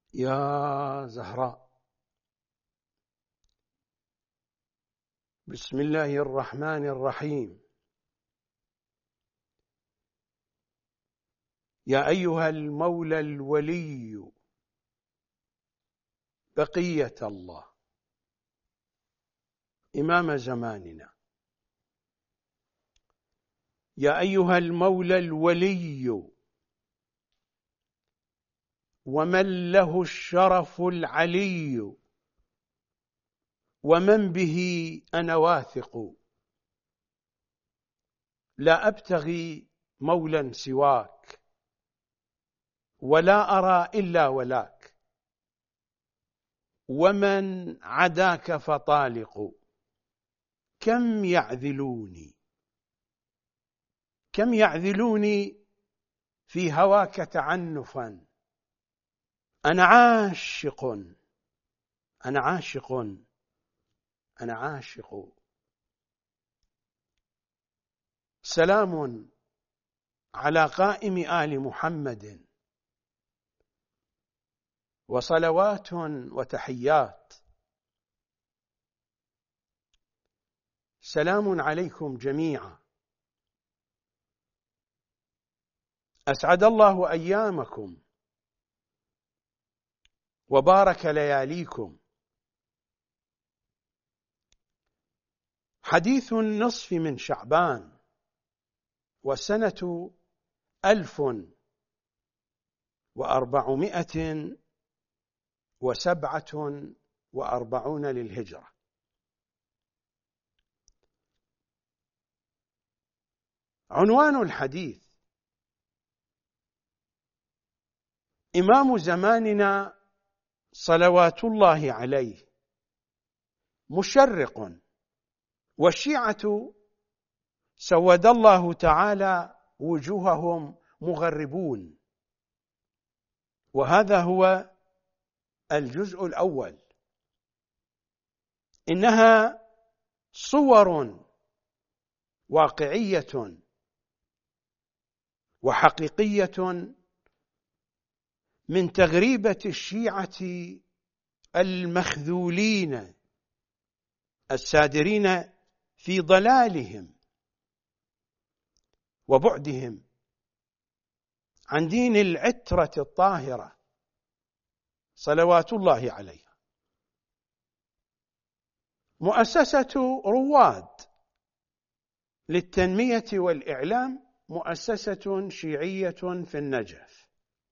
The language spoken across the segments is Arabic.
يا زهراء، بسم الله الرحمن الرحيم. يا أيها المولى الولي بقية الله إمام زماننا، يا أيها المولى الولي ومن له الشرف العلي ومن به أنا واثق، لا أبتغي مولا سواك ولا أرى إلا ولاك، ومن عداك فطالق. كم يعذلوني في هواك تعنفا. أنا عاشق. سلام على قائم آل محمد، وصلوات وتحيات. سلام عليكم جميعا، أسعد الله أيامكم وبارك لياليكم. حديث النصف من شعبان، وسنة 1447 للهجرة. عنوان الحديث: إمام زماننا صلوات الله عليه مشرق، والشيعة سود الله تعالى وجوههم مغربون. وهذا هو الجزء الأول. إنها صور واقعية وحقيقية من تغريبة الشيعة المخذولين السادرين في ضلالهم وبعدهم عن دين العترة الطاهرة صلوات الله عليها. مؤسسة رواد للتنمية والإعلام، مؤسسة شيعية في النجف،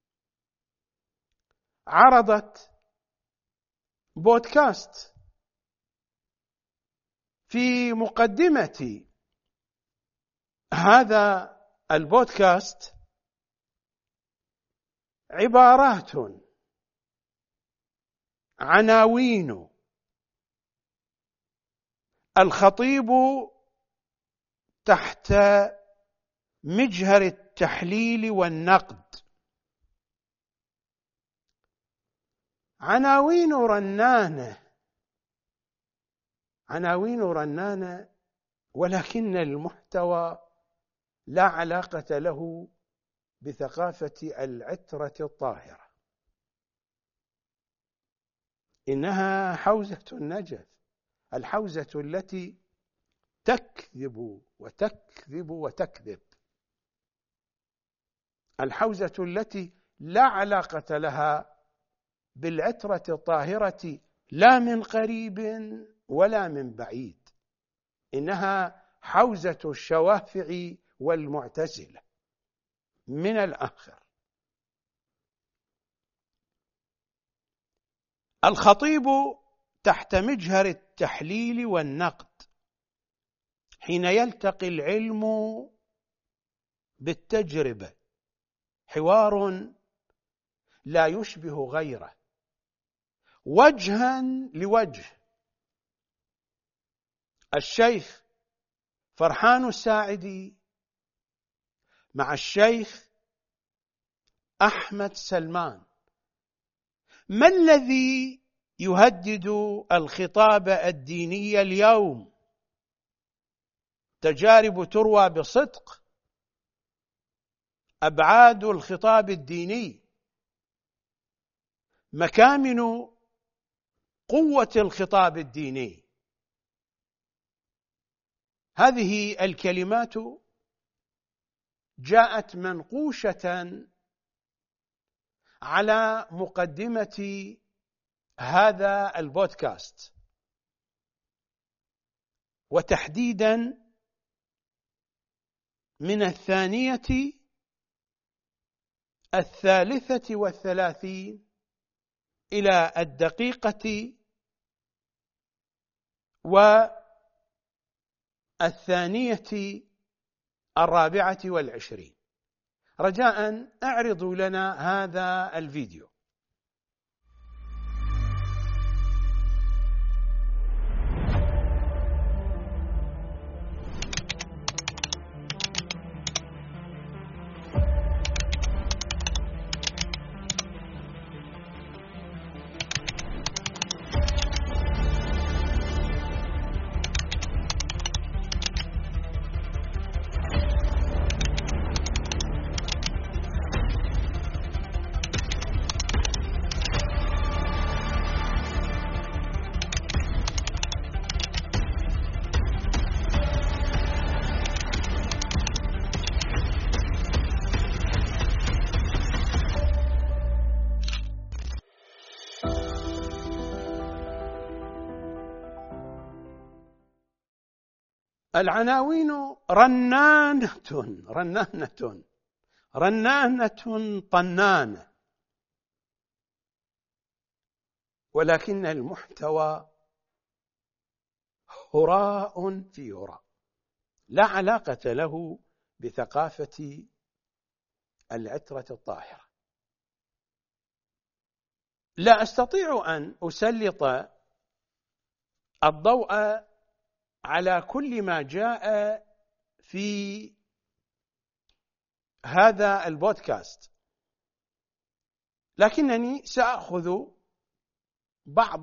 عرضت بودكاست. في مقدمة هذا البودكاست عبارات، عناوين: الخطيب تحت مجهر التحليل والنقد. عناوين رنانة، ولكن المحتوى لا علاقة له بثقافة العترة الطاهرة. إنها حوزة النجف، الحوزة التي تكذب وتكذب وتكذب، الحوزة التي لا علاقة لها بالعترة الطاهرة لا من قريب ولا من بعيد. إنها حوزة الشوافع والمعتزلة من الآخر. الخطيب تحت مجهر التحليل والنقد. حين يلتقي العلم بالتجربة حوار لا يشبه غيره، وجها لوجه. الشيخ فرحان الساعدي مع الشيخ أحمد سلمان. ما الذي يهدد الخطاب الديني اليوم؟ تجارب تروى بصدق أبعاد الخطاب الديني. مكامن قوة الخطاب الديني. هذه الكلمات جاءت منقوشة على مقدمة هذا البودكاست، وتحديدا من 32 إلى 24. رجاء اعرضوا لنا هذا الفيديو. العناوين رنانة طنانة، ولكن المحتوى هراء في هراء، لا علاقة له بثقافة العترة الطاهرة. لا أستطيع أن أسلط الضوء على كل ما جاء في هذا البودكاست، لكنني سأخذ بعض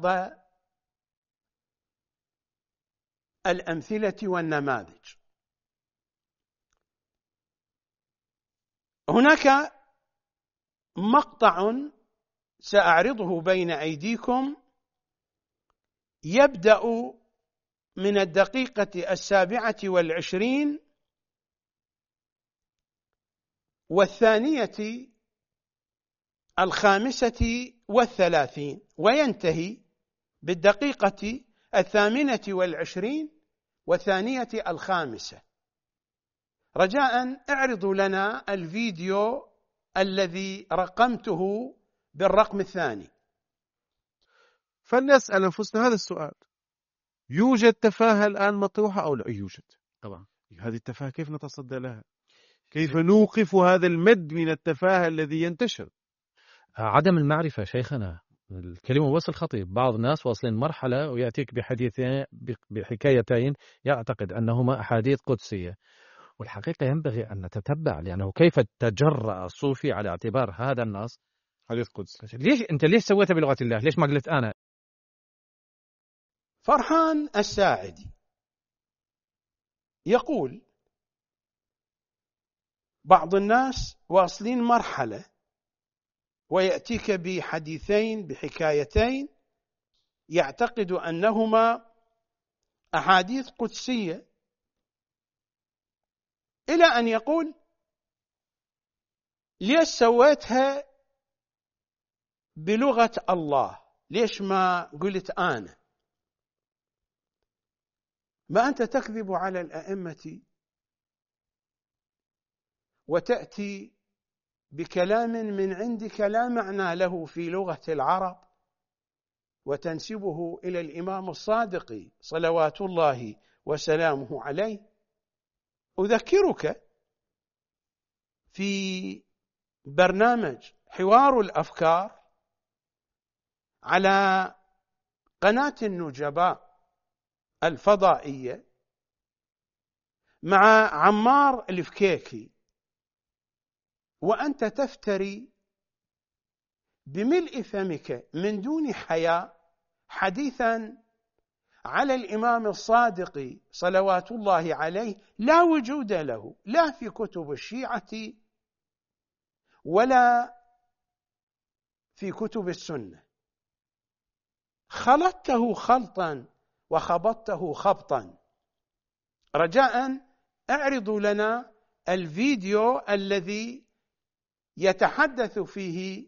الأمثلة والنماذج. هناك مقطع سأعرضه بين أيديكم يبدأ من 27 و32 وينتهي 28 و5. رجاء اعرضوا لنا الفيديو الذي رقمته بالرقم 2. فلنسأل أنفسنا هذا السؤال: يوجد تفاهة الآن مطروحة أو لا يوجد؟ طبعا. هذه التفاهة كيف نتصدى لها؟ كيف نوقف هذا المد من التفاهة الذي ينتشر؟ عدم المعرفة شيخنا. الكلمة وصل خطيب. بعض الناس واصلين مرحلة ويأتيك بحكايتين يعتقد أنهما أحاديث قدسية، والحقيقة ينبغي أن نتتبع، لأنه كيف تجرأ الصوفي على اعتبار هذا النص حديث قدسي؟ ليش سويتها بلغة الله؟ ليش ما قلت أنا؟ فرحان الساعدي يقول: بعض الناس واصلين مرحلة ويأتيك بحكايتين يعتقد أنهما أحاديث قدسية، إلى أن يقول: ليش سويتها بلغة الله؟ ليش ما قلت أنا؟ ما أنت تكذب على الأئمة وتأتي بكلام من عندك لا معنى له في لغة العرب وتنسبه إلى الإمام الصادق صلوات الله وسلامه عليه. أذكرك في برنامج حوار الأفكار على قناة النجباء الفضائية مع عمار الفكيكي، وأنت تفتري بملء فمك من دون حياء حديثا على الإمام الصادق صلوات الله عليه لا وجود له لا في كتب الشيعة ولا في كتب السنة. خلطته خلطا وخبطته خبطا. رجاء اعرضوا لنا الفيديو الذي يتحدث فيه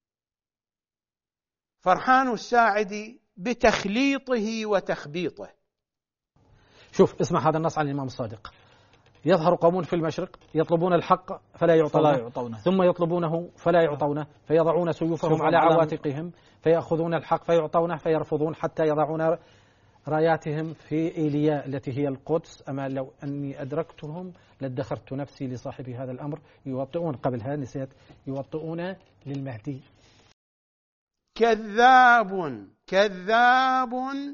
فرحان الساعدي بتخليطه وتخبيطه. شوف، اسمع هذا النص عن الإمام الصادق: يظهر قوم في المشرق يطلبون الحق فلا يعطونه، ثم يطلبونه فلا يعطونه، فيضعون سيوفهم على عواتقهم، فيأخذون الحق فيعطونه، فيرفضون حتى يضعون راياتهم في إيلياء التي هي القدس. أما لو أني أدركتهم لادخرت نفسي لصاحب هذا الأمر. يوطئون، قبلها نسيت، يوطئون للمهدي. كذاب كذاب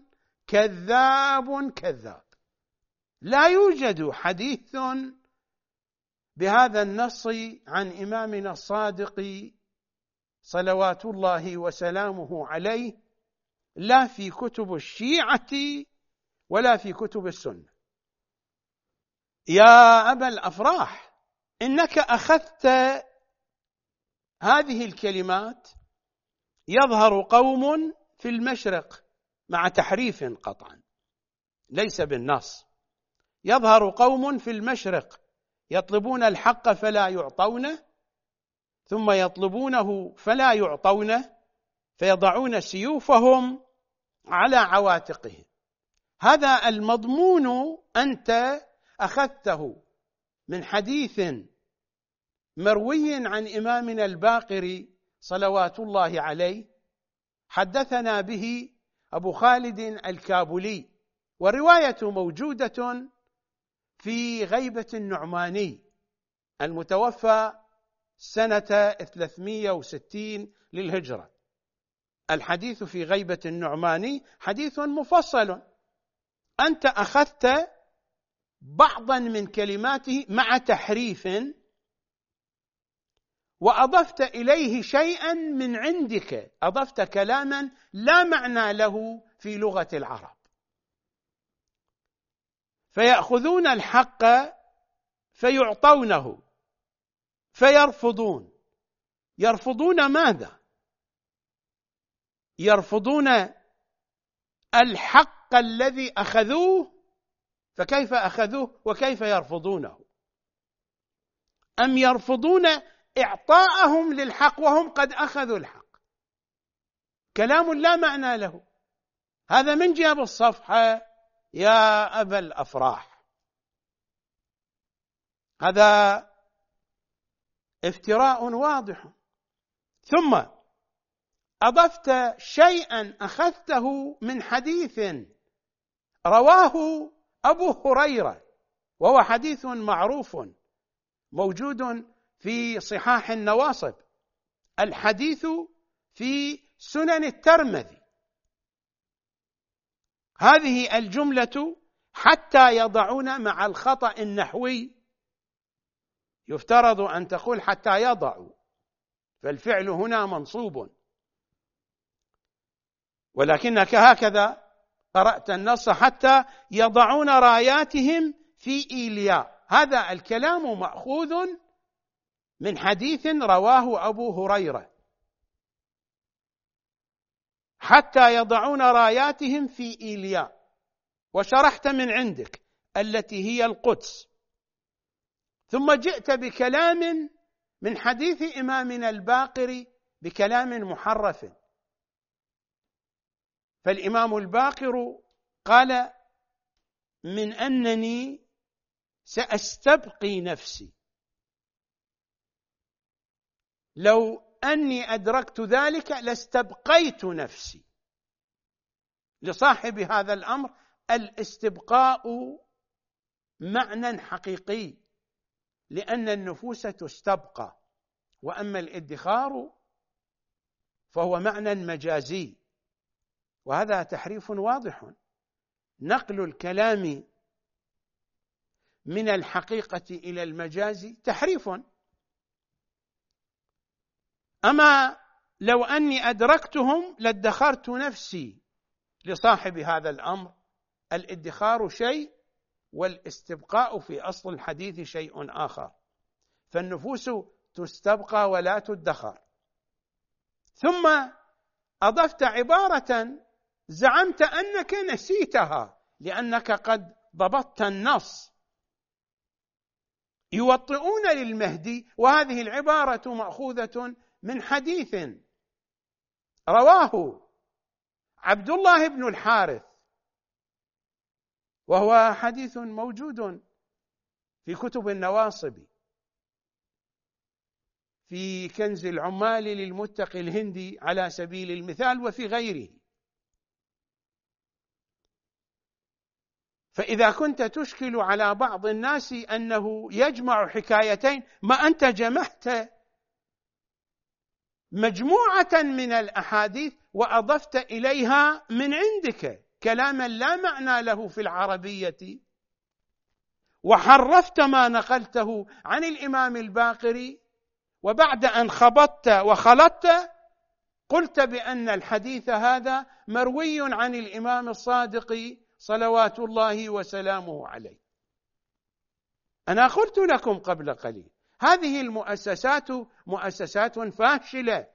كذاب كذاب. لا يوجد حديث بهذا النص عن إمامنا الصادق صلوات الله وسلامه عليه، لا في كتب الشيعة ولا في كتب السنة. يا أبا الأفراح، إنك أخذت هذه الكلمات: يظهر قوم في المشرق، مع تحريف قطعا ليس بالنص. يظهر قوم في المشرق يطلبون الحق فلا يعطونه، ثم يطلبونه فلا يعطونه، فيضعون سيوفهم على عواتقهم. هذا المضمون أنت أخذته من حديث مروي عن إمامنا الباقر صلوات الله عليه، حدثنا به أبو خالد الكابلي، والرواية موجودة في غيبة النعماني المتوفى سنة 360 للهجرة. الحديث في غيبة النعماني حديث مفصل. أنت أخذت بعضا من كلماته مع تحريف، وأضفت إليه شيئا من عندك، أضفت كلاما لا معنى له في لغة العرب. فيأخذون الحق فيعطونه، فيرفضون. يرفضون ماذا؟ يرفضون الحق الذي أخذوه، فكيف أخذوه وكيف يرفضونه؟ أم يرفضون إعطاءهم للحق وهم قد أخذوا الحق؟ كلام لا معنى له. هذا من جاب الصفحة يا أبا الأفراح. هذا افتراء واضح. ثم أضفت شيئا أخذته من حديث رواه أبو هريرة، وهو حديث معروف موجود في صحاح النواصب. الحديث في سنن الترمذي. هذه الجملة حتى يضعون مع الخطأ النحوي، يفترض أن تقول حتى يضعوا، فالفعل هنا منصوب، ولكنك هكذا قرأت النص: حتى يضعون راياتهم في إيلياء. هذا الكلام مأخوذ من حديث رواه أبو هريرة: حتى يضعون راياتهم في إيلياء، وشرحت من عندك التي هي القدس. ثم جئت بكلام من حديث إمامنا الباقر بكلام محرف. فالإمام الباقر قال: من أنني سأستبقي نفسي، لو أني أدركت ذلك لاستبقيت نفسي. لصاحب هذا الأمر الاستبقاء معنى حقيقي، لأن النفوس تستبقى، وأما الادخار فهو معنى مجازي، وهذا تحريف واضح. نقل الكلام من الحقيقة إلى المجاز تحريف. أما لو أني أدركتهم لادخرت نفسي. لصاحب هذا الأمر الادخار شيء، والاستبقاء في أصل الحديث شيء آخر. فالنفوس تستبقى ولا تدخر. ثم أضفت عبارة زعمت أنك نسيتها لأنك قد ضبطت النص. يوطئون للمهدي، وهذه العبارة مأخوذة من حديث رواه عبد الله بن الحارث، وهو حديث موجود في كتب النواصب في كنز العمال للمتقي الهندي على سبيل المثال وفي غيره. فإذا كنت تشكل على بعض الناس أنه يجمع حكايتين، ما أنت جمعت مجموعة من الأحاديث وأضفت إليها من عندك كلاما لا معنى له في العربية، وحرفت ما نقلته عن الإمام الباقري، وبعد أن خبطت وخلطت قلت بأن الحديث هذا مروي عن الإمام الصادق صلوات الله وسلامه عليه. أنا قلت لكم قبل قليل هذه المؤسسات مؤسسات فاشلة،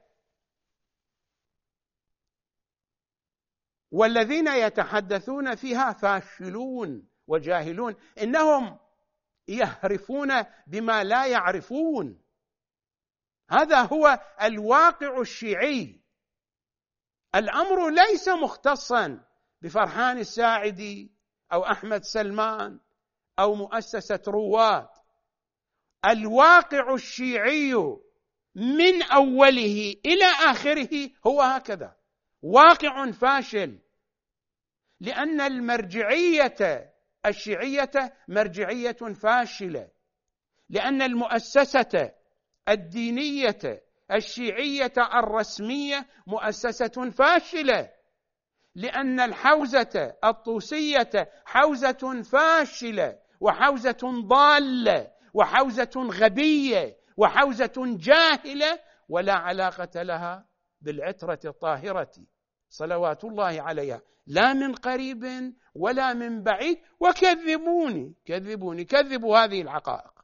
والذين يتحدثون فيها فاشلون وجاهلون، إنهم يهرفون بما لا يعرفون. هذا هو الواقع الشيعي. الأمر ليس مختصا بفرحان الساعدي أو أحمد سلمان أو مؤسسة رواد. الواقع الشيعي من أوله إلى آخره هو هكذا، واقع فاشل، لأن المرجعية الشيعية مرجعية فاشلة، لأن المؤسسة الدينية الشيعية الرسمية مؤسسة فاشلة، لأن الحوزة الطوسية حوزة فاشلة وحوزة ضالة وحوزة غبية وحوزة جاهلة ولا علاقة لها بالعترة الطاهرة صلوات الله عليها، لا من قريب ولا من بعيد. وكذبوني كذبوا هذه الحقائق،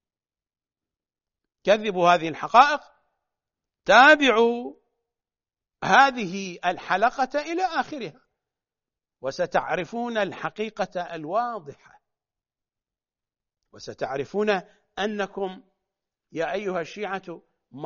كذبوا هذه الحقائق. تابعوا هذه الحلقة إلى آخرها وستعرفون الحقيقة الواضحة، وستعرفون أنكم يا أيها الشيعة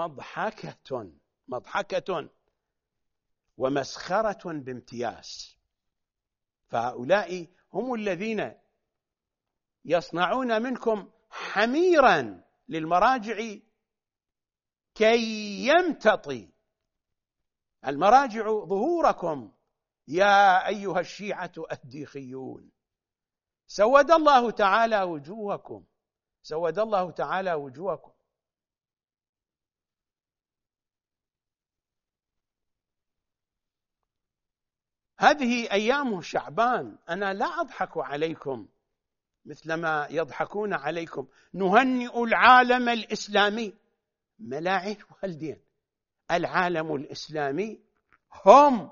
مضحكة ومسخرة بامتياز. فهؤلاء هم الذين يصنعون منكم حميرا للمراجع كي يمتطي المراجع ظهوركم يا أيها الشيعة الديخيون. سود الله تعالى وجوهكم، سود الله تعالى وجوهكم. هذه أيام شعبان، أنا لا أضحك عليكم مثلما يضحكون عليكم. نهنئ العالم الإسلامي، ملاعين والدين. العالم الإسلامي هم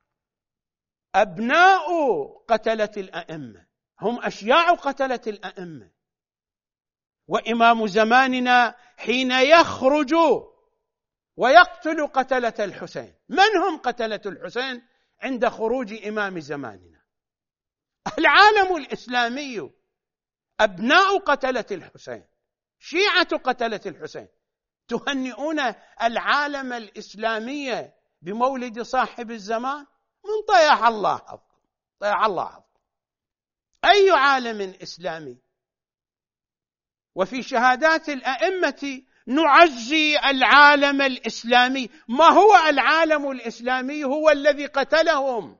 أبناء قتلة الأئمة، هم أشياع قتلة الأئمة. وإمام زماننا حين يخرج ويقتل قتلة الحسين، من هم قتلة الحسين عند خروج إمام زماننا؟ العالم الإسلامي، أبناء قتلة الحسين، شيعة قتلة الحسين. تهنئون العالم الإسلامي بمولد صاحب الزمان؟ من طيح الله حظكم، طيح الله حظكم. أي عالم إسلامي؟ وفي شهادات الأئمة نعزي العالم الإسلامي. ما هو العالم الإسلامي؟ هو الذي قتلهم.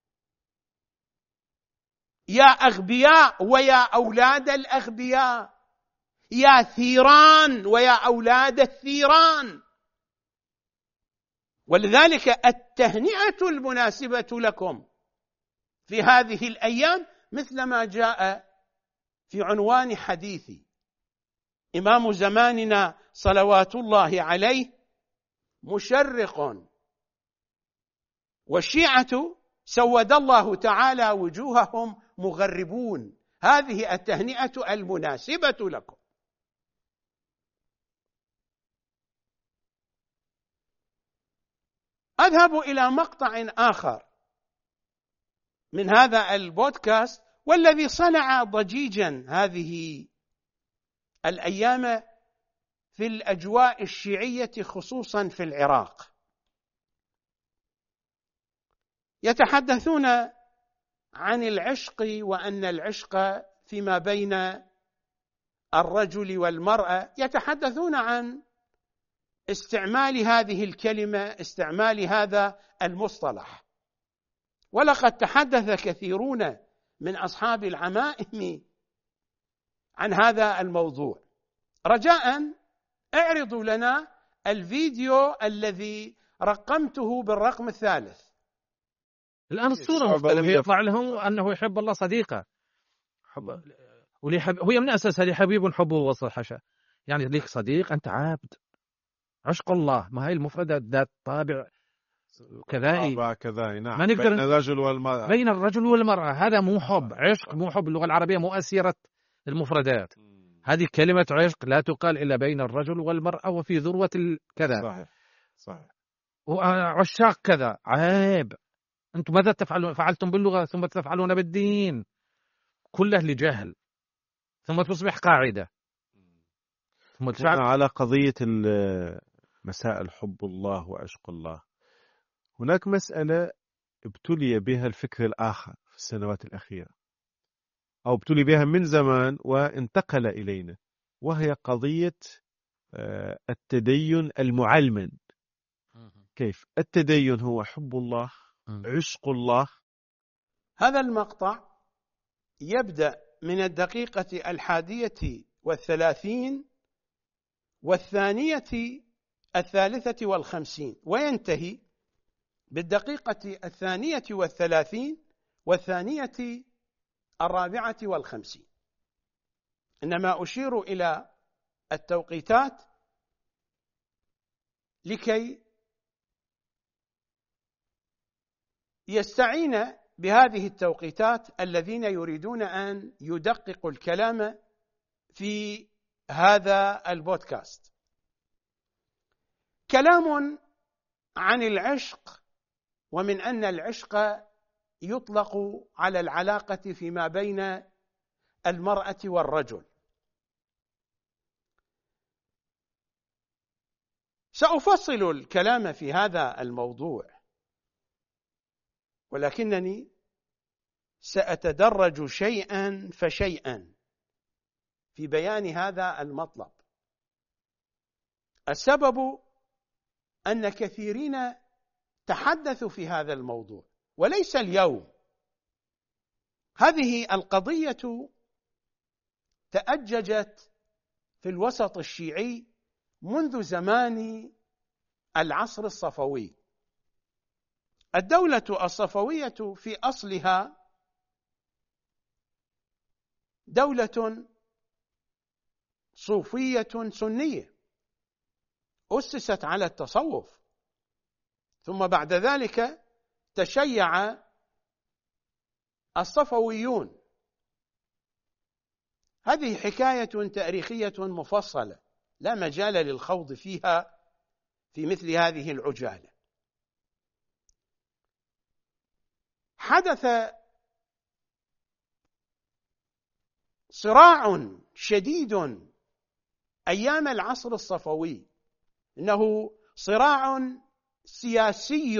يا أغبياء ويا أولاد الأغبياء، يا ثيران ويا أولاد الثيران. ولذلك التهنئة المناسبة لكم في هذه الأيام مثل ما جاء في عنوان حديثي: إمام زماننا صلوات الله عليه مشرق، والشيعة سود الله تعالى وجوههم مغربون. هذه التهنئة المناسبة لكم. أذهب إلى مقطع آخر من هذا البودكاست، والذي صنع ضجيجا هذه الأيام في الأجواء الشيعية خصوصا في العراق. يتحدثون عن العشق، وأن العشق فيما بين الرجل والمرأة، يتحدثون عن استعمال هذه الكلمة، استعمال هذا المصطلح. ولقد تحدث كثيرون من أصحاب العمائم عن هذا الموضوع. رجاء اعرضوا لنا الفيديو الذي رقمته بالرقم 3. الآن الصورة مختلفة، يطلع لهم أنه يحب الله صديقة، هو من أساسها لحبيب حبه وصل حشا، يعني ليك صديق أنت عابد. عشق الله، ما هي المفردات ذات طابع كذائي، نعم، ما نقدر بين الرجل والمرأة، بين الرجل والمرأة. هذا مو حب، عشق مو حب. اللغة العربية مو أسيرة المفردات. هذه كلمة عشق لا تقال إلا بين الرجل والمرأة وفي ذروة كذا. صحيح. وعشاق كذا عيب. أنتم ماذا فعلتم باللغة ثم تفعلون بالدين؟ كله لجهل، ثم تصبح قاعدة. ثم على قضية مسائل حب الله وعشق الله، هناك مسألة ابتلي بها الفكر الآخر في السنوات الأخيرة، أو ابتلي بها من زمان وانتقل إلينا، وهي قضية التدين المعلمن. كيف التدين هو حب الله، عشق الله. هذا المقطع يبدأ من الدقيقة 31 والثانية 53 وينتهي بالدقيقة 32 والثانية 54. إنما أشير إلى التوقيتات لكي يستعين بهذه التوقيتات الذين يريدون أن يدققوا الكلام في هذا البودكاست. كلام عن العشق، ومن أن العشق يطلق على العلاقة فيما بين المرأة والرجل. سأفصل الكلام في هذا الموضوع، ولكنني سأتدرج شيئا فشيئا في بيان هذا المطلب. السبب أن كثيرين تحدثوا في هذا الموضوع، وليس اليوم. هذه القضية تأججت في الوسط الشيعي منذ زمان العصر الصفوي. الدولة الصفوية في أصلها دولة صوفية سنية أسست على التصوف، ثم بعد ذلك تشيع الصفويون. هذه حكاية تاريخية مفصلة لا مجال للخوض فيها في مثل هذه العجالة. حدث صراع شديد أيام العصر الصفوي، إنه صراع سياسي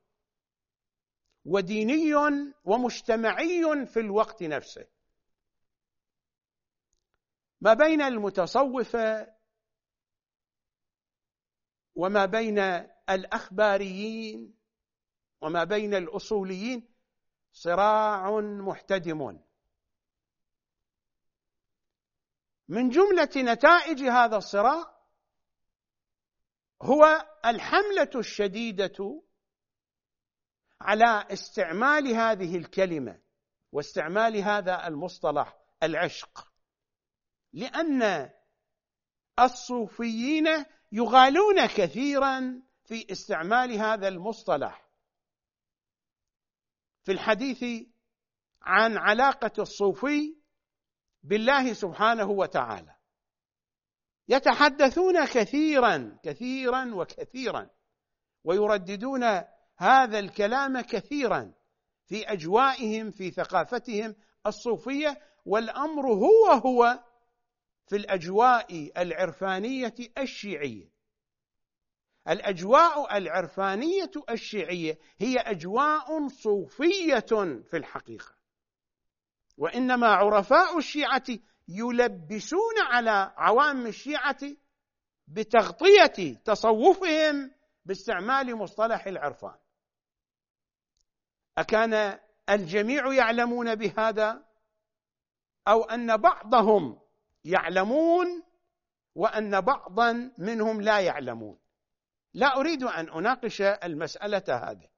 وديني ومجتمعي في الوقت نفسه، ما بين المتصوفة وما بين الأخباريين وما بين الأصوليين، صراع محتدم. من جملة نتائج هذا الصراع هو الحملة الشديدة على استعمال هذه الكلمة واستعمال هذا المصطلح العشق، لأن الصوفيين يغالون كثيرا في استعمال هذا المصطلح في الحديث عن علاقة الصوفي بالله سبحانه وتعالى. يتحدثون كثيرا وكثيرا ويرددون هذا الكلام كثيرا في أجوائهم في ثقافتهم الصوفية، والأمر هو في الأجواء العرفانية الشيعية. الأجواء العرفانية الشيعية هي أجواء صوفية في الحقيقة، وإنما عرفاء الشيعة يلبسون على عوام الشيعة بتغطية تصوفهم باستعمال مصطلح العرفان. أكان الجميع يعلمون بهذا، أو أن بعضهم يعلمون وأن بعضا منهم لا يعلمون؟ لا أريد أن أناقش المسألة هذه.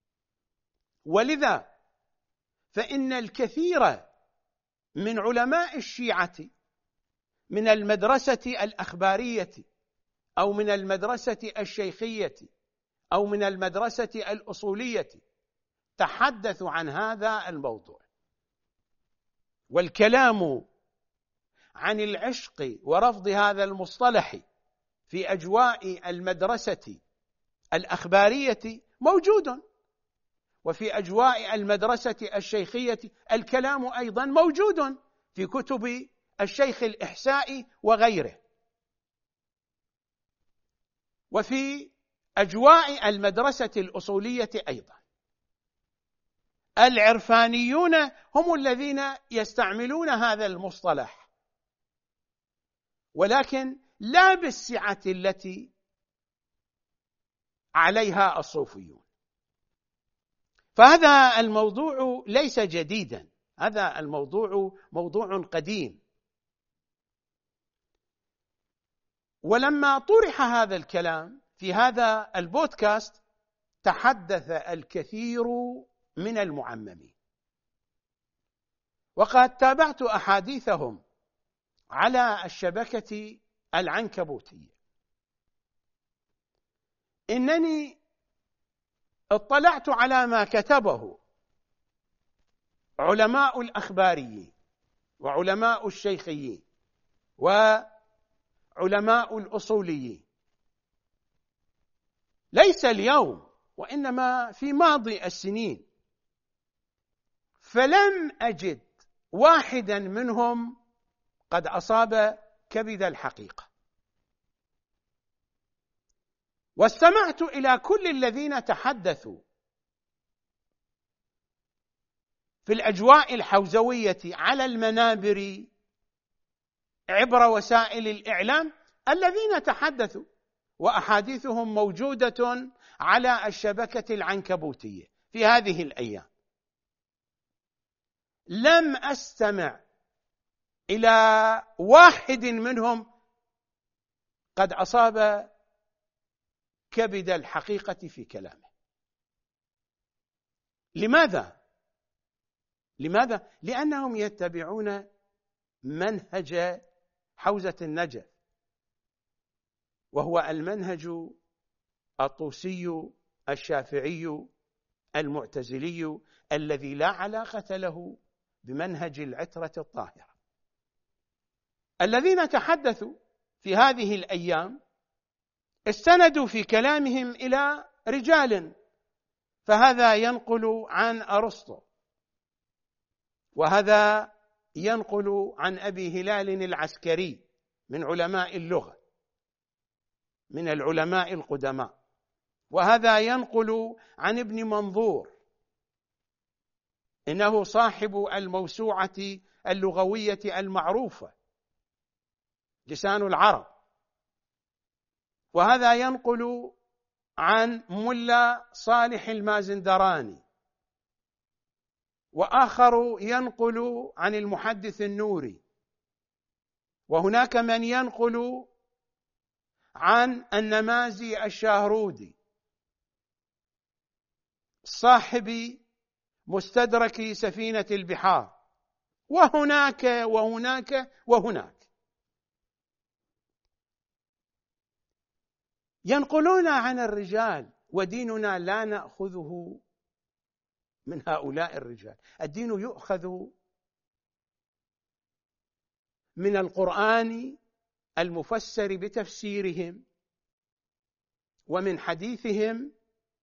ولذا فإن الكثير من علماء الشيعة من المدرسة الأخبارية أو من المدرسة الشيخية أو من المدرسة الأصولية تحدثوا عن هذا الموضوع. والكلام عن العشق ورفض هذا المصطلح في أجواء المدرسة الأخبارية موجود، وفي أجواء المدرسة الشيخية الكلام أيضا موجود في كتب الشيخ الإحسائي وغيره. وفي أجواء المدرسة الأصولية أيضا. العرفانيون هم الذين يستعملون هذا المصطلح، ولكن لا بالسعة التي عليها الصوفيون. فهذا الموضوع ليس جديدا، هذا الموضوع موضوع قديم. ولما طرح هذا الكلام في هذا البودكاست تحدث الكثير من المعممين، وقد تابعت أحاديثهم على الشبكة العنكبوتية. إنني اطلعت على ما كتبه علماء الأخباريين وعلماء الشيخيين وعلماء الأصوليين، ليس اليوم وإنما في ماضي السنين، فلم أجد واحدا منهم قد أصاب كبد الحقيقة. واستمعت إلى كل الذين تحدثوا في الأجواء الحوزوية على المنابر عبر وسائل الإعلام، الذين تحدثوا وأحاديثهم موجودة على الشبكة العنكبوتية في هذه الأيام. لم أستمع إلى واحد منهم قد أصاب كبد الحقيقة في كلامه. لماذا؟ لأنهم يتبعون منهج حوزة النجف، وهو المنهج الطوسي الشافعي المعتزلي الذي لا علاقة له بمنهج العترة الطاهرة. الذين تحدثوا في هذه الأيام استندوا في كلامهم إلى رجال، فهذا ينقل عن أرسطو، وهذا ينقل عن أبي هلال العسكري من علماء اللغة من العلماء القدماء، وهذا ينقل عن ابن منظور، إنه صاحب الموسوعة اللغوية المعروفة لسان العرب، وهذا ينقل عن ملا صالح المازندراني، وآخر ينقل عن المحدث النوري، وهناك من ينقل عن النمازي الشاهرودي صاحب مستدرك سفينة البحار، وهناك وهناك وهناك. ينقلون عن الرجال، وديننا لا نأخذه من هؤلاء الرجال. الدين يؤخذ من القرآن المفسر بتفسيرهم، ومن حديثهم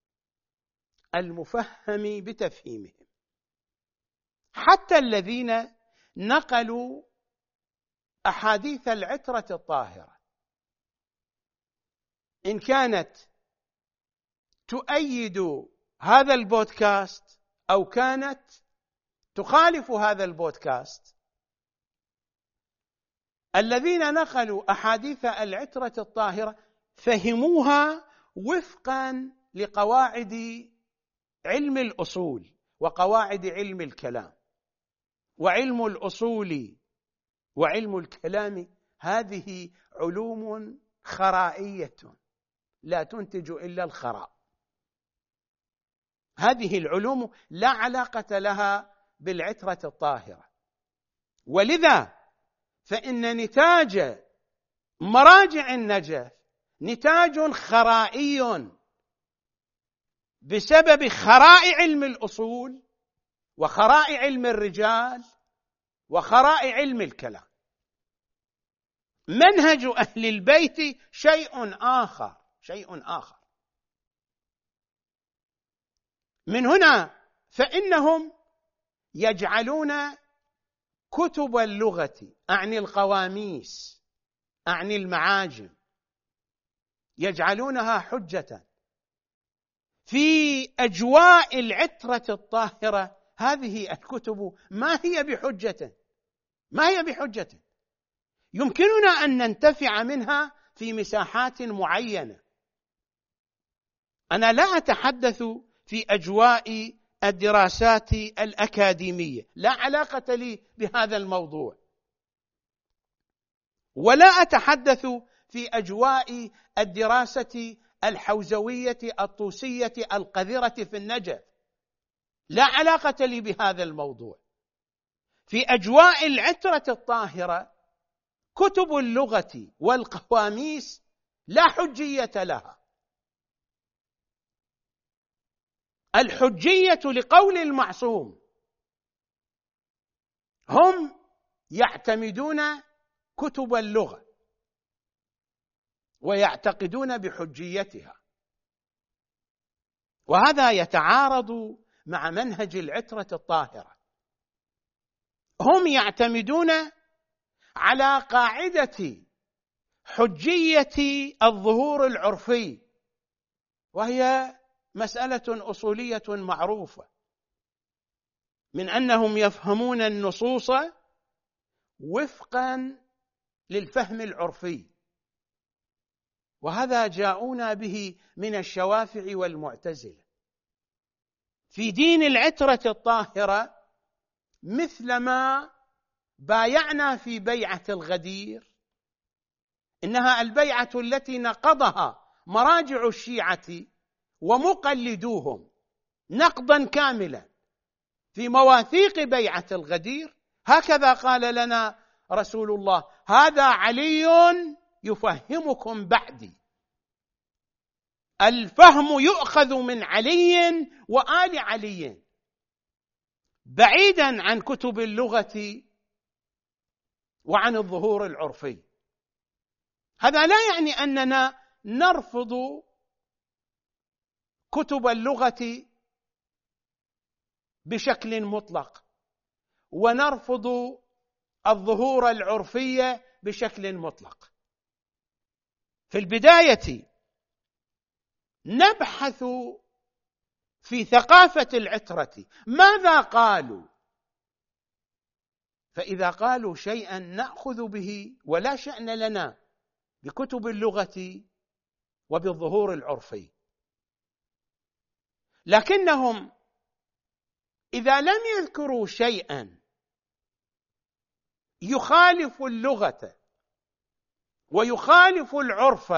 المفهم بتفهيمهم. حتى الذين نقلوا أحاديث العترة الطاهرة إن كانت تؤيد هذا البودكاست أو كانت تخالف هذا البودكاست، الذين نقلوا أحاديث العترة الطاهرة فهموها وفقا لقواعد علم الأصول وقواعد علم الكلام. وعلم الأصول وعلم الكلام هذه علوم خرائية لا تنتج إلا الخراء. هذه العلوم لا علاقة لها بالعترة الطاهرة، ولذا فإن نتاج مراجع النجف نتاج خرائي بسبب خراء علم الأصول وخراء علم الرجال وخراء علم الكلام. منهج أهل البيت شيء آخر. من هنا فإنهم يجعلون كتب اللغة، أعني القواميس، أعني المعاجم، يجعلونها حجة في أجواء العترة الطاهرة. هذه الكتب ما هي بحجة، يمكننا أن ننتفع منها في مساحات معينة. أنا لا أتحدث في أجواء الدراسات الأكاديمية، لا علاقة لي بهذا الموضوع، ولا أتحدث في أجواء الدراسة الحوزوية الطوسية القذرة في النجف، لا علاقة لي بهذا الموضوع. في أجواء العترة الطاهرة كتب اللغة والقواميس لا حجية لها. الحجية لقول المعصوم. هم يعتمدون كتب اللغة ويعتقدون بحجيتها، وهذا يتعارض مع منهج العترة الطاهرة. هم يعتمدون على قاعدة حجية الظهور العرفي، وهي مسألة أصولية معروفة، من أنهم يفهمون النصوص وفقا للفهم العرفي، وهذا جاءونا به من الشوافع والمعتزلة. في دين العترة الطاهرة مثلما بايعنا في بيعة الغدير، إنها البيعة التي نقضها مراجع الشيعة ومقلدوهم نقضا كاملا في مواثيق بيعة الغدير. هكذا قال لنا رسول الله: هذا علي يفهمكم بعدي. الفهم يؤخذ من علي وآل علي، بعيدا عن كتب اللغة وعن الظهور العرفي. هذا لا يعني أننا نرفض كتب اللغة بشكل مطلق ونرفض الظهور العرفي بشكل مطلق. في البداية نبحث في ثقافة العترة ماذا قالوا، فإذا قالوا شيئا نأخذ به ولا شأن لنا بكتب اللغة وبالظهور العرفي. لكنهم إذا لم يذكروا شيئا يخالف اللغة ويخالف العرف،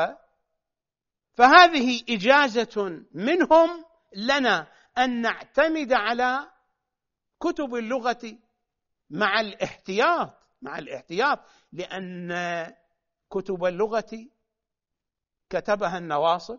فهذه إجازة منهم لنا أن نعتمد على كتب اللغة مع الاحتياط، لأن كتب اللغة كتبها النواصب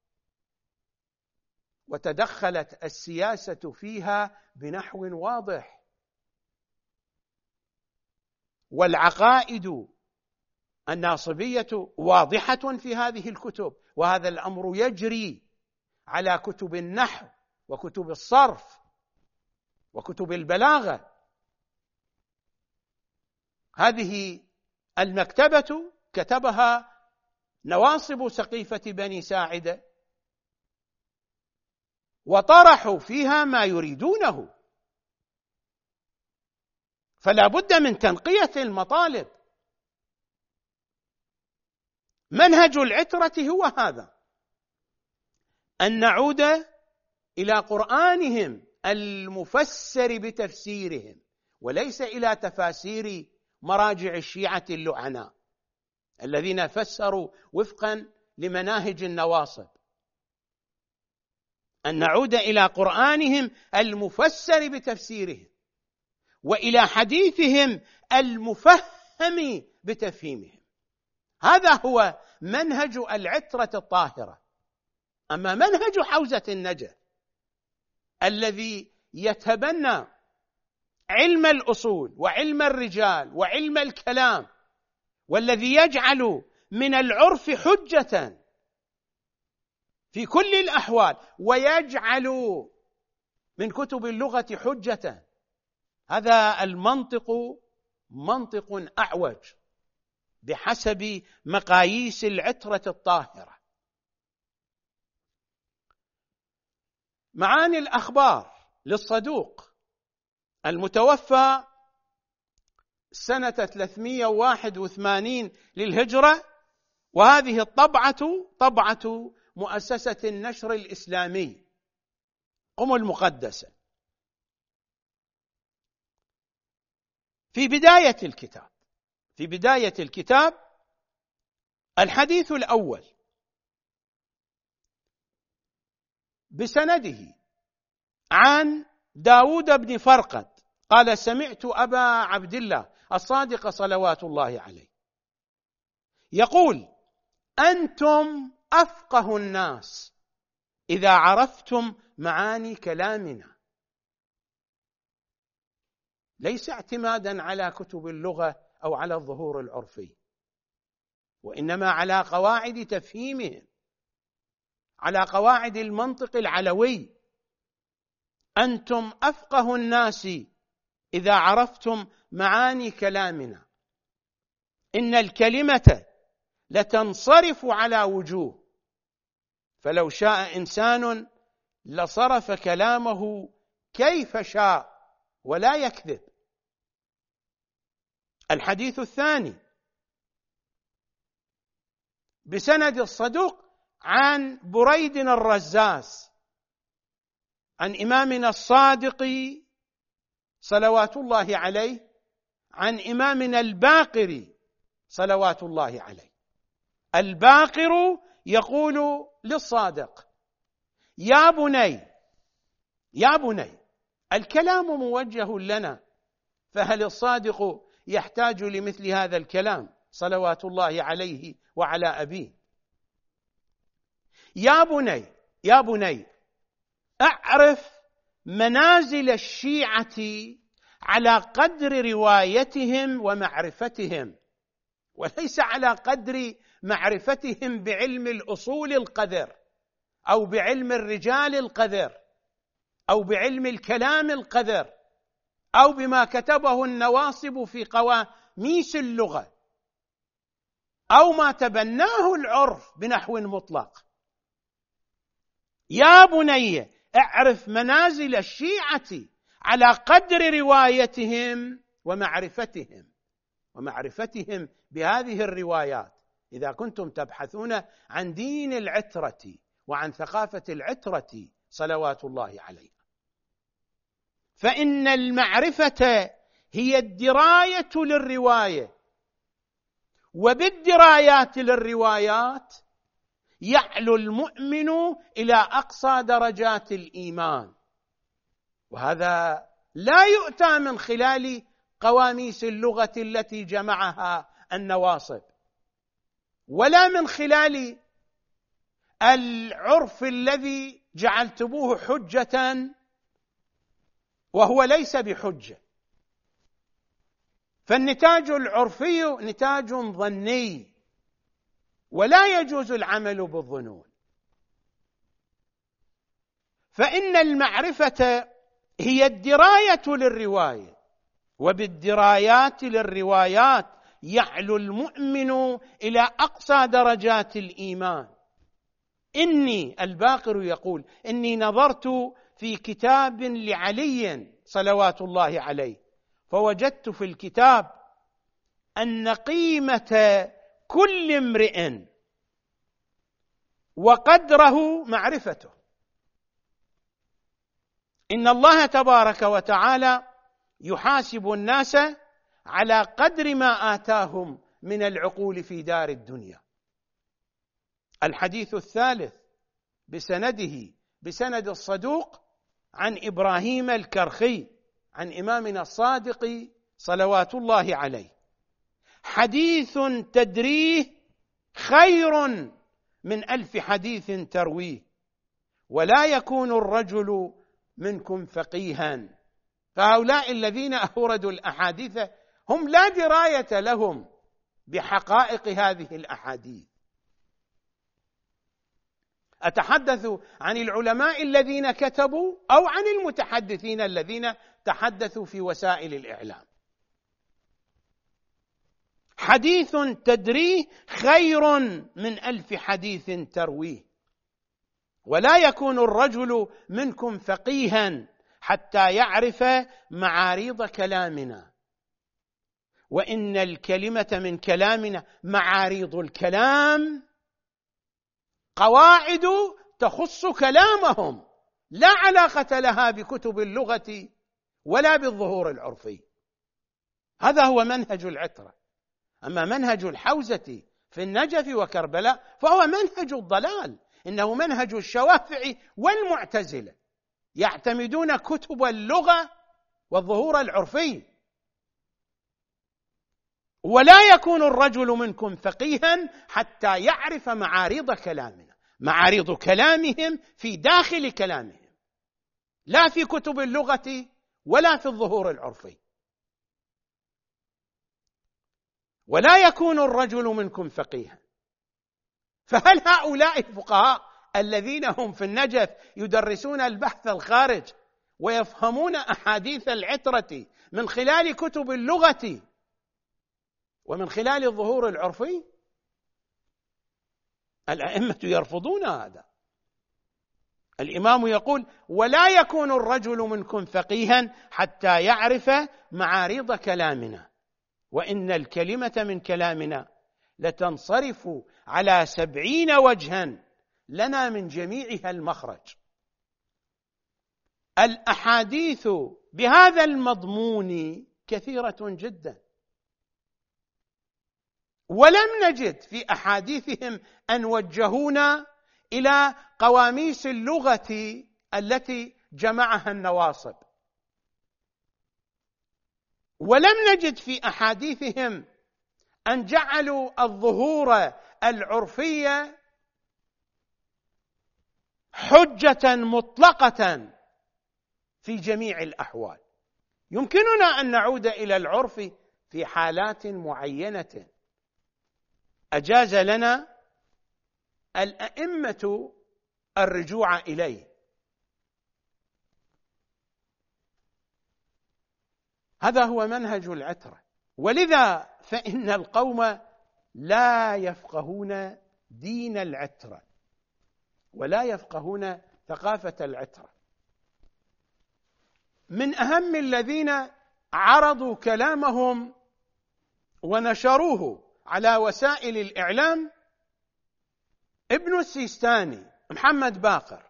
وتدخلت السياسة فيها بنحو واضح، والعقائد الناصبية واضحة في هذه الكتب، وهذا الأمر يجري على كتب النحو وكتب الصرف وكتب البلاغة. هذه المكتبة كتبها نواصب سقيفة بني ساعدة، وطرحوا فيها ما يريدونه، فلا بد من تنقية المطالب. منهج العترة هو هذا، أن نعود إلى قرآنهم المفسر بتفسيرهم، وليس إلى تفاسير مراجع الشيعة اللعناء الذين فسروا وفقا لمناهج النواصب. أن نعود إلى قرآنهم المفسر بتفسيرهم، وإلى حديثهم المفهم بتفهيمهم. هذا هو منهج العترة الطاهرة. أما منهج حوزة النجف الذي يتبنى علم الأصول وعلم الرجال وعلم الكلام، والذي يجعل من العرف حجة في كل الأحوال، ويجعل من كتب اللغة حجة، هذا المنطق منطق أعوج بحسب مقاييس العترة الطاهرة. معاني الأخبار للصدوق المتوفى سنة 381 للهجرة، وهذه الطبعة طبعة مؤسسة النشر الإسلامي أم المقدسة. في بداية الكتاب الحديث الأول بسنده عن داود بن فرقد قال: سمعت أبا عبد الله الصادق صلوات الله عليه يقول: أنتم أفقه الناس إذا عرفتم معاني كلامنا. ليس اعتمادا على كتب اللغة أو على الظهور العرفي، وإنما على قواعد تفهيمهم، على قواعد المنطق العلوي. أنتم أفقه الناس إذا عرفتم معاني كلامنا. إن الكلمة لتنصرف على وجوه، فلو شاء إنسان لصرف كلامه كيف شاء ولا يكذب. الحديث الثاني بسند الصدوق عن بريد الرزاز عن إمامنا الصادق صلوات الله عليه عن إمامنا الباقر صلوات الله عليه. الباقر يقول للصادق: يا بني الكلام موجه لنا، فهل الصادق يحتاج لمثل هذا الكلام صلوات الله عليه وعلى أبيه؟ يا بني أعرف منازل الشيعة على قدر روايتهم ومعرفتهم، وليس على قدر معرفتهم بعلم الأصول القذر، أو بعلم الرجال القذر، أو بعلم الكلام القذر، أو بما كتبه النواصب في قواميس اللغة، أو ما تبناه العرف بنحو مطلق. يا بني اعرف منازل الشيعة على قدر روايتهم ومعرفتهم بهذه الروايات، إذا كنتم تبحثون عن دين العترة وعن ثقافة العترة صلوات الله عليها. فإن المعرفة هي الدراية للرواية، وبالدرايات للروايات يعلو المؤمن إلى أقصى درجات الإيمان، وهذا لا يؤتى من خلال قواميس اللغة التي جمعها النواصب، ولا من خلال العرف الذي جعلتموه حجة وهو ليس بحجة. فالنتاج العرفي نتاج ظني، ولا يجوز العمل بالظنون. فإن المعرفة هي الدراية للرواية، وبالدرايات للروايات يعلو المؤمن إلى أقصى درجات الإيمان. الباقر يقول: إني نظرت في كتاب لعلي صلوات الله عليه، فوجدت في الكتاب أن قيمة كل امرئ وقدره معرفته. إن الله تبارك وتعالى يحاسب الناس على قدر ما آتاهم من العقول في دار الدنيا. الحديث الثالث بسند الصدوق عن إبراهيم الكرخي عن إمامنا الصادق صلوات الله عليه: حديث تدريه خير من 1000 حديث ترويه، ولا يكون الرجل منكم فقيها. فهؤلاء الذين أوردوا الأحاديث هم لا دراية لهم بحقائق هذه الأحاديث. أتحدث عن العلماء الذين كتبوا أو عن المتحدثين الذين تحدثوا في وسائل الإعلام. حديث تدريه خير من 1000 حديث ترويه، ولا يكون الرجل منكم فقيها حتى يعرف معاريض كلامنا، وإن الكلمة من كلامنا. معاريض الكلام قواعد تخص كلامهم، لا علاقة لها بكتب اللغة ولا بالظهور العرفي. هذا هو منهج العترة. أما منهج الحوزة في النجف وكربلاء فهو منهج الضلال، إنه منهج الشوافع والمعتزلة، يعتمدون كتب اللغة والظهور العرفي. ولا يكون الرجل منكم فقيها حتى يعرف معاريض كلامنا. معاريض كلامهم في داخل كلامهم، لا في كتب اللغة ولا في الظهور العرفي. ولا يكون الرجل منكم فقيها. فهل هؤلاء الفقهاء الذين هم في النجف يدرسون البحث الخارج ويفهمون أحاديث العترة من خلال كتب اللغة ومن خلال الظهور العرفي؟ الأئمة يرفضون هذا. الإمام يقول: ولا يكون الرجل منكم فقيها حتى يعرف معاريض كلامنا، وإن الكلمة من كلامنا لتنصرف على 70 وجها لنا من جميعها المخرج. الأحاديث بهذا المضمون كثيرة جدا، ولم نجد في أحاديثهم أن وجهونا إلى قواميس اللغة التي جمعها النواصب، ولم نجد في أحاديثهم أن جعلوا الظهور العرفي حجة مطلقة في جميع الأحوال. يمكننا أن نعود إلى العرف في حالات معينة أجاز لنا الأئمة الرجوع إليه. هذا هو منهج العترة. ولذا فإن القوم لا يفقهون دين العترة ولا يفقهون ثقافة العترة. من أهم الذين عرضوا كلامهم ونشروه على وسائل الإعلام ابن السيستاني محمد باقر،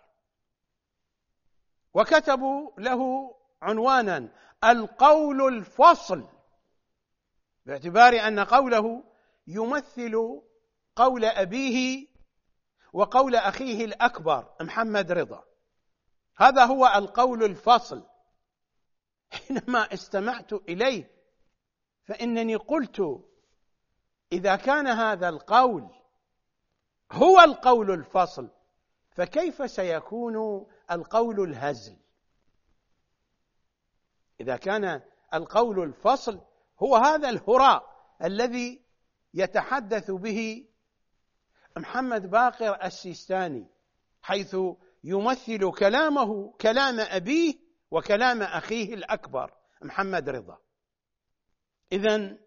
وكتبوا له عنوانا: القول الفصل، باعتبار أن قوله يمثل قول أبيه وقول أخيه الأكبر محمد رضا. هذا هو القول الفصل. حينما استمعت إليه فإنني قلت: إذا كان هذا القول هو القول الفصل، فكيف سيكون القول الهزل؟ إذا كان القول الفصل هو هذا الهراء الذي يتحدث به محمد باقر السيستاني، حيث يمثل كلامه كلام أبيه وكلام أخيه الأكبر محمد رضا. إذن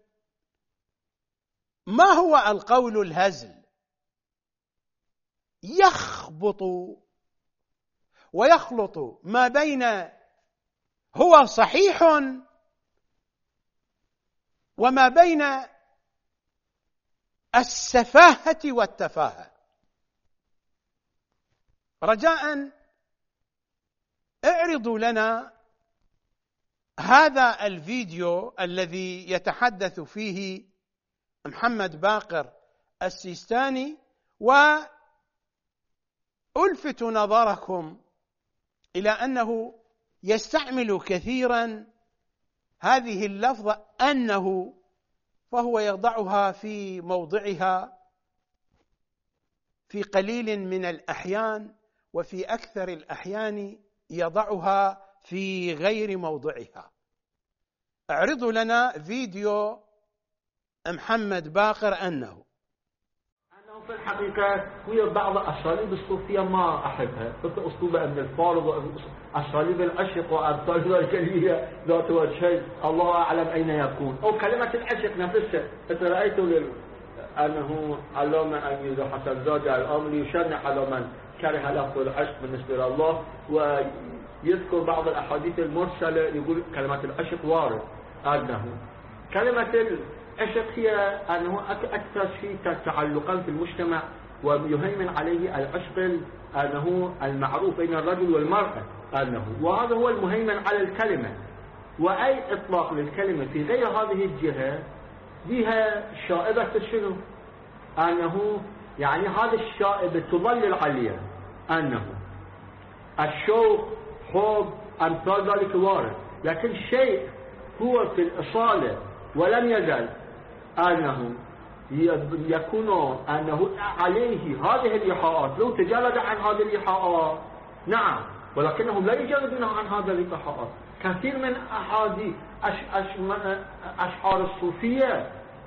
ما هو القول الهزل؟ يخبط ويخلط ما بين هو صحيح وما بين السفاهة والتفاهة. رجاء اعرضوا لنا هذا الفيديو الذي يتحدث فيه محمد باقر السيستاني، وألفت نظركم إلى أنه يستعمل كثيرا هذه اللفظة أنه، فهو يضعها في موضعها في قليل من الأحيان، وفي أكثر الأحيان يضعها في غير موضعها. اعرضوا لنا فيديو محمد باقر أنه في الحقيقة هي بعض أساليب الصوفية ما أحبها، مثل أسلوب ابن الفارض وأساليب العشق وأمثال ذلك اللي هي ذات وجهين الله أعلم أين يكون، أو كلمة العشق نفسها. مثل رأيت أنه علامة أمير حسن زاده الأمر يشنع على من كره لفظ العشق بالنسبة لله، ويذكر بعض الأحاديث المرسلة يقول كلمة العشق وارد، أنه كلمة العشق هي أنه أكثر شيء تعلقا في المجتمع، ويهيمن عليه العشق أنه المعروف بين الرجل والمرأة أنه، وهذا هو المهيمن على الكلمة. وأي إطلاق للكلمة في غير هذه الجهة بها شائبة شنو؟ أنه يعني هذا الشائبة تضلل عليه، أنه الشوق حب أمثال ذلك وارد، لكن شيء هو في الأصالة ولم يزل أنه يكون أنه عليه هذه الإيحاءات، لو تجرد عن هذه الإيحاءات نعم، ولكنهم لا يجردون عن هذا الإيحاءات. كثير من أحاديث أشعار الصوفية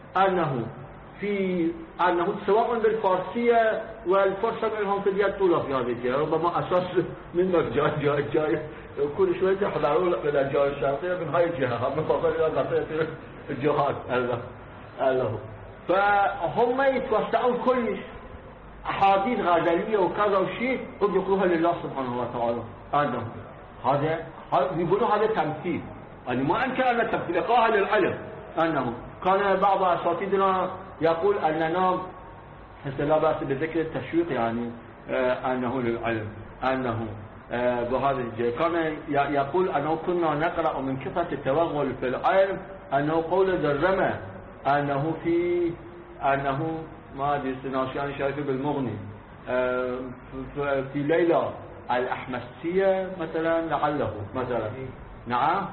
أنه سواء بالفارسية والفرصة منهم في اليد طولة في هذه الجهة، ربما أساس من جاي كل شوية يحضرون من الجهة الشرقية من هاي الجهة، هم فضل إلى غطية الجهات الله، فهم يتوسعون كل أحاديث غزلية وكذا وشيء ويقولوها لله سبحانه وتعالى. هذا يقولوا هذا تمثيل، يعني ما أنكر أن التمثيل إقاها للعلم. أنه كان بعض أساتذتنا يقول أننا لا بأس بذكر التشويق، يعني أنه للعلم، أنه بهذا الجهة كان يقول أنه كنا نقرأ من كثرة التوغل في العلم أنه قول ذرمة أنه ما أدري سناشيان شايفه بالمغني في ليلى الأحمسية مثلا لعله مثلا نعم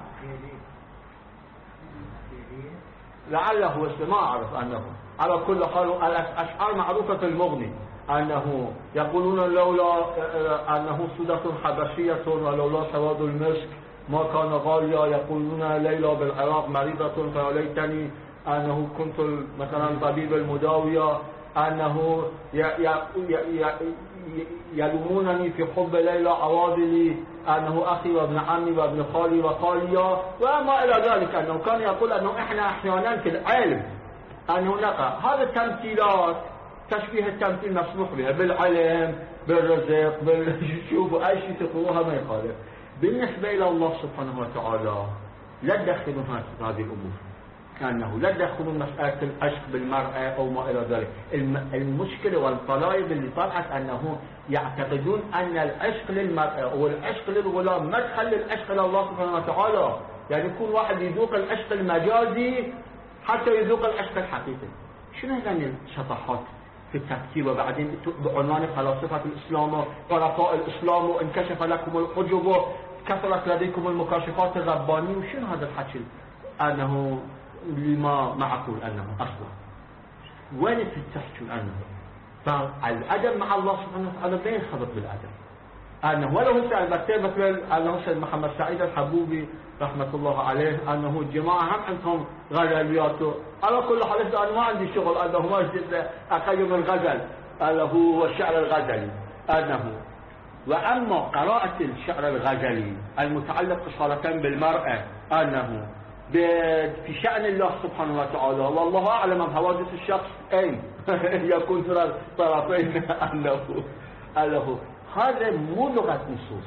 لعله ما أعرف أنه على كل حال الأشعار معروفة في المغني أنه يقولون لولا أنه سدة حبشية ولولا سواد المسك ما كان غاليا، يقولون ليلى بالعراق مريضة فليتني أنه كنت مثلا طبيب المداوية، أنه يلومونني في حب ليلى عوادلي أنه أخي وابن عمي وابن خالي وخاليا وما إلى ذلك. أنه كان يقول أنه إحنا أحيانا في العلم أنه نقع هذا التمثيلات، تشبيه التمثيل مسموح بها بالعلم بالرزق بالشوف أي شيء تقولوها ما يخالف. بالنسبة إلى الله سبحانه وتعالى لا تدخلوا هذه الأمور، أنه لا تدخلوا مسألة العشق بالمرأة أو ما إلى ذلك. المشكلة والطلائب اللي طلعت أنه يعتقدون أن العشق للمرأة أو العشق للغلام مدخل للعشق لله سبحانه وتعالى، يعني يكون واحد يذوق العشق المجازي حتى يذوق العشق الحقيقي. شنو هذه الشطحات في التفكير؟ وبعدين بعنوان فلاسفة الإسلام وعرفاء الإسلام وانكشف لكم الحجب كثرت لديكم المكاشفات الربانية، وشنو هذا الحكي؟ أنه لما معقول أنه أصلا وين تحكون أنه فالأدب مع الله سبحانه وتعالى ما ينخبط بالأدب، أنه ولو البته مثل أنه سيد محمد سعيد الحبوبي رحمة الله عليه أنه الجماعة هم عندهم غزلياته. على كل حال أنا ما عندي شغل أنه ما أجد أقيم الغزل أنه هو الشعر الغزلي أنه. وأما قراءة الشعر الغزلي المتعلق صارة بالمرأة أنه في شأن الله سبحانه وتعالى والله أعلم حوادث الشخص أين يكون ترى الطرفين أنه هذا مو لغة نصوص.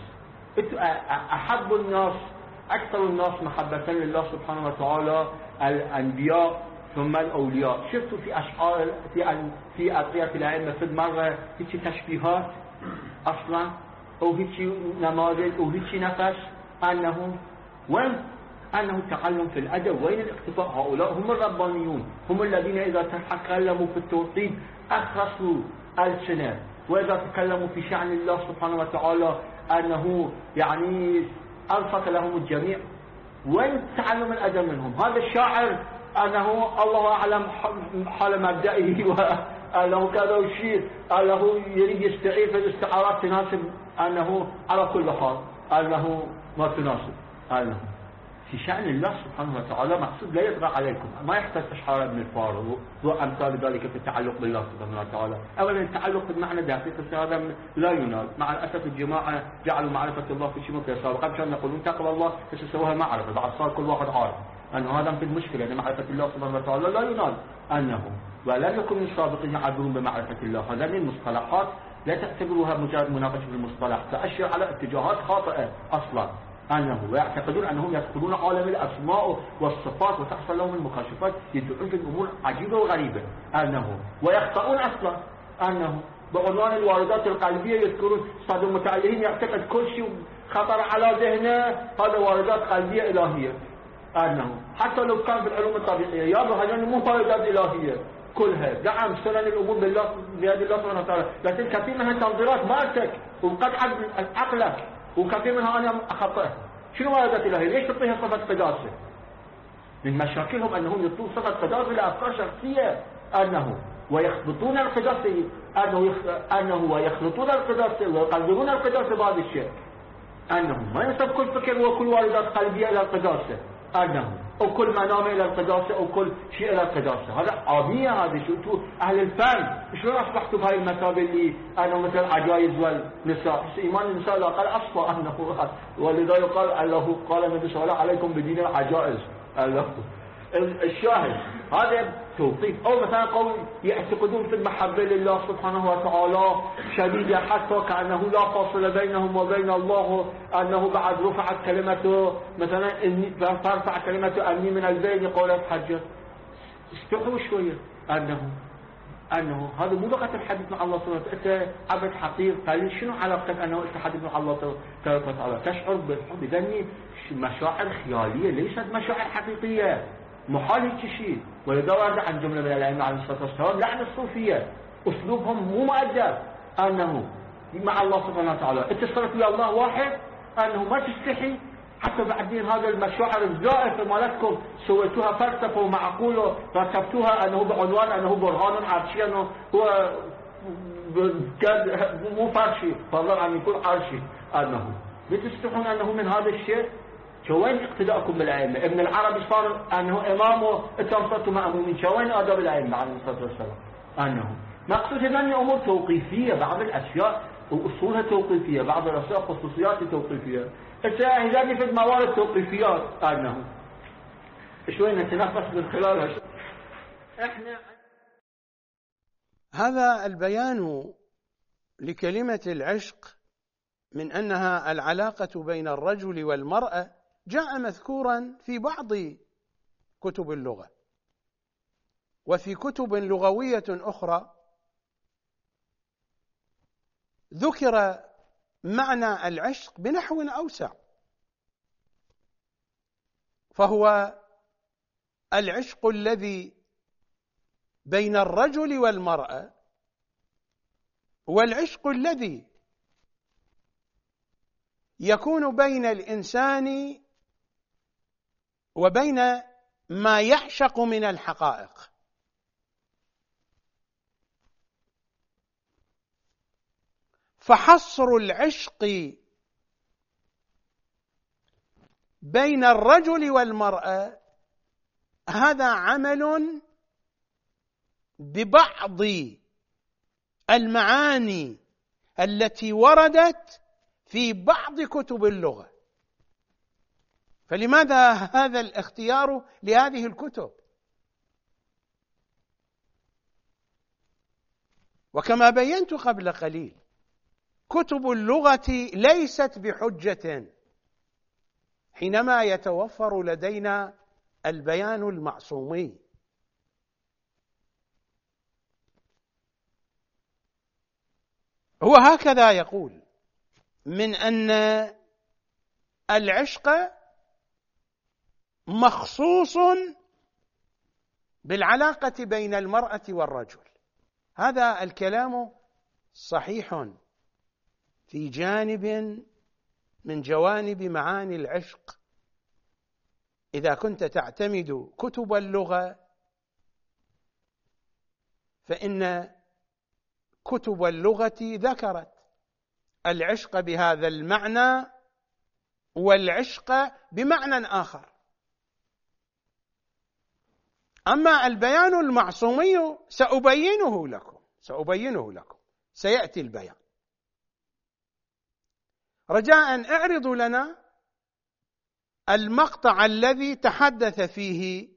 أحب الناس أكثر الناس محبة لله سبحانه وتعالى الأنبياء ثم الأولياء. شفتوا في أشعار في أطياف الأئمة في مرة هيك تشبيهات أصلا أو هيك نماذج أو هيك نفس أنه وين أنه تعلم في الأدب. وين الاقتفاء؟ هؤلاء هم الربانيون، هم الذين إذا تكلموا في التوحيد أخرسوا السنة، وإذا تكلموا في شأن الله سبحانه وتعالى أنه يعني ألفت لهم الجميع. وين تعلم الأدب منهم؟ هذا الشاعر أنه الله أعلم حال مبدئه وأنه كذا يشير أنه يريد يستعير في الاستعارات تناسب أنه على كل حال أنه ما تناسب أنه في شأن الله سبحانه وتعالى مقصود لا يطغى عليكم. ما يحتاج أشعار ابن الفارغ وأمثال ذلك في التعلق بالله سبحانه وتعالى. أولا التعلق بالمعنى دقيق هذا لا ينال. مع الأسف الجماعة جعلوا معرفة الله في شيء مكيسر. قبل كانوا يقولون تقوى الله تسووها معرفة، بعد صار كل واحد عارف أنه هذا في المشكلة أن معرفة الله سبحانه وتعالى لا ينال أنه. ولم يكن من السابقين يعبرون بمعرفة الله. هذه المصطلحات لا تعتبروها مجرد مناقشة في المصطلح، تأشر على اتجاهات خاطئة أصلا أنه ويعتقدون أنهم يدخلون عالم الأسماء والصفات وتحصل لهم المكاشفات، يدعون في الأمور عجيبة وغريبة أنه ويخطئون أصلا أنه بعنوان الواردات القلبية يذكرون صاد المتعلمين يعتقد كل شيء خطر على ذهنه هذا واردات قلبية إلهية أنه حتى لو كان في العلوم الطبيعية يابا هذا مو واردات إلهية كلها. نعم سنن الأمور بالله بيد الله سبحانه وتعالى، لكن كثير منها تنظيرات مالتك وقد عقلك وكثير منها أنا أخطأه. شنو واردات إلهية؟ ليش تعطيها صفة قداسة؟ من مشاكلهم أنهم يعطون صفة قداسة لأفكار شخصية أنه ويخلطون القداسة أنه ويخلطون القداسة ويقدرون القداسة بعض الشيء أنه ما ينسب كل فكر وكل واردات قلبية إلى القداسة أنه أو كل منام إلى القداسة أو كل شيء إلى القداسة. هذا عامية. هذا شو أهل الفن شلون أصبحتوا بهاي المثابة اللي أنه مثل العجائز والنساء إيمان النساء لا قال أصلا أنه ولذا يقال الله قال النبي صلى الله عليكم بدين العجائز الشاهد هذا توقيف. أو مثلا قوم يعتقدون في المحبة لله سبحانه وتعالى شديدة حتى كأنه لا فاصل بينهم وبين الله أنه بعد رفعت كلمته مثلا فرفع كلمته أني من البين قولت حجة. استحوا شوية أنه هذا مو لغة الحديث مع الله سبحانه وتعالى. أنت عبد حقير قال شنو علاقتك أنه أنت حديث مع الله سبحانه وتعالى؟ تشعر بالحب إذن مشاعر خيالية ليست مشاعر حقيقية. محال هيك شيء. ولذا ورد عن جملة من الأئمة عليه الصلاة والسلام لعن الصوفية أسلوبهم مو مؤدب أنه مع الله سبحانه وتعالى. أنت صرت ويا الله واحد أنه ما تستحي حتى بعدين هذا المشاعر الزائفة مالتكم سويتوها فلسفة ومعقولة ركبتوها أنه بعنوان أنه برهان عرشي أنه هو مو فرشي فضلا عن يكون عرشي أنه بتستحون أنه من هذا الشيء. شوين اقتداءكم بالأئمة؟ ابن العربي صار أنه إمامه اتنصرتوا مأمومين. شوين آداب الأئمة عليه الصلاة والسلام أنه مقصود أن أمور توقيفية بعض الأشياء وأصولها توقيفية بعض الأشياء خصوصيات توقيفية. إذا في الموارد توقيفيات أنه شوين نتنفس من خلالها. إحنا هذا البيان لكلمة العشق من أنها العلاقة بين الرجل والمرأة جاء مذكورا في بعض كتب اللغة، وفي كتب لغوية أخرى ذكر معنى العشق بنحو أوسع، فهو العشق الذي بين الرجل والمرأة، والعشق الذي يكون بين الإنسان وبين ما يعشق من الحقائق. فحصر العشق بين الرجل والمرأة هذا عمل ببعض المعاني التي وردت في بعض كتب اللغة. فلماذا هذا الاختيار لهذه الكتب؟ وكما بينت قبل قليل، كتب اللغة ليست بحجة حينما يتوفر لدينا البيان المعصومي. هو هكذا يقول من أن العشق مخصوص بالعلاقة بين المرأة والرجل. هذا الكلام صحيح في جانب من جوانب معاني العشق. إذا كنت تعتمد كتب اللغة فإن كتب اللغة ذكرت العشق بهذا المعنى والعشق بمعنى آخر. أما البيان المعصومي سأبينه لكم سيأتي البيان. رجاء اعرضوا لنا المقطع الذي تحدث فيه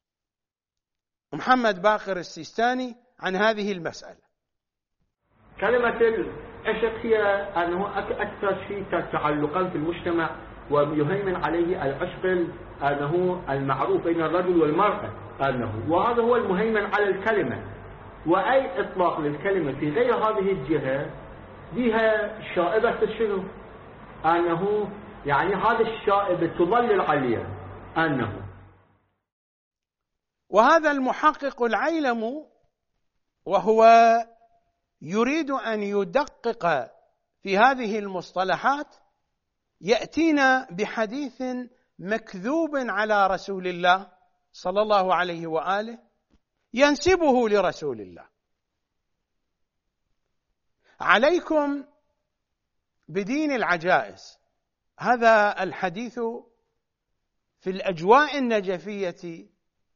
محمد باقر السيستاني عن هذه المسألة. كلمة العشق هي أنه أكثر شيء تعلقا في المجتمع، ويهيمن عليه العشق أنه المعروف بين الرجل والمرأة وهذا هو المهيمن على الكلمة. وأي إطلاق للكلمة في غير هذه الجهة بها شائبة الشنو، أنه يعني هذا الشائبة تضلل عليه أنه. وهذا المحقق العيلم وهو يريد أن يدقق في هذه المصطلحات يأتينا بحديث مكذوب على رسول الله صلى الله عليه وآله ينسبه لرسول الله: عليكم بدين العجائز. هذا الحديث في الأجواء النجفية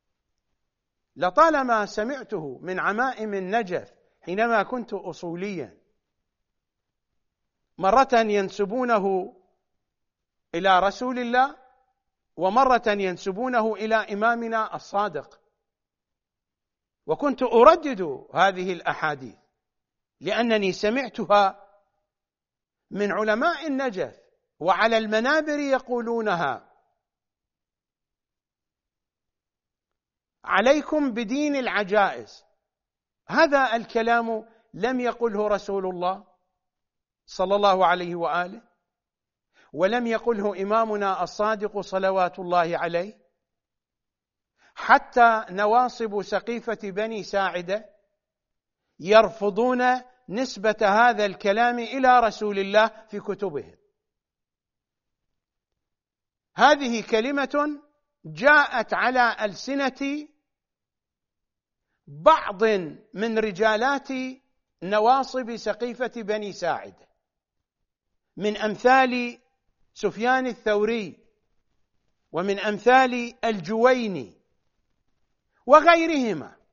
لطالما سمعته من عمائم النجف حينما كنت أصوليا، مرة ينسبونه إلى رسول الله ومرة ينسبونه إلى إمامنا الصادق، وكنت أردد هذه الأحاديث لأنني سمعتها من علماء النجف وعلى المنابر يقولونها: عليكم بدين العجائز. هذا الكلام لم يقله رسول الله صلى الله عليه وآله، ولم يقله إمامنا الصادق صلوات الله عليه. حتى نواصب سقيفة بني ساعدة يرفضون نسبة هذا الكلام إلى رسول الله في كتبهم. هذه كلمة جاءت على ألسنة بعض من رجالات نواصب سقيفة بني ساعدة من أمثال سفيان الثوري ومن أمثال الجويني وغيرهما.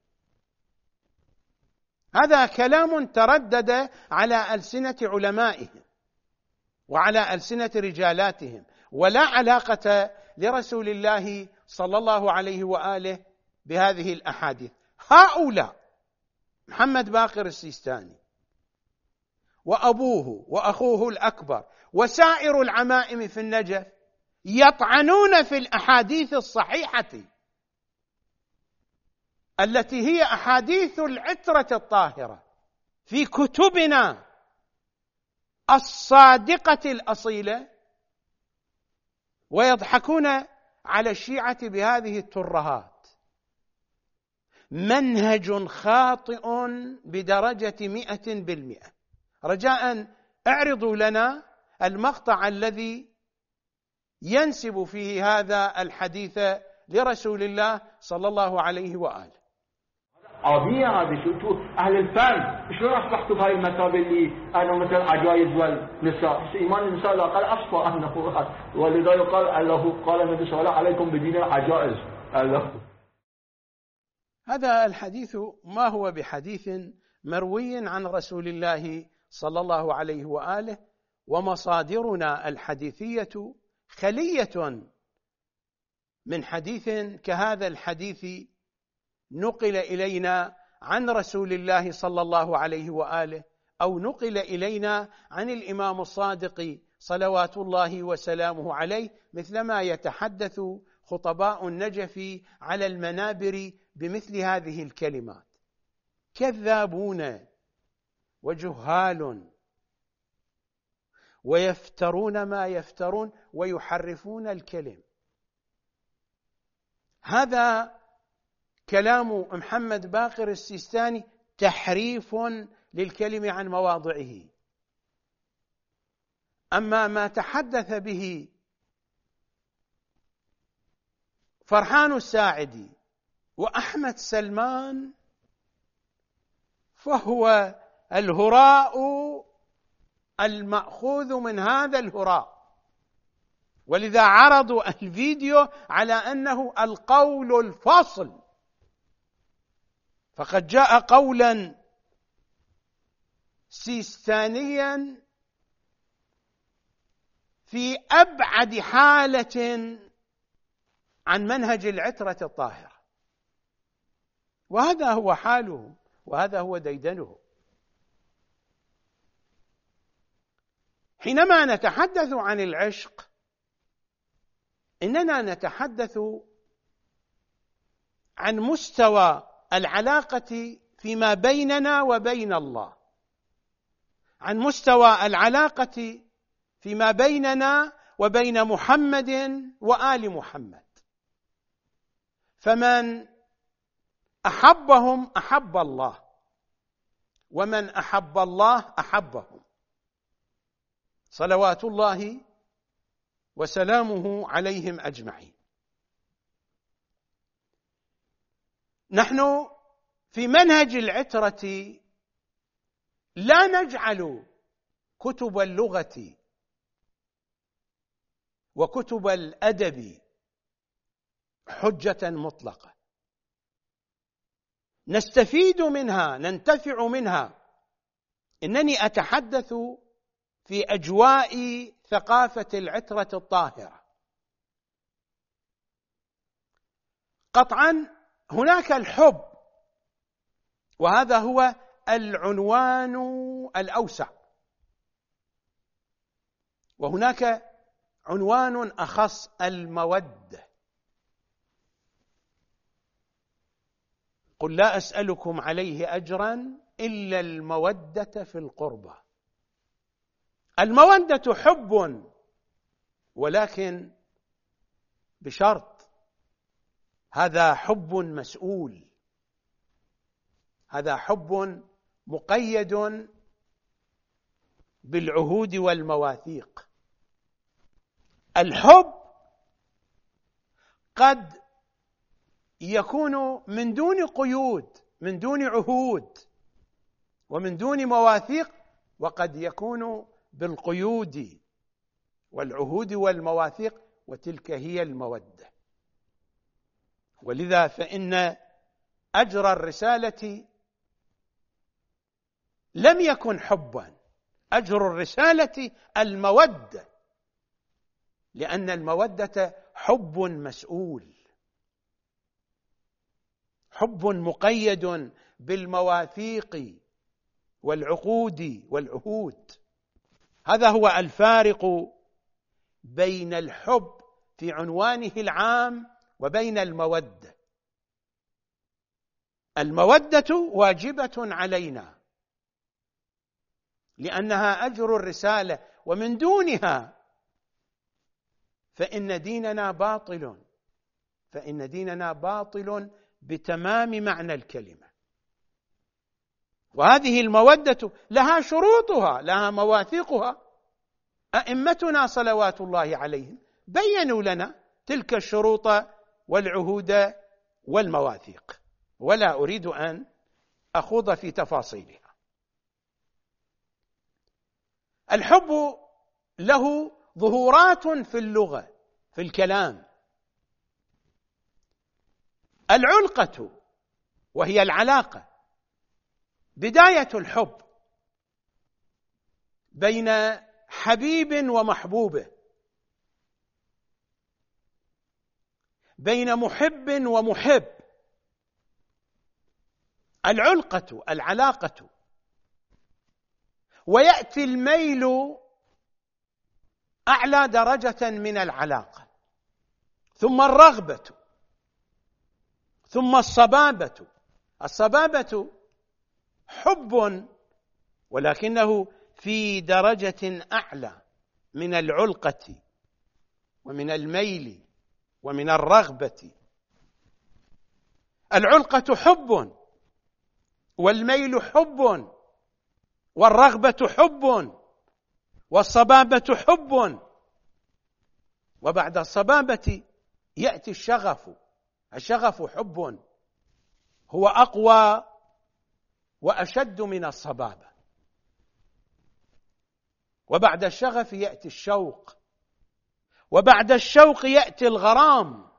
هذا كلام تردد على ألسنة علمائهم وعلى ألسنة رجالاتهم، ولا علاقة لرسول الله صلى الله عليه وآله بهذه الأحاديث. هؤلاء محمد باقر السيستاني وأبوه وأخوه الأكبر وسائر العمائم في النجف يطعنون في الأحاديث الصحيحة التي هي أحاديث العترة الطاهرة في كتبنا الصادقة الأصيلة، ويضحكون على الشيعة بهذه الترهات. منهج خاطئ بدرجة 100%. رجاء اعرضوا لنا المقطع الذي ينسب فيه هذا الحديث لرسول الله صلى الله عليه وآله. عادية هذه. شو أهل الفن شلون أصبحتوا بهاي المثابة اللي أنا مثل عجائز والنساء؟ إيمان النساء لا قال أصفى أنه ولذا يقال الله قال النبي صلى الله عليكم بدين العجائز. الله هذا الحديث ما هو بحديث مروي عن رسول الله صلى الله عليه وآله، ومصادرنا الحديثية خلية من حديث كهذا الحديث نقل إلينا عن رسول الله صلى الله عليه وآله، أو نقل إلينا عن الإمام الصادق صلوات الله وسلامه عليه، مثلما يتحدث خطباء النجف على المنابر بمثل هذه الكلمات. كذابون وجهال ويفترون ما يفترون ويحرفون الكلم. هذا كلام محمد باقر السيستاني تحريف للكلم عن مواضعه. أما ما تحدث به فرحان الساعدي وأحمد سلمان فهو الهراء المأخوذ من هذا الهراء، ولذا عرضوا الفيديو على أنه القول الفصل، فقد جاء قولا سيستانيا في أبعد حالة عن منهج العترة الطاهرة، وهذا هو حاله وهذا هو ديدنه. حينما نتحدث عن العشق إننا نتحدث عن مستوى العلاقة فيما بيننا وبين الله، عن مستوى العلاقة فيما بيننا وبين محمد وآل محمد. فمن أحبهم أحب الله، ومن أحب الله أحبهم صلوات الله وسلامه عليهم أجمعين. نحن في منهج العترة لا نجعل كتب اللغة وكتب الأدب حجة مطلقة، نستفيد منها ننتفع منها. إنني أتحدث في أجواء ثقافة العترة الطاهرة. قطعا هناك الحب، وهذا هو العنوان الأوسع، وهناك عنوان أخص، المودة. قل لا أسألكم عليه أجرا إلا المودة في القربى. المودة حب، ولكن بشرط، هذا حب مسؤول، هذا حب مقيد بالعهود والمواثيق. الحب قد يكون من دون قيود، من دون عهود ومن دون مواثيق، وقد يكون بالقيود والعهود والمواثيق، وتلك هي المودة. ولذا فإن أجر الرسالة لم يكن حبا، أجر الرسالة المودة، لأن المودة حب مسؤول، حب مقيد بالمواثيق والعقود والعهود. هذا هو الفارق بين الحب في عنوانه العام وبين المودة. المودة واجبة علينا لأنها أجر الرسالة، ومن دونها فإن ديننا باطل، فإن ديننا باطل بتمام معنى الكلمة. وهذه المودة لها شروطها، لها مواثيقها. أئمتنا صلوات الله عليهم بيّنوا لنا تلك الشروط والعهود والمواثيق. ولا أريد أن أخوض في تفاصيلها. الحب له ظهورات في اللغة، في الكلام. العلقة وهي العلاقة، بداية الحب بين حبيب ومحبوبه، بين محب ومحب. العلقة، العلاقة. ويأتي الميل أعلى درجة من العلاقة، ثم الرغبة، ثم الصبابة. الصبابة حب ولكنه في درجة أعلى من العلقة ومن الميل ومن الرغبة. العلقة حب، والميل حب، والرغبة حب، والصبابة حب. وبعد الصبابة يأتي الشغف. الشغف حب، هو أقوى وأشد من الصبابة. وبعد الشغف يأتي الشوق، وبعد الشوق يأتي الغرام،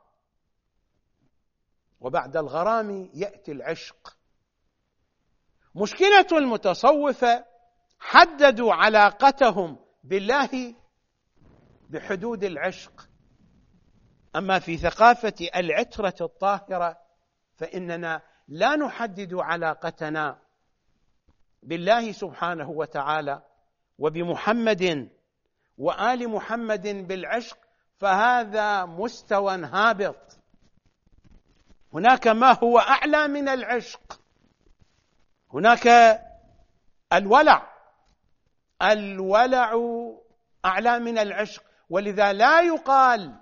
وبعد الغرام يأتي العشق. مشكلة المتصوفة حددوا علاقتهم بالله بحدود العشق، أما في ثقافة العترة الطاهرة فإننا لا نحدد علاقتنا بالله سبحانه وتعالى وبمحمد وآل محمد بالعشق، فهذا مستوى هابط. هناك ما هو أعلى من العشق، هناك الولع. الولع أعلى من العشق، ولذا لا يقال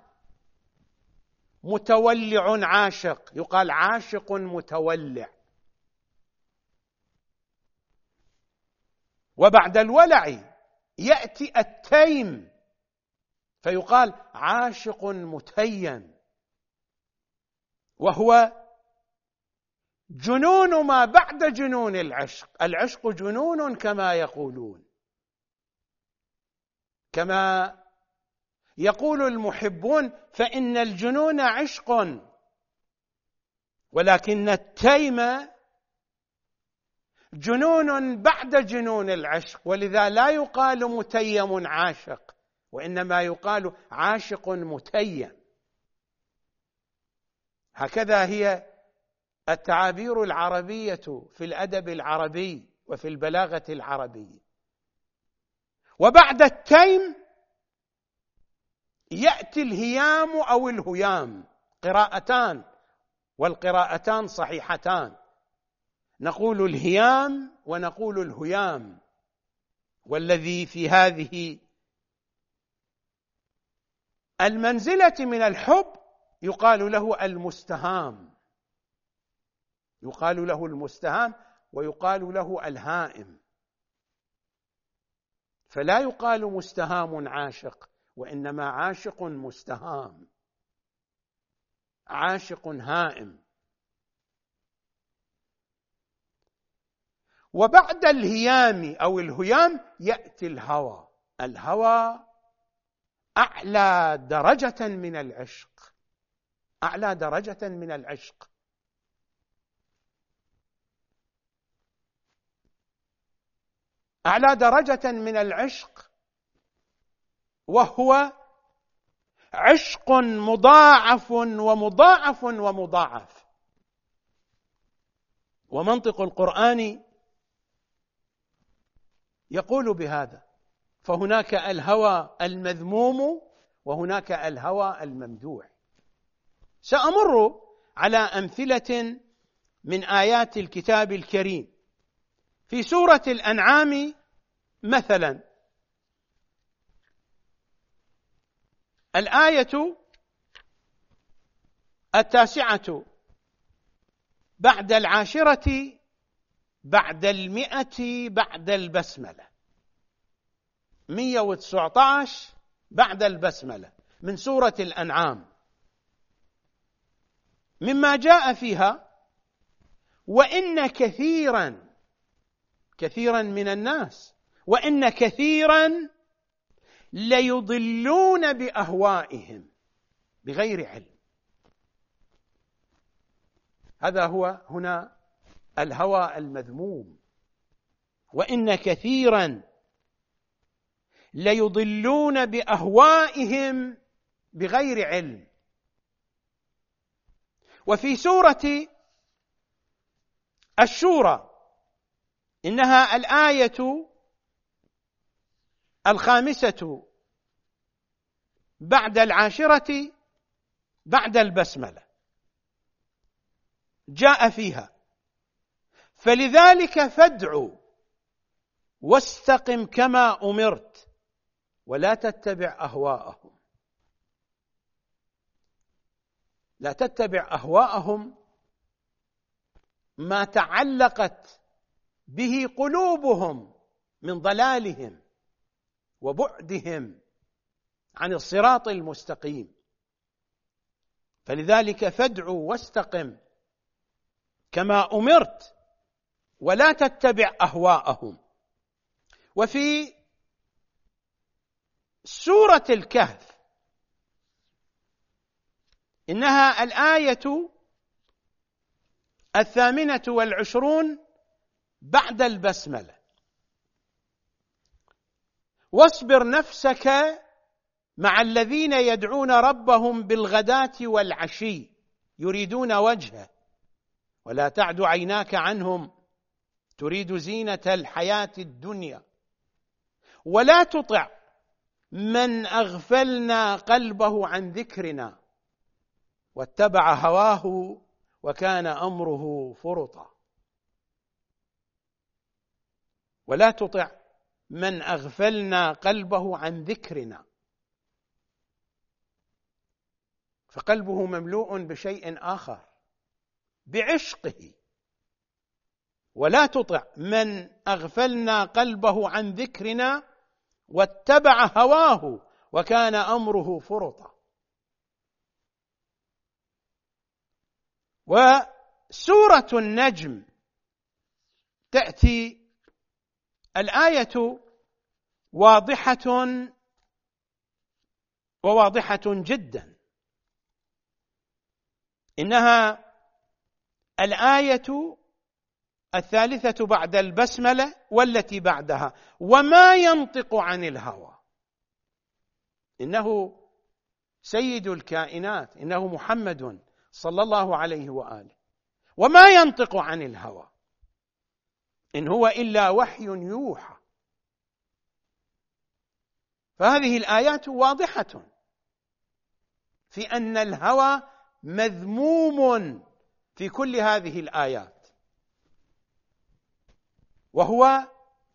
متولع عاشق، يقال عاشق متولع. وبعد الولع يأتي التيم، فيقال عاشق متيم، وهو جنون ما بعد جنون العشق. العشق جنون كما يقولون، كما يقول المحبون، فإن الجنون عشق، ولكن التيم جنون بعد جنون العشق، ولذا لا يقال متيم عاشق، وإنما يقال عاشق متيم. هكذا هي التعابير العربية في الأدب العربي وفي البلاغة العربية. وبعد التيم يأتي الهيام أو الهيام، قراءتان والقراءتان صحيحتان، نقول الهيام ونقول الهيام. والذي في هذه المنزلة من الحب يقال له المستهام، يقال له المستهام ويقال له الهائم. فلا يقال مستهام عاشق، وإنما عاشق مستهام، عاشق هائم. وبعد الهيام أو الهيام يأتي الهوى. الهوى أعلى درجة من العشق، أعلى درجة من العشق. أعلى درجة من العشق، وهو عشق مضاعف ومضاعف ومضاعف. ومنطق القرآن يقول بهذا، فهناك الهوى المذموم وهناك الهوى الممدوح. سأمر على أمثلة من آيات الكتاب الكريم. في سورة الأنعام مثلا الآية 9 بعد 10 بعد 100 بعد البسملة، 119 بعد البسملة من سورة الأنعام. مما جاء فيها وإن كثيرا من الناس، وإن كثيرا ليضلون بأهوائهم بغير علم. هذا هو هنا الهوى المذموم. وإن كثيرا ليضلون بأهوائهم بغير علم. وفي سورة الشورى إنها الآية 5 بعد 10 بعد البسملة، جاء فيها: فلذلك فادع واستقم كما أمرت ولا تتبع أهواءهم. لا تتبع أهواءهم ما تعلقت به قلوبهم من ضلالهم وبعدهم عن الصراط المستقيم. فلذلك فادع واستقم كما أمرت ولا تتبع أهواءهم. وفي سورة الكهف إنها الآية 28 بعد البسملة: واصبر نفسك مع الذين يدعون ربهم بالغداة والعشي يريدون وجهه ولا تعد عيناك عنهم تريد زينة الحياة الدنيا ولا تطع من أغفلنا قلبه عن ذكرنا واتبع هواه وكان أمره فرطا. ولا تطع من أغفلنا قلبه عن ذكرنا، فقلبه مملوء بشيء آخر، بعشقه. ولا تطع من أغفلنا قلبه عن ذكرنا واتبع هواه وكان أمره فرطا. وسورة النجم تأتي الآية واضحة جدا، إنها الآية 3 بعد البسملة والتي بعدها: وما ينطق عن الهوى. إنه سيد الكائنات، إنه محمد صلى الله عليه وآله، وما ينطق عن الهوى إن هو إلا وحي يوحى. فهذه الآيات واضحة في أن الهوى مذموم في كل هذه الآيات، وهو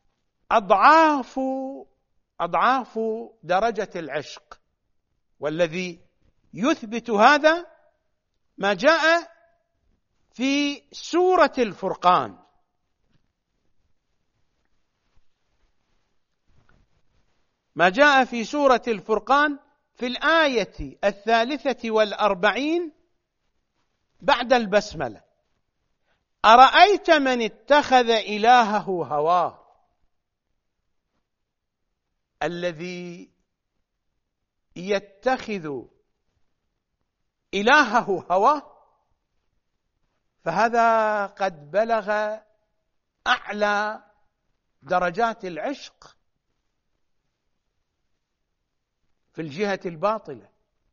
أضعاف درجة العشق. والذي يثبت هذا ما جاء في سورة الفرقان. ما جاء في سورة الفرقان في الآية 43 بعد البسملة: أرأيت من اتخذ إلهه هواه. الذي يتخذ إلهه هواه فهذا قد بلغ أعلى درجات العشق في الجهة الباطلة،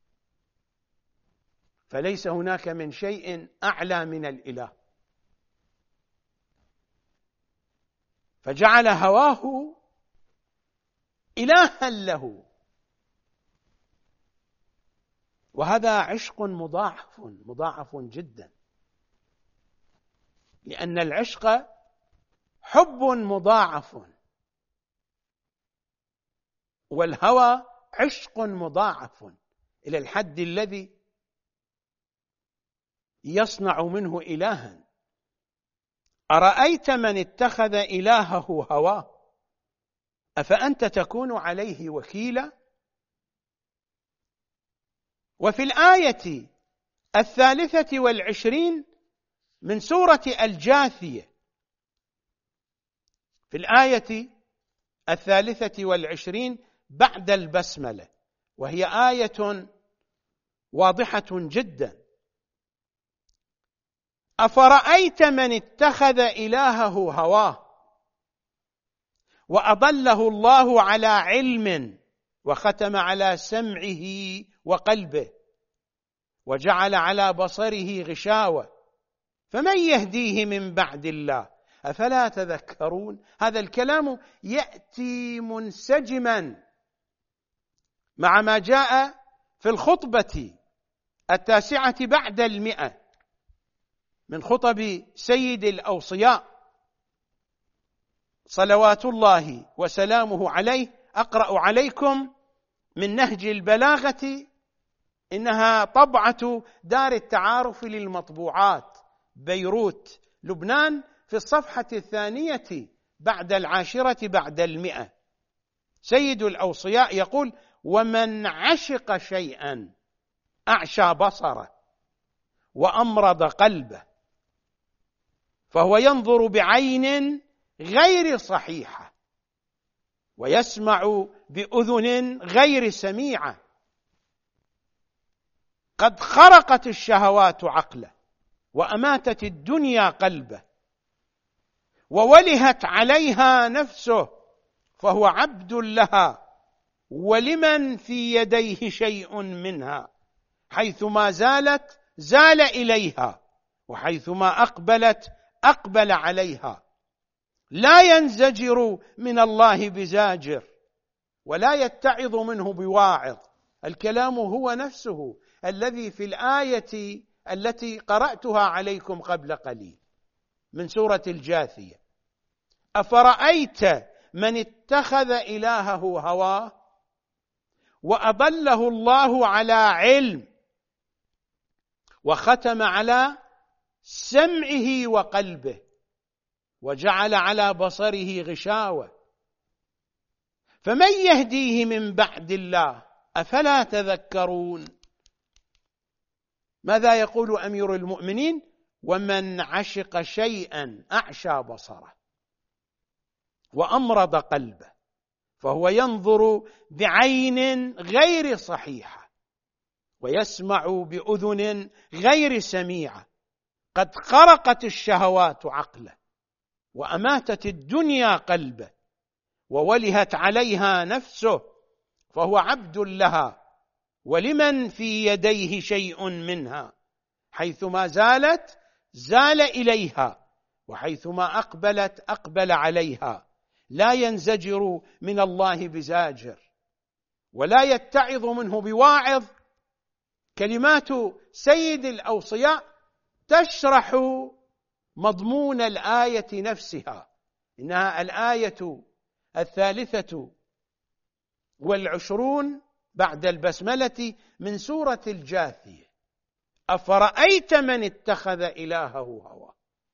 فليس هناك من شيء أعلى من الإله، فجعل هواه إلها له. وهذا عشق مضاعف جدا، لأن العشق حب مضاعف، والهوى عشق مضاعف إلى الحد الذي يصنع منه إلها. أرأيت من اتخذ إلهه هواه أفأنت تكون عليه وكيلا. وفي الآية 23 من سورة الجاثية في الآية 23 بعد البسملة، وهي آية واضحة جدا: أفرأيت من اتخذ إلهه هواه وأضله الله على علم وختم على سمعه وقلبه وجعل على بصره غشاوة فمن يهديه من بعد الله أفلا تذكرون؟ هذا الكلام يأتي منسجما مع ما جاء في الخطبة 9 بعد 100 من خطب سيد الأوصياء صلوات الله وسلامه عليه. أقرأ عليكم من نهج البلاغة، إنها طبعة دار التعارف للمطبوعات بيروت لبنان، في الصفحة 2 بعد 10 بعد 100. سيد الأوصياء يقول: ومن عشق شيئا أعشى بصره وأمرض قلبه فهو ينظر بعين غير صحيحة ويسمع بأذن غير سميعة، قد خرقت الشهوات عقله وأماتت الدنيا قلبه وولهت عليها نفسه فهو عبد لها ولمن في يديه شيء منها، حيثما زالت زال إليها وحيثما أقبلت أقبل عليها، لا ينزجر من الله بزاجر ولا يتعظ منه بواعظ. الكلام هو نفسه الذي في الآية التي قرأتها عليكم قبل قليل من سورة الجاثية: أفرأيت من اتخذ إلهه هواه وأضله الله على علم وختم على سمعه وقلبه وجعل على بصره غشاوة فمن يهديه من بعد الله أفلا تذكرون؟ ماذا يقول أمير المؤمنين؟ ومن عشق شيئا أعشى بصره وأمرض قلبه فهو ينظر بعين غير صحيحة ويسمع بأذن غير سميعة، قد خرقت الشهوات عقله وأماتت الدنيا قلبه وولهت عليها نفسه فهو عبد لها ولمن في يديه شيء منها، حيثما زالت زال إليها وحيثما أقبلت أقبل عليها، لا ينزجر من الله بزاجر ولا يتعظ منه بواعظ. كلمات سيد الأوصياء تشرح مضمون الآية نفسها، إنها الآية 23 بعد البسملة من سورة الجاثية: أفرأيت من اتخذ إلهه هواه.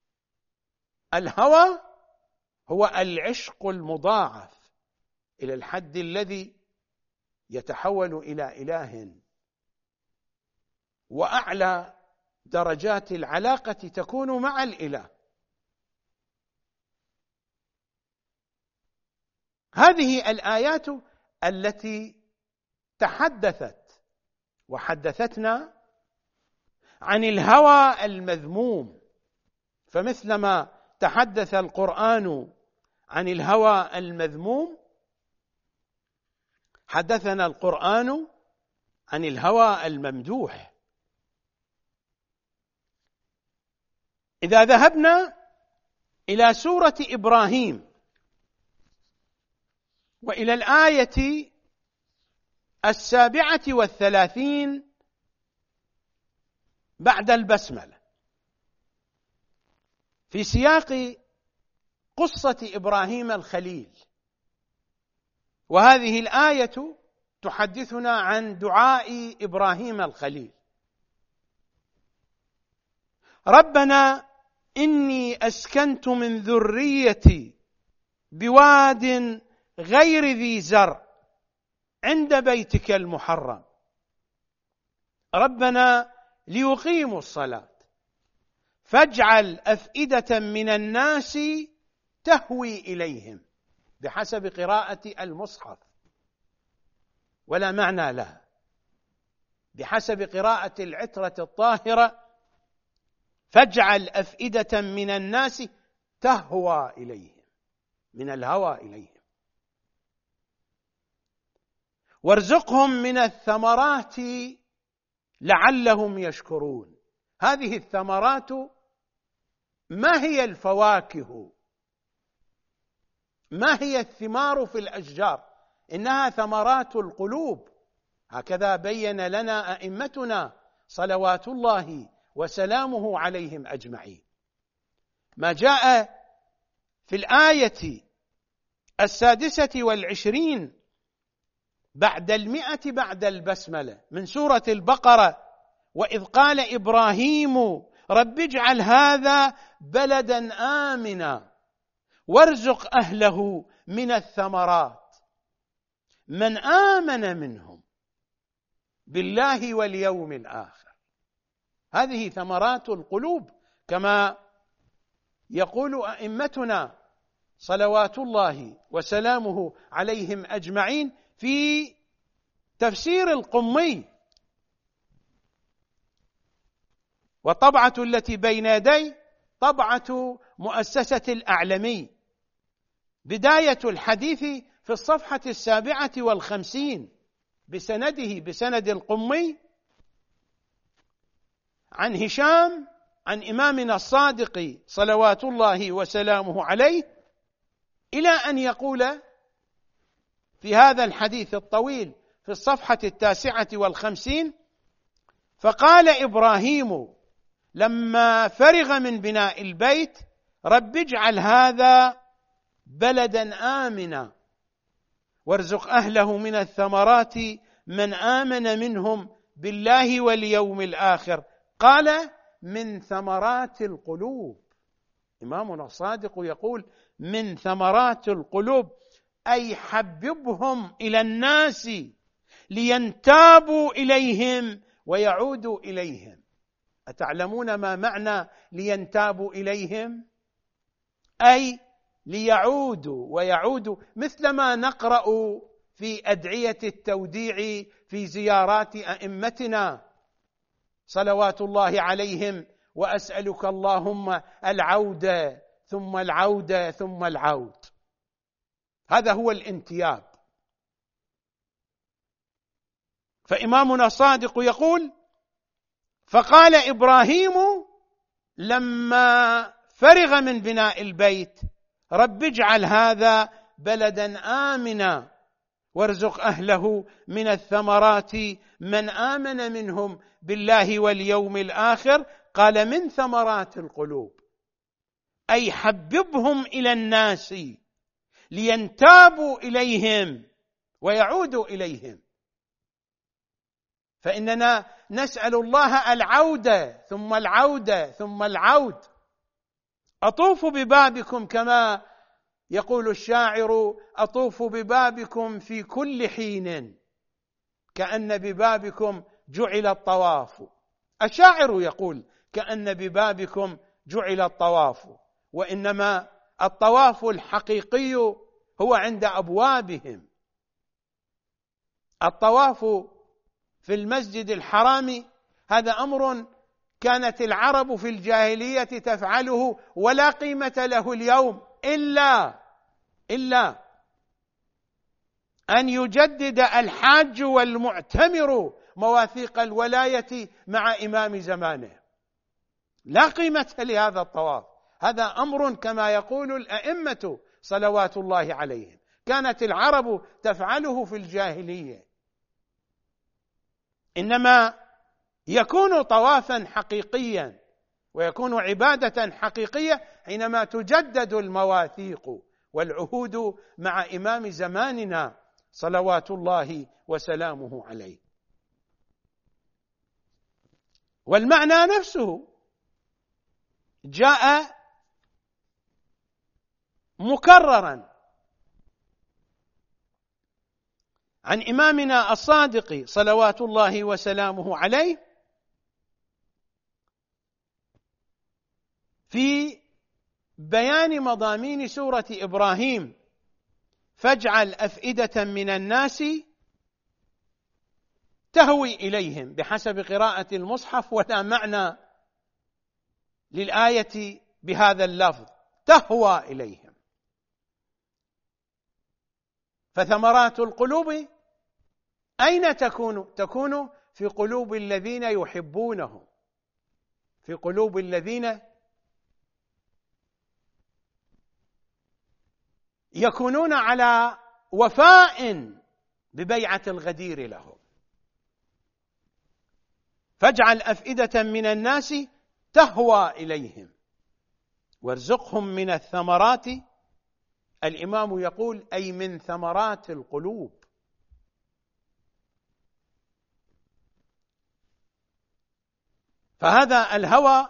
الهوى هو العشق المضاعف إلى الحد الذي يتحول إلى إله، وأعلى درجات العلاقة تكون مع الإله. هذه الآيات التي تحدثت وحدثتنا عن الهوى المذموم، فمثلما تحدث القرآن عن الهوى المذموم حدثنا القرآن عن الهوى الممدوح. إذا ذهبنا إلى سورة إبراهيم وإلى الآية 37 بعد البسملة في سياق قصة إبراهيم الخليل، وهذه الآية تحدثنا عن دعاء إبراهيم الخليل: ربنا إني أسكنت من ذريتي بواد غير ذي زرع عند بيتك المحرم ربنا ليقيموا الصلاة فاجعل أفئدة من الناس تهوي إليهم، بحسب قراءة المصحف ولا معنى لها، بحسب قراءة العترة الطاهرة فاجعل أفئدة من الناس تهوى إليهم، من الهوى إليهم، وارزقهم من الثمرات لعلهم يشكرون. هذه الثمرات ما هي الفواكه، ما هي الثمار في الأشجار، إنها ثمرات القلوب. هكذا بين لنا أئمتنا صلوات الله وسلامه عليهم أجمعين. ما جاء في الآية 26 بعد 100 بعد البسملة من سورة البقرة: وإذ قال إبراهيم رب اجعل هذا بلدا آمنا وارزق أهله من الثمرات من آمن منهم بالله واليوم الآخر. هذه ثمرات القلوب كما يقول أئمتنا صلوات الله وسلامه عليهم أجمعين في تفسير القمي. والطبعة التي بين يدي طبعة مؤسسة الأعلمي، بداية الحديث في الصفحة 57 بسند القمي عن هشام عن إمامنا الصادق صلوات الله وسلامه عليه، إلى أن يقول في هذا الحديث الطويل في الصفحة 59: فقال إبراهيم لما فرغ من بناء البيت رب اجعل هذا بلدا آمنا وارزق أهله من الثمرات من آمن منهم بالله واليوم الآخر. قال من ثمرات القلوب. إمامنا الصادق يقول من ثمرات القلوب، أي حببهم إلى الناس لينتابوا إليهم ويعودوا إليهم. أتعلمون ما معنى لينتابوا إليهم؟ أي ليعودوا ويعودوا، مثلما نقرأ في أدعية التوديع في زيارات أئمتنا صلوات الله عليهم: وأسألك اللهم العودة ثم العودة ثم العود. هذا هو الانتياب. فإمامنا الصادق يقول: فقال إبراهيم لما فرغ من بناء البيت رب اجعل هذا بلدا آمنا وارزق أهله من الثمرات من آمن منهم بالله واليوم الآخر. قال من ثمرات القلوب، أي حببهم إلى الناس لينتابوا إليهم ويعودوا إليهم. فإننا نسأل الله العودة ثم العودة ثم العود. أطوف ببابكم كما يقول الشاعر: أطوف ببابكم في كل حين كأن ببابكم جعل الطواف. الشاعر يقول كأن ببابكم جعل الطواف، وإنما الطواف الحقيقي هو عند أبوابهم. الطواف في المسجد الحرام هذا أمر كانت العرب في الجاهلية تفعله ولا قيمة له اليوم إلا أن يجدد الحاج والمعتمر مواثيق الولاية مع إمام زمانه. لا قيمة لهذا الطواف. هذا أمر كما يقول الأئمة صلوات الله عليهم كانت العرب تفعله في الجاهلية، إنما يكون طوافا حقيقيا ويكون عبادة حقيقية حينما تجدد المواثيق والعهود مع إمام زماننا صلوات الله وسلامه عليه. والمعنى نفسه جاء مكررا عن إمامنا الصادق صلوات الله وسلامه عليه في بيان مضامين سورة إبراهيم فاجعل أفئدة من الناس تهوي إليهم بحسب قراءة المصحف، ولا معنى للآية بهذا اللفظ تهوى إليهم. فثمرات القلوب أين تكون؟ تكون في قلوب الذين يحبونه، في قلوب الذين يكونون على وفاء ببيعة الغدير لهم. فاجعل أفئدة من الناس تهوى إليهم وارزقهم من الثمرات. الإمام يقول أي من ثمرات القلوب. فهذا الهوى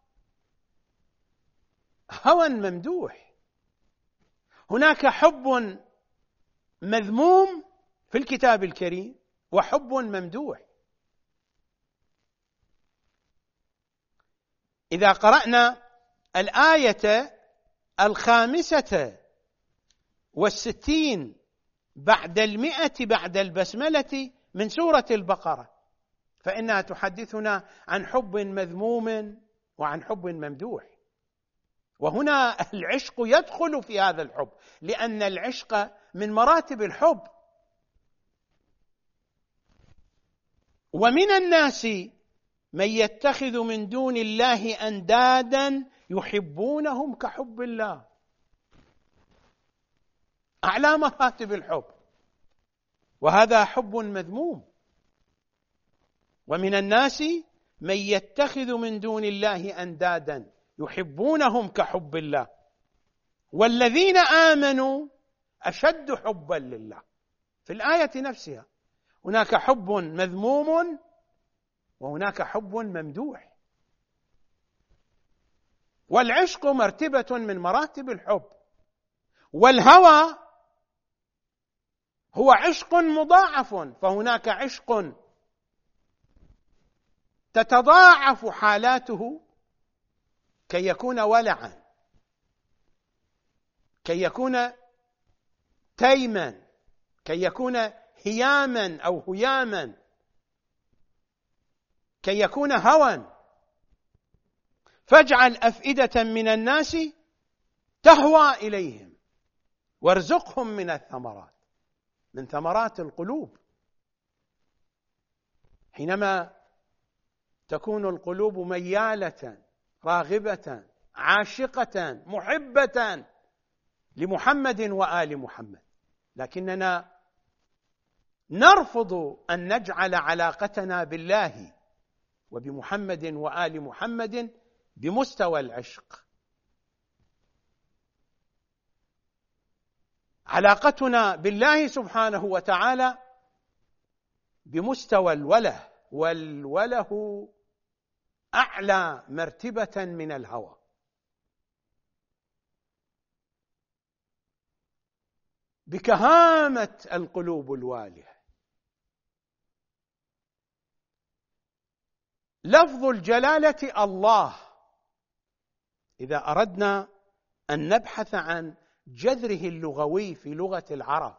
هوى ممدوح. هناك حب مذموم في الكتاب الكريم وحب ممدوح. إذا قرأنا الآية 65 بعد 100 بعد البسملة من سورة البقرة، فإنها تحدثنا عن حب مذموم وعن حب ممدوح. وهنا العشق يدخل في هذا الحب، لأن العشق من مراتب الحب. ومن الناس من يتخذ من دون الله أندادا يحبونهم كحب الله، أعلى مراتب الحب، وهذا حب مذموم. ومن الناس من يتخذ من دون الله أندادا يحبونهم كحب الله والذين آمنوا أشد حبا لله. في الآية نفسها هناك حب مذموم وهناك حب ممدوح. والعشق مرتبة من مراتب الحب، والهوى هو عشق مضاعف، فهناك عشق تتضاعف حالاته كي يكون ولعا، كي يكون تيما، كي يكون هياما أو هياما، كي يكون هوى. فاجعل أفئدة من الناس تهوى إليهم وارزقهم من الثمرات، من ثمرات القلوب. حينما تكون القلوب ميالة راغبة عاشقة محبة لمحمد وآل محمد، لكننا نرفض أن نجعل علاقتنا بالله وبمحمد وآل محمد بمستوى العشق. علاقتنا بالله سبحانه وتعالى بمستوى الوله، والوله أعلى مرتبة من الهوى. بكهامة القلوب الوالهة. لفظ الجلالة الله، إذا أردنا أن نبحث عن جذره اللغوي في لغة العرب،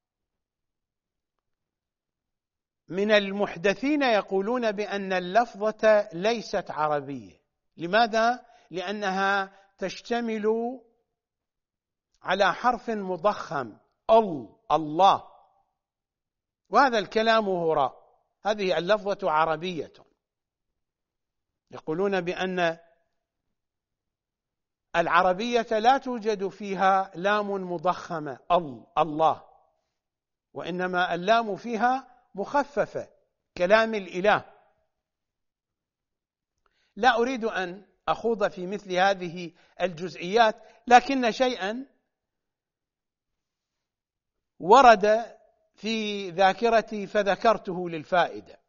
من المحدثين يقولون بأن اللفظة ليست عربية. لماذا؟ لأنها تشتمل على حرف مضخم الله، وهذا الكلام هراء. هذه اللفظة عربية. يقولون بأن العربية لا توجد فيها لام مضخمة الله، وإنما اللام فيها مخففة كلام الإله. لا أريد أن أخوض في مثل هذه الجزئيات، لكن شيئا ورد في ذاكرتي فذكرته للفائدة.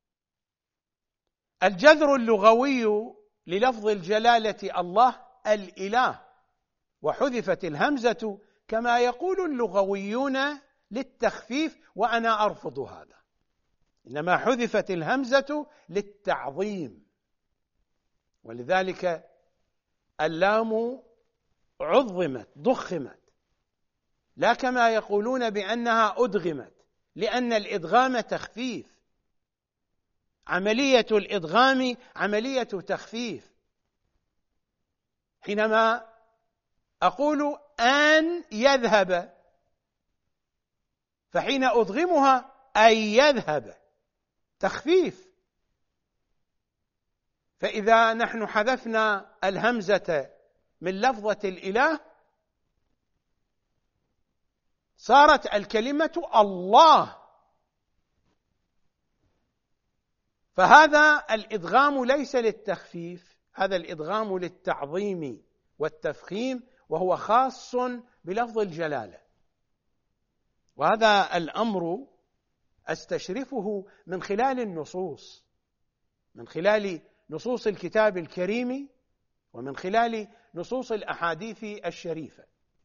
الجذر اللغوي للفظ الجلالة الله الإله، وحذفت الهمزة كما يقول اللغويون للتخفيف، وأنا أرفض هذا، إنما حذفت الهمزة للتعظيم. ولذلك اللام عظمت ضخمت، لا كما يقولون بأنها أدغمت، لأن الإدغام تخفيف، عملية الإدغام عملية تخفيف. حينما أقول أن يذهب، فحين أدغمها أن يذهب تخفيف. فإذا نحن حذفنا الهمزة من لفظة الإله صارت الكلمة الله. فهذا الإدغام ليس للتخفيف، هذا الإدغام للتعظيم والتفخيم، وهو خاص بلفظ الجلالة. وهذا الأمر أستشرفه من خلال النصوص، من خلال نصوص الكتاب الكريم ومن خلال نصوص الأحاديث الشريفة.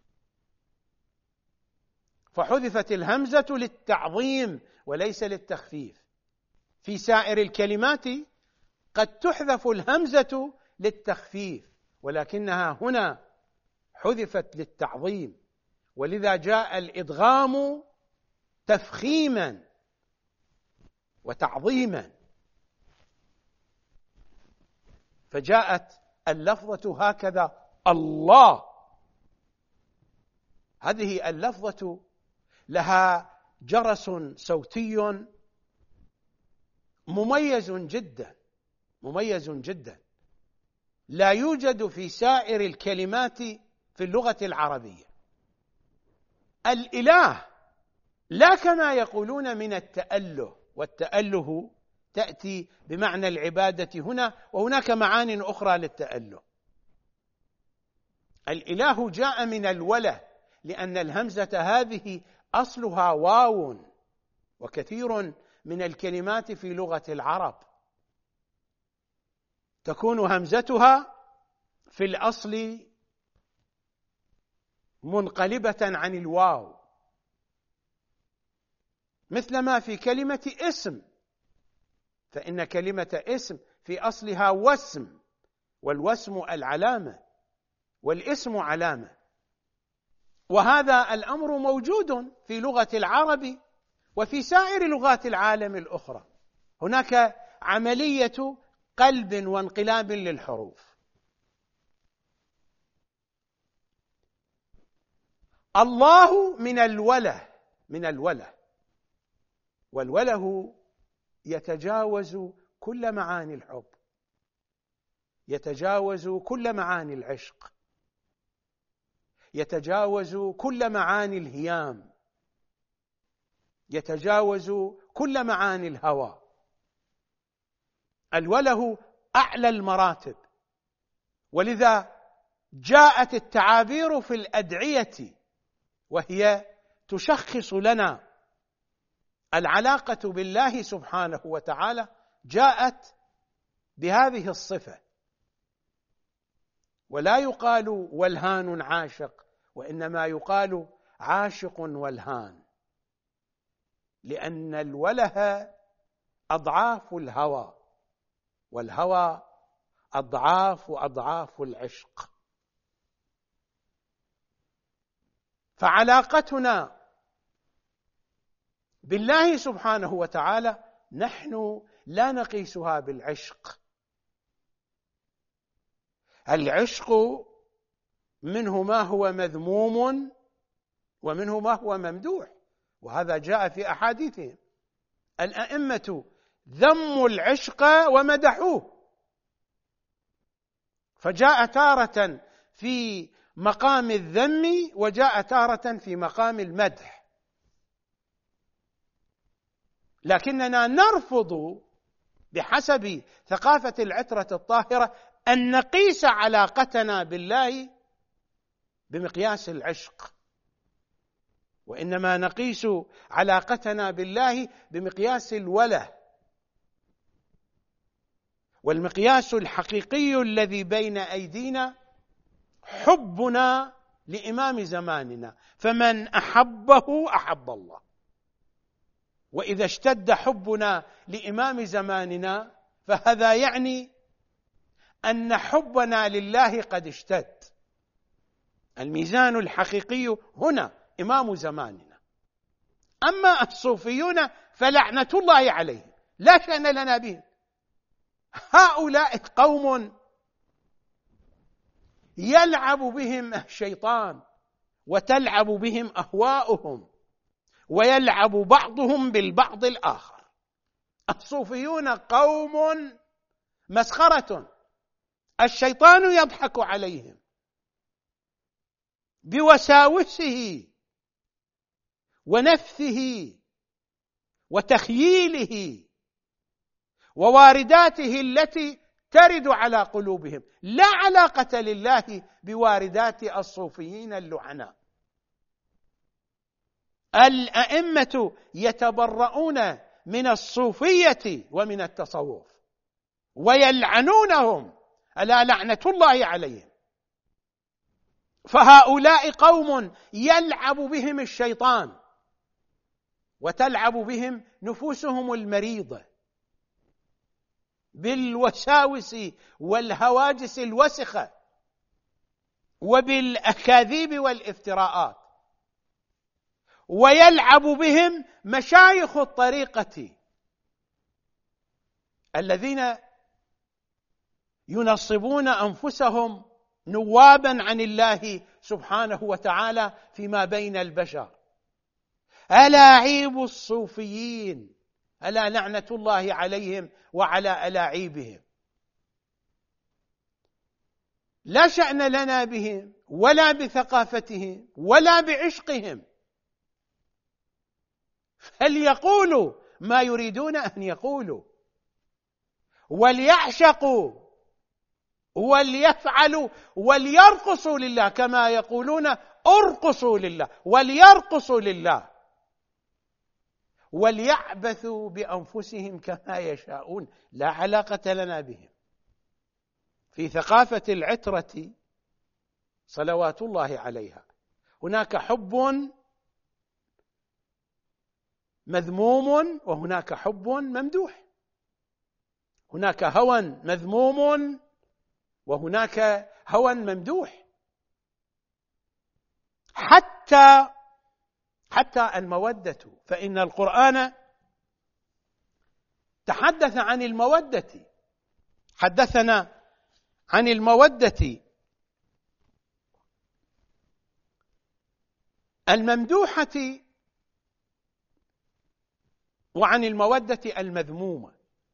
فحذفت الهمزة للتعظيم وليس للتخفيف. في سائر الكلمات قد تحذف الهمزة للتخفيف، ولكنها هنا حذفت للتعظيم، ولذا جاء الإدغام تفخيما وتعظيما، فجاءت اللفظة هكذا الله. هذه اللفظة لها جرس صوتي مميز جدا، مميز جدا، لا يوجد في سائر الكلمات في اللغة العربية. الإله لا كما يقولون من التأله، والتأله تأتي بمعنى العبادة هنا، وهناك معان أخرى للتأله. الإله جاء من الوله، لأن الهمزة هذه أصلها واو، وكثير من الكلمات في لغة العرب تكون همزتها في الأصل منقلبة عن الواو، مثل ما في كلمة اسم، فإن كلمة اسم في أصلها وسم، والوسم العلامة والاسم علامة. وهذا الأمر موجود في لغة العرب وفي سائر لغات العالم الأخرى. هناك عملية قلب وانقلاب للحروف. الله من الوله، من الوله، والوله يتجاوز كل معاني الحب، يتجاوز كل معاني العشق، يتجاوز كل معاني الهيام، يتجاوز كل معاني الهوى. الوله أعلى المراتب، ولذا جاءت التعابير في الأدعية وهي تشخص لنا العلاقة بالله سبحانه وتعالى، جاءت بهذه الصفة. ولا يقال ولهان عاشق، وإنما يقال عاشق ولهان، لأن الوله أضعاف الهوى، والهوى أضعاف العشق. فعلاقتنا بالله سبحانه وتعالى نحن لا نقيسها بالعشق. العشق منه ما هو مذموم ومنه ما هو ممدوح، وهذا جاء في أحاديثهم. الأئمة ذموا العشق ومدحوه، فجاء تارة في مقام الذم وجاء تارة في مقام المدح. لكننا نرفض بحسب ثقافة العترة الطاهرة أن نقيس علاقتنا بالله بمقياس العشق، وإنما نقيس علاقتنا بالله بمقياس الوله. والمقياس الحقيقي الذي بين أيدينا حبنا لإمام زماننا، فمن أحبه أحب الله. وإذا اشتد حبنا لإمام زماننا فهذا يعني أن حبنا لله قد اشتد. الميزان الحقيقي هنا إمام زماننا. أما الصوفيون فلعنة الله عليهم، لا شأن لنا بهم. هؤلاء قوم يلعب بهم الشيطان وتلعب بهم أهواؤهم ويلعب بعضهم بالبعض الآخر. الصوفيون قوم مسخرة، الشيطان يضحك عليهم بوساوسه ونفثه وتخييله ووارداته التي ترد على قلوبهم. لا علاقة لله بواردات الصوفيين اللعناء. الأئمة يتبرؤون من الصوفية ومن التصوف ويلعنونهم، ألا لعنة الله عليهم. فهؤلاء قوم يلعب بهم الشيطان وتلعب بهم نفوسهم المريضة بالوساوس والهواجس الوسخة وبالأكاذيب والافتراءات، ويلعب بهم مشايخ الطريقة الذين ينصبون أنفسهم نوابا عن الله سبحانه وتعالى فيما بين البشر. ألاعيب الصوفيين، ألا لعنة الله عليهم وعلى ألاعيبهم. لا شأن لنا بهم ولا بثقافتهم ولا بعشقهم، فليقولوا ما يريدون أن يقولوا، وليعشقوا وليفعلوا وليرقصوا لله، كما يقولون ارقصوا لله، وليرقصوا لله، وليعبثوا بأنفسهم كما يشاءون. لا علاقة لنا بهم. في ثقافة العترة صلوات الله عليها هناك حب مذموم وهناك حب ممدوح، هناك هوى مذموم وهناك هوى ممدوح. حتى المودة، فإن القرآن تحدث عن المودة، حدثنا عن المودة الممدوحة وعن المودة المذمومة.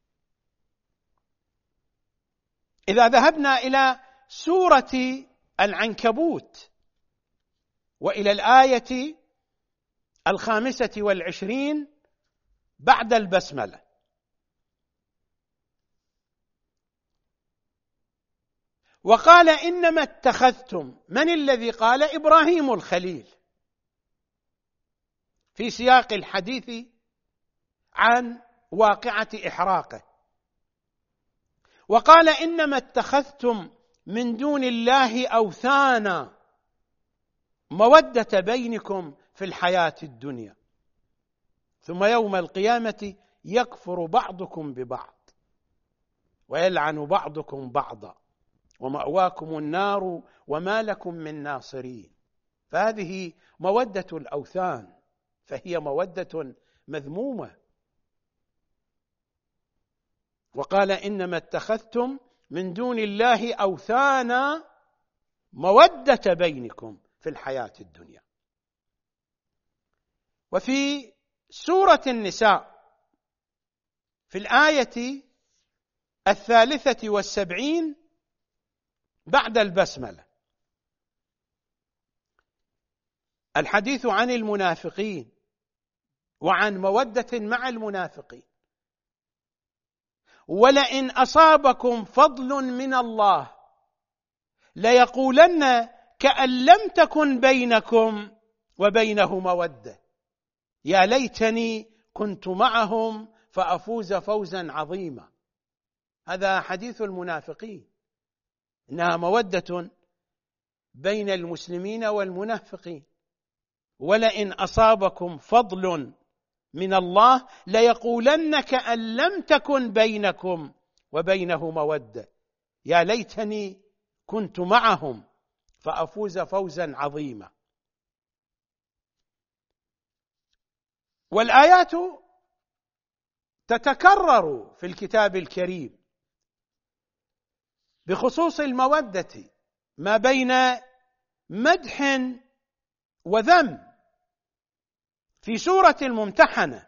إذا ذهبنا إلى سورة العنكبوت وإلى الآية 25 بعد البسملة، وقال إنما اتخذتم، من الذي قال؟ إبراهيم الخليل، في سياق الحديث عن واقعة إحراقه، وقال إنما اتخذتم من دون الله أوثانا مودة بينكم في الحياة الدنيا ثم يوم القيامة يكفر بعضكم ببعض ويلعن بعضكم بعضا ومأواكم النار وما لكم من ناصرين. فهذه مودة الأوثان، فهي مودة مذمومة. وقال إنما اتخذتم من دون الله أوثانا مودة بينكم في الحياة الدنيا. وفي سورة النساء في الآية 73 بعد البسملة الحديث عن المنافقين وعن مودة مع المنافقين. ولئن أصابكم فضل من الله ليقولن كأن لم تكن بينكم وبينه مودة يا ليتني كنت معهم فأفوز فوزا عظيما. هذا حديث المنافقين، إنها مودة بين المسلمين والمنافقين. ولئن أصابكم فضل من الله ليقولن كأن لم تكن بينكم وبينه مودة يا ليتني كنت معهم فأفوز فوزا عظيما. والآيات تتكرر في الكتاب الكريم بخصوص المودة ما بين مدح وذم. في سورة الممتحنة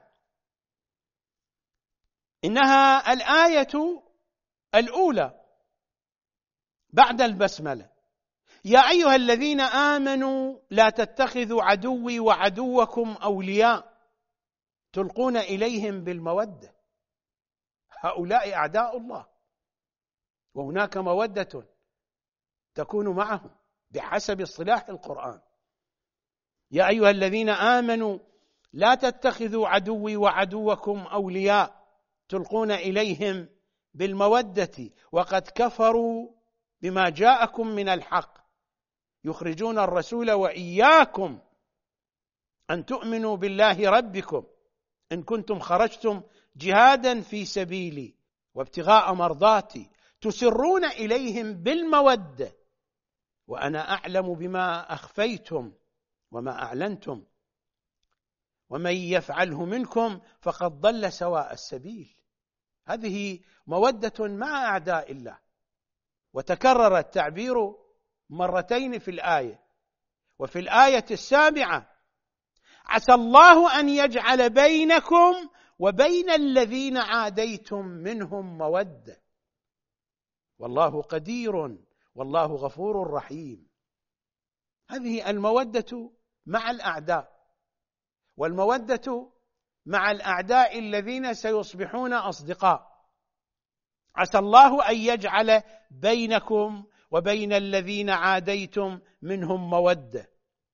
إنها الآية الأولى بعد البسملة: يا أيها الذين آمنوا لا تتخذوا عدوي وعدوكم أولياء تلقون إليهم بالمودة. هؤلاء أعداء الله، وهناك مودة تكون معهم بحسب اصطلاح القرآن. يا أيها الذين آمنوا لا تتخذوا عدوي وعدوكم أولياء تلقون إليهم بالمودة وقد كفروا بما جاءكم من الحق يخرجون الرسول وإياكم أن تؤمنوا بالله ربكم إن كنتم خرجتم جهادا في سبيلي وابتغاء مرضاتي تسرون إليهم بالمودة وأنا أعلم بما أخفيتم وما أعلنتم ومن يفعله منكم فقد ضل سواء السبيل. هذه مودة مع أعداء الله، وتكرر التعبير مرتين في الآية. وفي الآية السابعة: عسى الله أن يجعل بينكم وبين الذين عاديتم منهم مودة والله قدير والله غفور رحيم. هذه المودة مع الأعداء، والمودة مع الأعداء الذين سيصبحون أصدقاء. عسى الله أن يجعل بينكم وبين الذين عاديتم منهم مودة.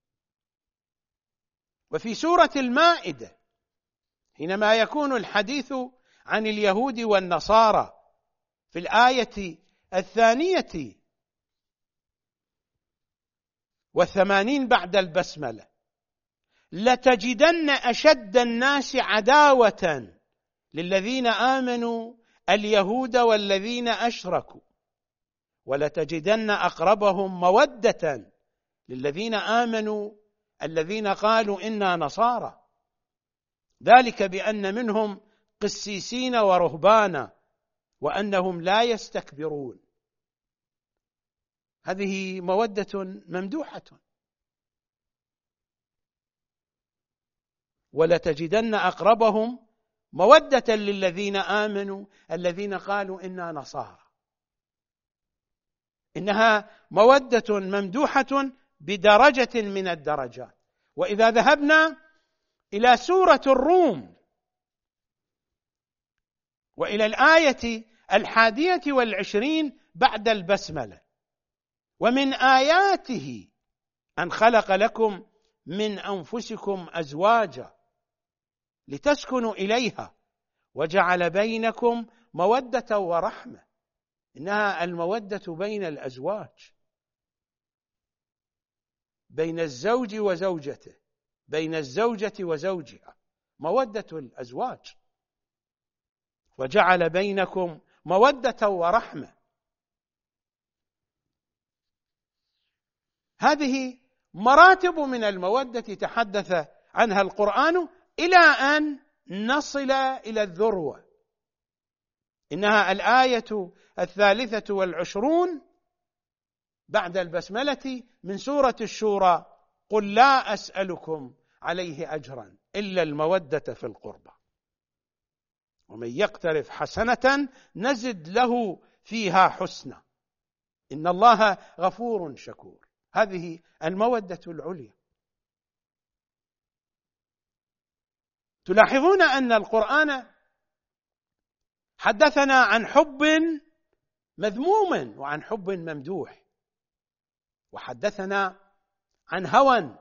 وفي سورة المائدة حينما يكون الحديث عن اليهود والنصارى في الآية 82 بعد البسملة: لتجدن أشد الناس عداوة للذين آمنوا اليهود والذين أشركوا ولتجدن أقربهم مودة للذين آمنوا الذين قالوا إنا نصارى ذلك بأن منهم قسيسين ورهبانا وأنهم لا يستكبرون. هذه مودة ممدوحة. ولتجدن أقربهم مودة للذين آمنوا الذين قالوا إنا نصارى. إنها مودة ممدوحة بدرجة من الدرجات. وإذا ذهبنا إلى سورة الروم وإلى الآية 21 بعد البسملة: ومن آياته أن خلق لكم من أنفسكم أزواجا لتسكنوا إليها وجعل بينكم مودة ورحمة. إنها المودة بين الأزواج، بين الزوج وزوجته، بين الزوجة وزوجها، مودة الأزواج. وجعل بينكم مودة ورحمة. هذه مراتب من المودة تحدث عنها القرآن إلى أن نصل إلى الذروة. إنها الآية 23 بعد البسملة من سورة الشورى: قل لا أسألكم عليه أجرا إلا المودة في القربى ومن يقترف حسنة نزد له فيها حسنا إن الله غفور شكور. هذه المودة العليا. تلاحظون أن القرآن حدثنا عن حب مذموم وعن حب ممدوح، وحدثنا عن هوى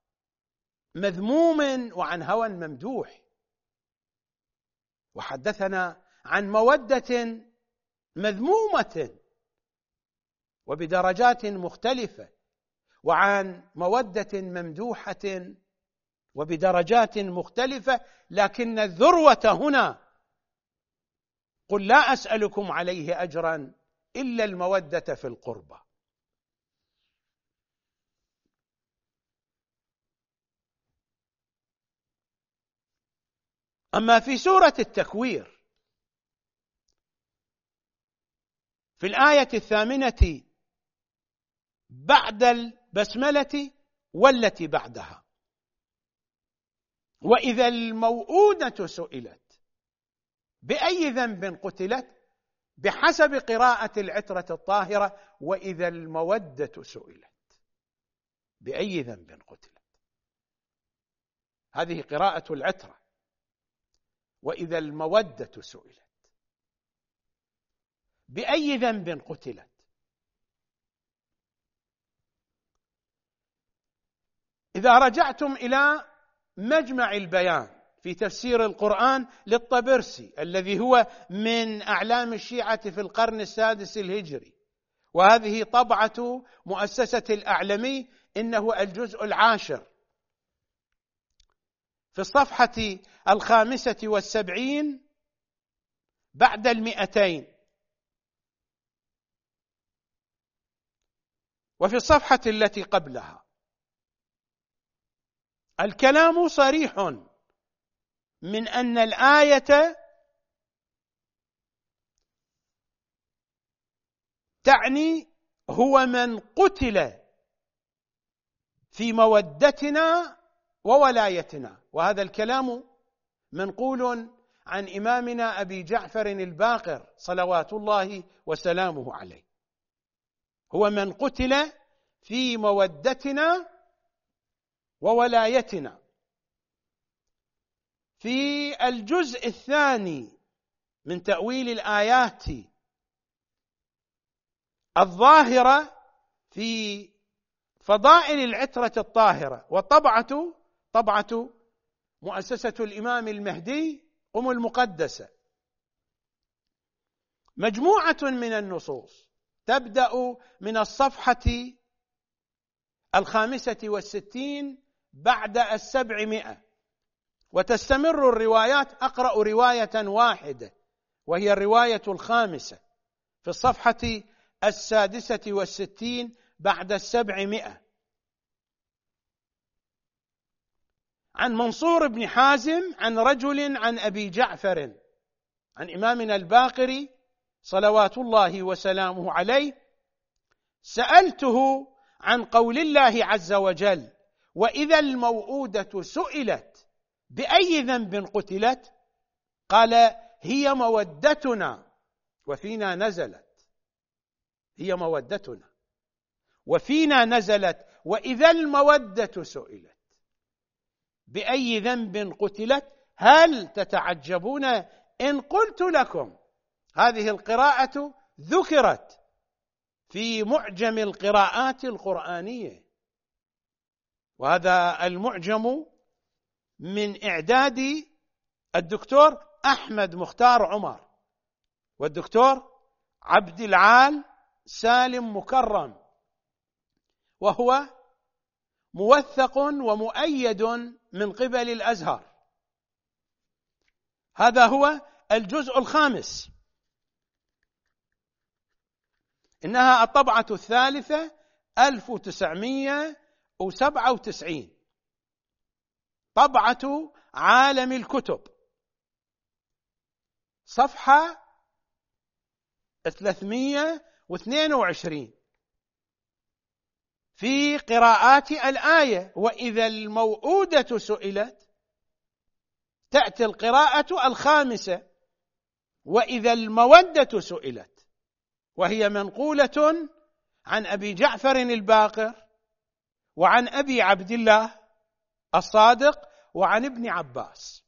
مذموم وعن هوى ممدوح، وحدثنا عن مودة مذمومة وبدرجات مختلفة، وعن مودة ممدوحة وبدرجات مختلفة، لكن الذروة هنا: قل لا أسألكم عليه أجرا إلا المودة في القربى. أما في سورة التكوير في الآية 8 بعد البسملة والتي بعدها: وإذا الموءودة سئلت بأي ذنب قتلت، بحسب قراءة العترة الطاهرة وإذا المودة سئلت بأي ذنب قتلت. هذه قراءة العترة، وإذا المودة سئلت بأي ذنب قتلت. إذا رجعتم إلى مجمع البيان في تفسير القرآن للطبرسي الذي هو من أعلام الشيعة في القرن السادس الهجري، وهذه طبعة مؤسسة الأعلمي، إنه الجزء 10 في الصفحة 75 بعد 200، وفي الصفحة التي قبلها الكلام صريح من أن الآية تعني هو من قتل في مودتنا وولايتنا. وهذا الكلام منقول عن إمامنا أبي جعفر الباقر صلوات الله وسلامه عليه، هو من قتل في مودتنا وولايتنا. في الجزء 2 من تأويل الآيات الظاهرة في فضائل العترة الطاهرة، طبعة مؤسسة الإمام المهدي قم المقدسة، مجموعة من النصوص تبدأ من الصفحة 65 بعد 700 وتستمر الروايات. أقرأ رواية واحدة وهي الرواية 5 في الصفحة 66 بعد 700 عن منصور بن حازم عن رجل عن أبي جعفر عن إمامنا الباقري صلوات الله وسلامه عليه: سألته عن قول الله عز وجل: وإذا الموءودة سئلت بأي ذنب قتلت، قال: هي مودتنا وفينا نزلت. هي مودتنا وفينا نزلت وإذا المودة سئلت بأي ذنب قتلت. هل تتعجبون إن قلت لكم هذه القراءة ذكرت في معجم القراءات القرآنية، وهذا المعجم من إعداد الدكتور أحمد مختار عمر والدكتور عبد العال سالم مكرم، وهو موثق ومؤيد من قبل الأزهر. هذا هو الجزء 5، إنها الطبعة 3 1997، طبعة عالم الكتب، صفحة 322 في قراءات الآية: وإذا الموءودة سئلت، تأتي القراءة 5 وإذا المودة سئلت، وهي منقولة عن أبي جعفر الباقر وعن أبي عبد الله الصادق وعن ابن عباس.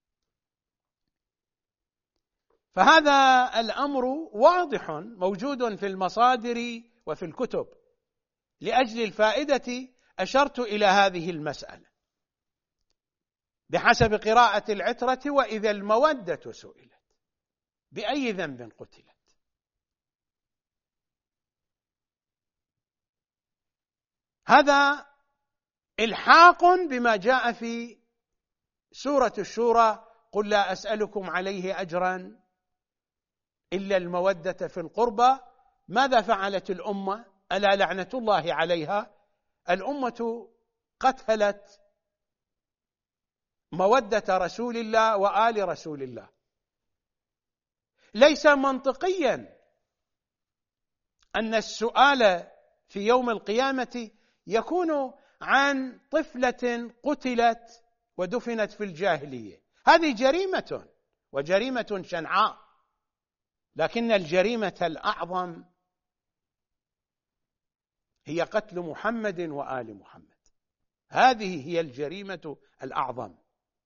فهذا الأمر واضح موجود في المصادر وفي الكتب. لأجل الفائدة أشرت إلى هذه المسألة بحسب قراءة العترة: وإذا المودة سئلت بأي ذنب قتلت. هذا إلحاق بما جاء في سورة الشورى: قل لا أسألكم عليه أجرا إلا المودة في القربى ماذا فعلت الأمة؟ ألا لعنة الله عليها؟ الأمة قتلت مودة رسول الله وآل رسول الله. ليس منطقيا أن السؤال في يوم القيامة يكون عن طفلة قتلت ودفنت في الجاهلية. هذه جريمة، وجريمة شنعاء، لكن الجريمة الأعظم هي قتل محمد وآل محمد. هذه هي الجريمة الأعظم،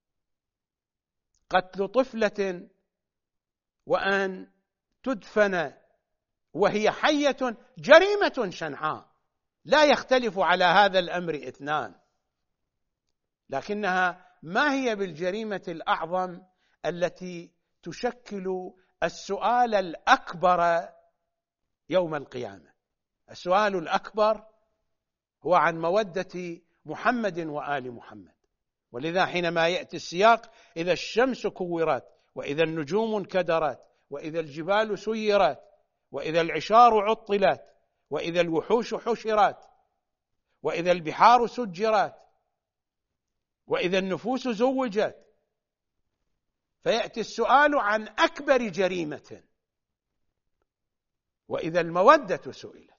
قتل طفلة وأن تدفن وهي حية جريمة شنعاء، لا يختلف على هذا الأمر اثنان، لكنها ما هي بالجريمة الأعظم التي تشكل السؤال الأكبر يوم القيامة. السؤال الأكبر هو عن مودة محمد وآل محمد. ولذا حينما يأتي السياق: إذا الشمس كورت، وإذا النجوم انكدرت، وإذا الجبال سيرت، وإذا العشار عطلت، وإذا الوحوش حشرت، وإذا البحار سجرت، وإذا النفوس زوجت، فيأتي السؤال عن أكبر جريمة: وإذا المودة سئلت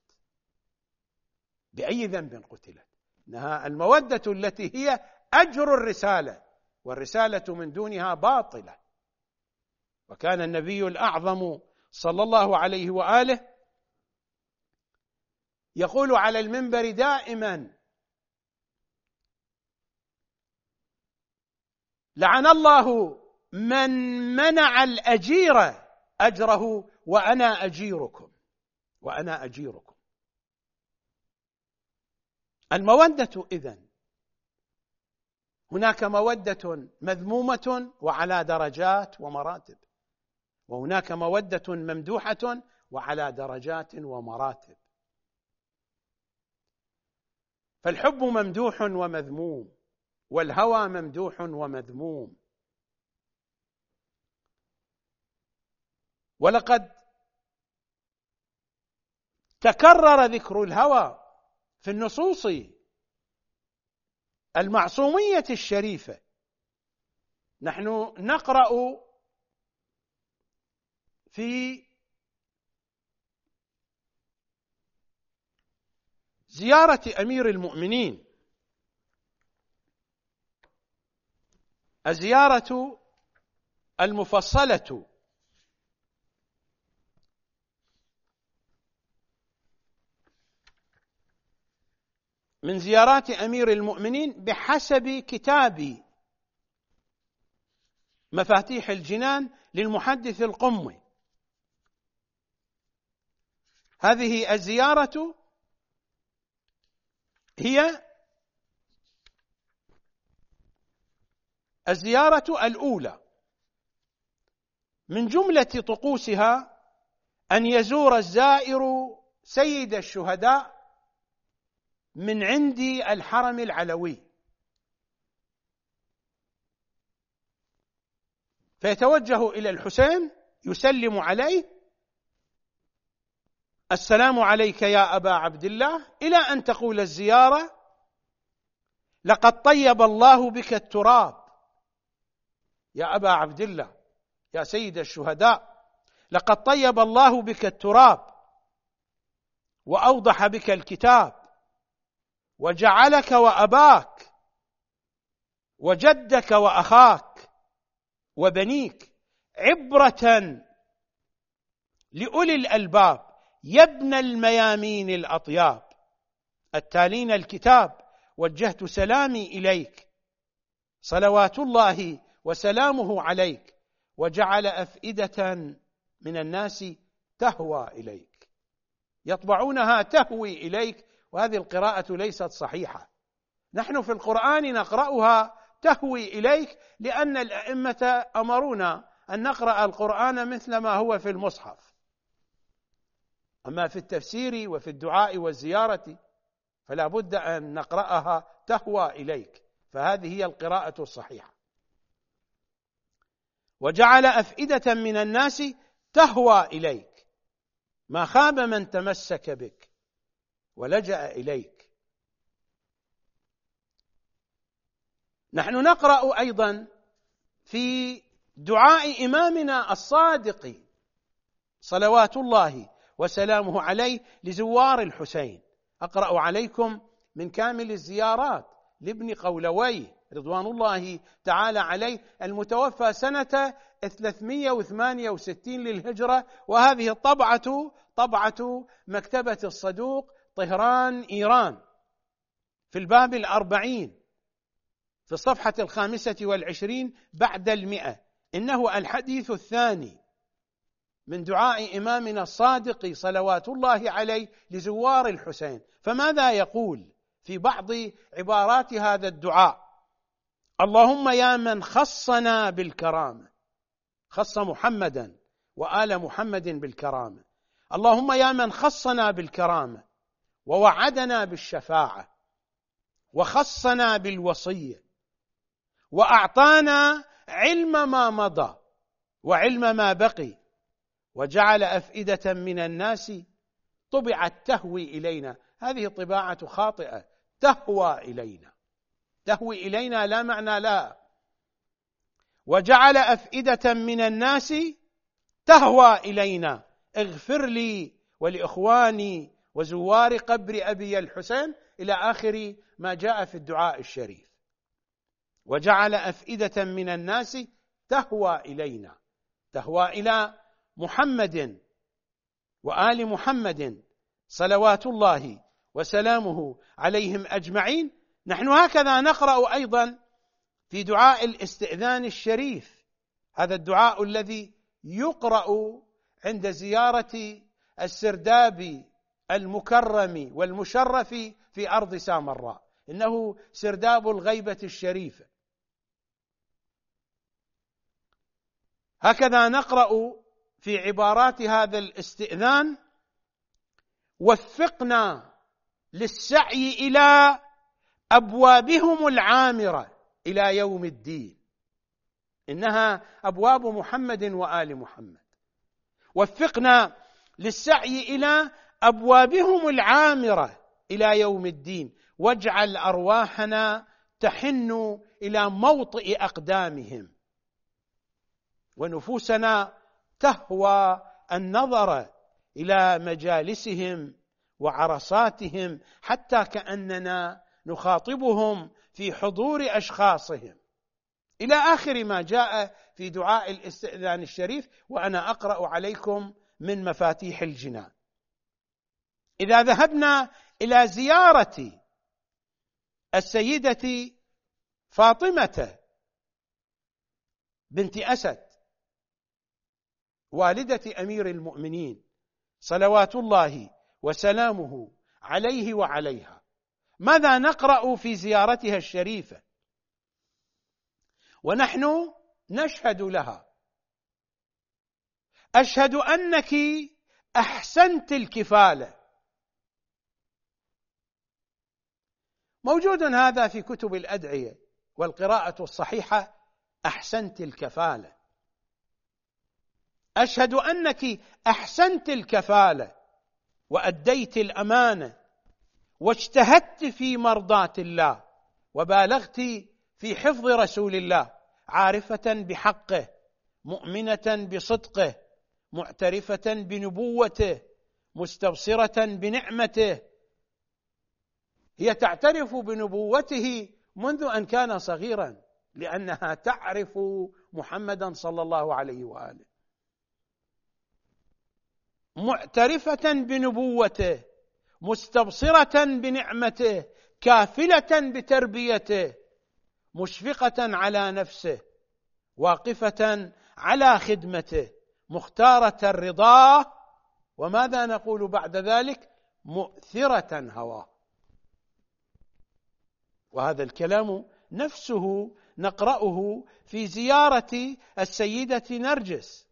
بأي ذنب قتلت. إنها المودة التي هي أجر الرسالة، والرسالة من دونها باطلة. وكان النبي الأعظم صلى الله عليه وآله يقول على المنبر دائما: لعن الله من منع الأجير أجره وأنا أجيركم، وأنا أجيركم. المودة إذن هناك مودة مذمومة وعلى درجات ومراتب، وهناك مودة ممدوحة وعلى درجات ومراتب. فالحب ممدوح ومذموم، والهوى ممدوح ومذموم. ولقد تكرر ذكر الهوى في النصوص المعصومية الشريفة. نحن نقرأ في زيارة أمير المؤمنين الزيارة المفصلة من زيارات أمير المؤمنين بحسب كتاب مفاتيح الجنان للمحدث القمي. هذه الزيارة هي الزيارة الأولى. من جملة طقوسها أن يزور الزائر سيد الشهداء من عند الحرم العلوي، فيتوجه إلى الحسين يسلم عليه: السلام عليك يا أبا عبد الله، إلى أن تقول الزيارة: لقد طيب الله بك التراب يا أبا عبد الله، يا سيد الشهداء، لقد طيب الله بك التراب وأوضح بك الكتاب وجعلك وأباك وجدك وأخاك وبنيك عبرة لأولي الألباب يا ابن الميامين الأطياب، التالين الكتاب وجهت سلامي إليك، صلوات الله وسلامه عليك، وجعل أفئدة من الناس تهوى إليك، يطبعونها تهوي إليك. وهذه القراءة ليست صحيحة. نحن في القرآن نقرأها تهوي إليك لأن الأئمة أمرونا أن نقرأ القرآن مثل ما هو في المصحف. أما في التفسير وفي الدعاء والزيارة فلا بد أن نقرأها تهوى إليك، فهذه هي القراءة الصحيحة. وجعل أفئدة من الناس تهوى إليك، ما خاب من تمسك بك ولجأ إليك. نحن نقرأ أيضا في دعاء إمامنا الصادق صلوات الله وسلامه عليه لزوار الحسين. أقرأ عليكم من كامل الزيارات لابن قولويه رضوان الله تعالى عليه، المتوفى سنة 368 للهجرة، وهذه الطبعة طبعة مكتبة الصدوق طهران إيران، في الباب 40 في الصفحة 25 بعد 100. إنه الحديث الثاني من دعاء إمامنا الصادق صلوات الله عليه لزوار الحسين. فماذا يقول في بعض عبارات هذا الدعاء؟ اللهم يا من خصنا بالكرامة، خص محمدا وآل محمد بالكرامة، اللهم يا من خصنا بالكرامة ووعدنا بالشفاعة وخصنا بالوصية وأعطانا علم ما مضى وعلم ما بقي، وجعل أفئدة من الناس طبعت تهوي إلينا. هذه طباعة خاطئة، تهوى إلينا، تهوي إلينا لا معنى لها. وجعل أفئدة من الناس تهوى إلينا، اغفر لي ولإخواني وزوار قبر أبي الحسين، إلى آخر ما جاء في الدعاء الشريف. وجعل أفئدة من الناس تهوى إلينا، تهوى إلى محمد وآل محمد صلوات الله وسلامه عليهم أجمعين. نحن هكذا نقرأ أيضا في دعاء الاستئذان الشريف، هذا الدعاء الذي يقرأ عند زيارة السرداب المكرم والمشرف في أرض سامراء، إنه سرداب الغيبة الشريفة. هكذا نقرأ في عبارات هذا الاستئذان: وفقنا للسعي إلى أبوابهم العامرة إلى يوم الدين، إنها أبواب محمد وآل محمد. وفقنا للسعي إلى أبوابهم العامرة إلى يوم الدين، واجعل أرواحنا تحن إلى موطئ أقدامهم، ونفوسنا تهوى النظر إلى مجالسهم وعرصاتهم، حتى كأننا نخاطبهم في حضور أشخاصهم، إلى آخر ما جاء في دعاء الاستئذان الشريف، وأنا أقرأ عليكم من مفاتيح الجنان. إذا ذهبنا إلى زيارة السيدة فاطمة بنت أسد والدة أمير المؤمنين صلوات الله وسلامه عليه وعليها، ماذا نقرأ في زيارتها الشريفة ونحن نشهد لها؟ أشهد أنك أحسنت الكفالة. موجود هذا في كتب الأدعية والقراءة الصحيحة، أحسنت الكفالة. أشهد أنك أحسنت الكفالة وأديت الأمانة واجتهدت في مرضاة الله وبالغت في حفظ رسول الله، عارفة بحقه، مؤمنة بصدقه، معترفة بنبوته، مستبصرة بنعمته. هي تعترف بنبوته منذ أن كان صغيرا، لأنها تعرف محمدا صلى الله عليه وآله، معترفة بنبوته، مستبصرة بنعمته، كافلة بتربيته، مشفقة على نفسه، واقفة على خدمته، مختارة الرضا، وماذا نقول بعد ذلك؟ مؤثرة هواه. وهذا الكلام نفسه نقرأه في زيارة السيدة نرجس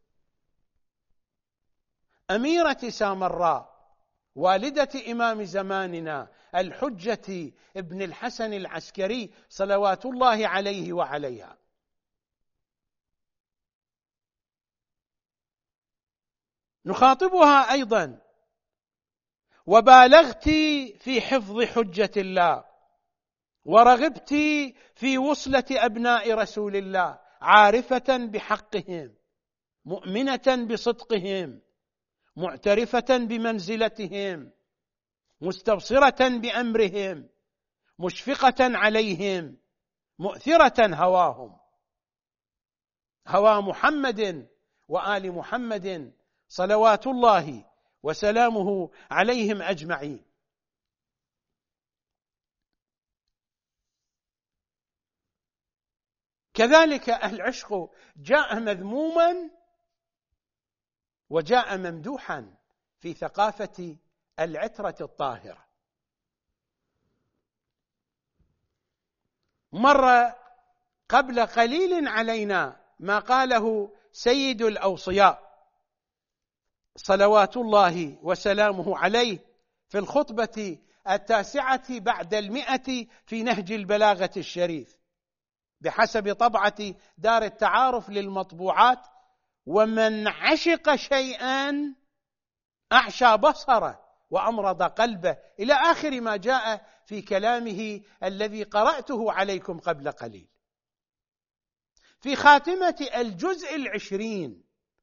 أميرة سامراء والدة إمام زماننا الحجة ابن الحسن العسكري صلوات الله عليه وعليها. نخاطبها أيضا وبالغت في حفظ حجة الله، ورغبت في وصلة أبناء رسول الله، عارفة بحقهم، مؤمنة بصدقهم، معترفة بمنزلتهم، مستبصرة بأمرهم، مشفقة عليهم، مؤثرة هواهم، هوى محمد وآل محمد صلوات الله وسلامه عليهم أجمعين. كذلك العشق جاء مذموما وجاء ممدوحا في ثقافة العترة الطاهرة. مر قبل قليل علينا ما قاله سيد الأوصياء صلوات الله وسلامه عليه في الخطبة 9 بعد 100 في نهج البلاغة الشريف بحسب طبعة دار التعارف للمطبوعات: ومن عشق شيئا أعشى بصره وأمرض قلبه، إلى آخر ما جاء في كلامه الذي قرأته عليكم قبل قليل. في خاتمة الجزء 20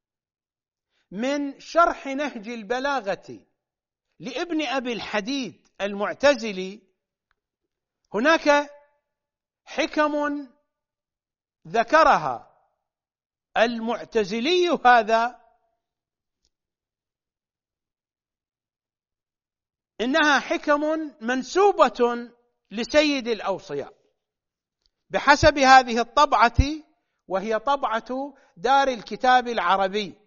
من شرح نهج البلاغة لابن أبي الحديد المعتزلي هناك حكم ذكرها المعتزلي هذا، إنها حكم منسوبة لسيد الأوصياء بحسب هذه الطبعة، وهي طبعة دار الكتاب العربي.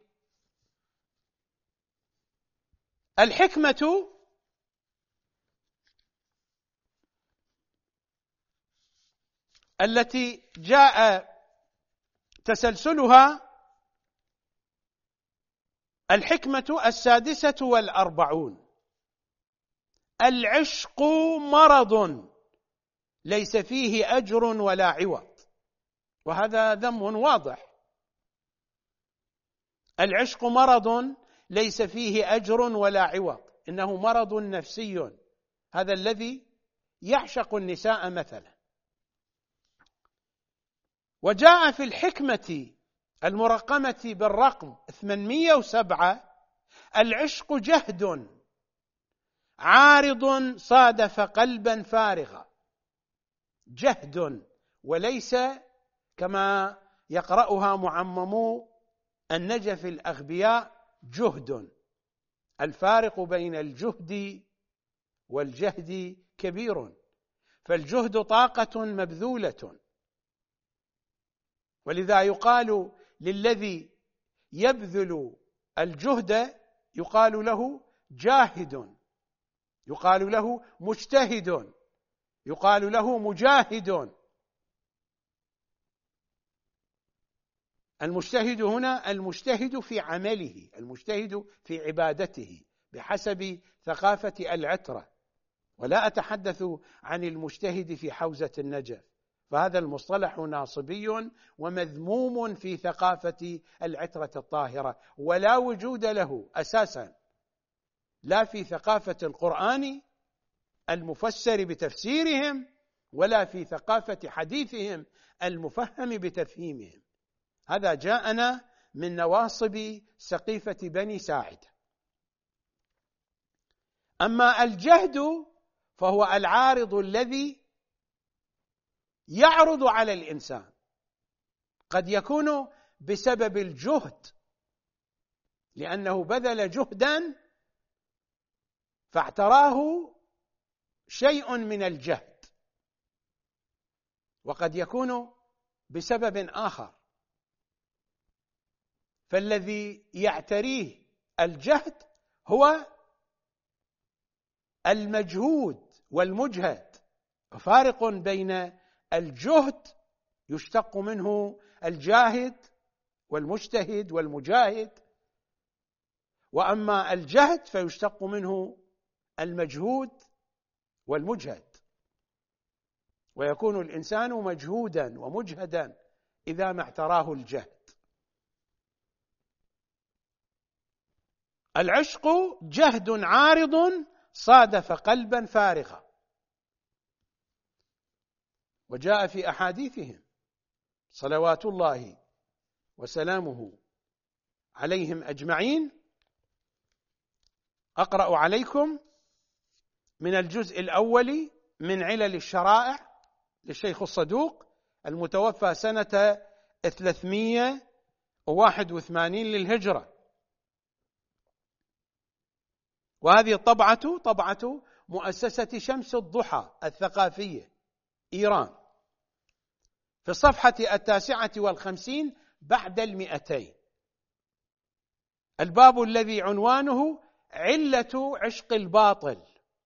الحكمة التي جاء تسلسلها الحكمة 46: العشق مرض ليس فيه أجر ولا عوض. وهذا ذم واضح. العشق مرض ليس فيه أجر ولا عوض، إنه مرض نفسي، هذا الذي يعشق النساء مثلا. وجاء في الحكمة المرقمة بالرقم 807: العشق جهد عارض صادف قلبا فارغا. جهد، وليس كما يقرأها معممو النجف الأغبياء جهد. الفارق بين الجهد والجهد كبير، فالجهد طاقة مبذولة، ولذا يقال للذي يبذل الجهد يقال له جاهد، يقال له مجتهد، يقال له مجاهد. المجتهد هنا المجتهد في عمله، المجتهد في عبادته بحسب ثقافة العترة، ولا أتحدث عن المجتهد في حوزة النجف، فهذا المصطلح ناصبي ومذموم في ثقافة العترة الطاهرة، ولا وجود له أساسا لا في ثقافة القرآن المفسر بتفسيرهم، ولا في ثقافة حديثهم المفهم بتفهيمهم. هذا جاءنا من نواصب سقيفة بني ساعدة. أما الجهد فهو العارض الذي يعرض على الإنسان، قد يكون بسبب الجهد، لأنه بذل جهدا فاعتراه شيء من الجهد، وقد يكون بسبب آخر. فالذي يعتريه الجهد هو المجهود والمجهد، فارق بين الجهد يشتق منه الجاهد والمجتهد والمجاهد، وأما الجهد فيشتق منه المجهود والمجهد، ويكون الإنسان مجهودا ومجهدا إذا ما اعتراه الجهد. العشق جهد عارض صادف قلبا فارغا. وجاء في أحاديثهم صلوات الله وسلامه عليهم أجمعين. أقرأ عليكم من الجزء الأول من علل الشرائع للشيخ الصدوق المتوفى سنة 381 للهجرة، وهذه طبعة مؤسسة شمس الضحى الثقافية إيران، في الصفحة 59 بعد 200. الباب الذي عنوانه علة عشق الباطل.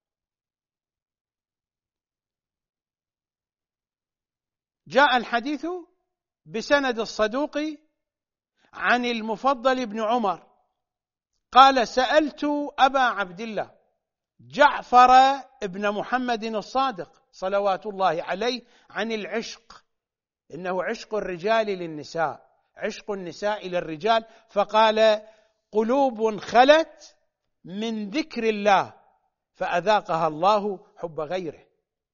جاء الحديث بسند الصدوق عن المفضل بن عمر قال: سألت أبا عبد الله جعفر ابن محمد الصادق صلوات الله عليه عن العشق، إنه عشق الرجال للنساء، عشق النساء للرجال، فقال: قلوب خلت من ذكر الله فأذاقها الله حب غيره.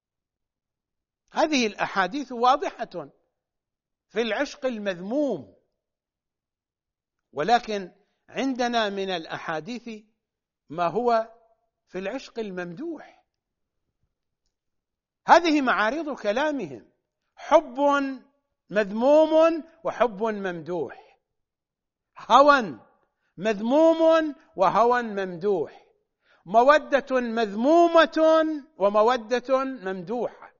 هذه الأحاديث واضحة في العشق المذموم، ولكن عندنا من الأحاديث ما هو في العشق الممدوح. هذه معارض كلامهم: حب مذموم وحب ممدوح، هوى مذموم وهوى ممدوح، مودة مذمومة ومودة ممدوحة.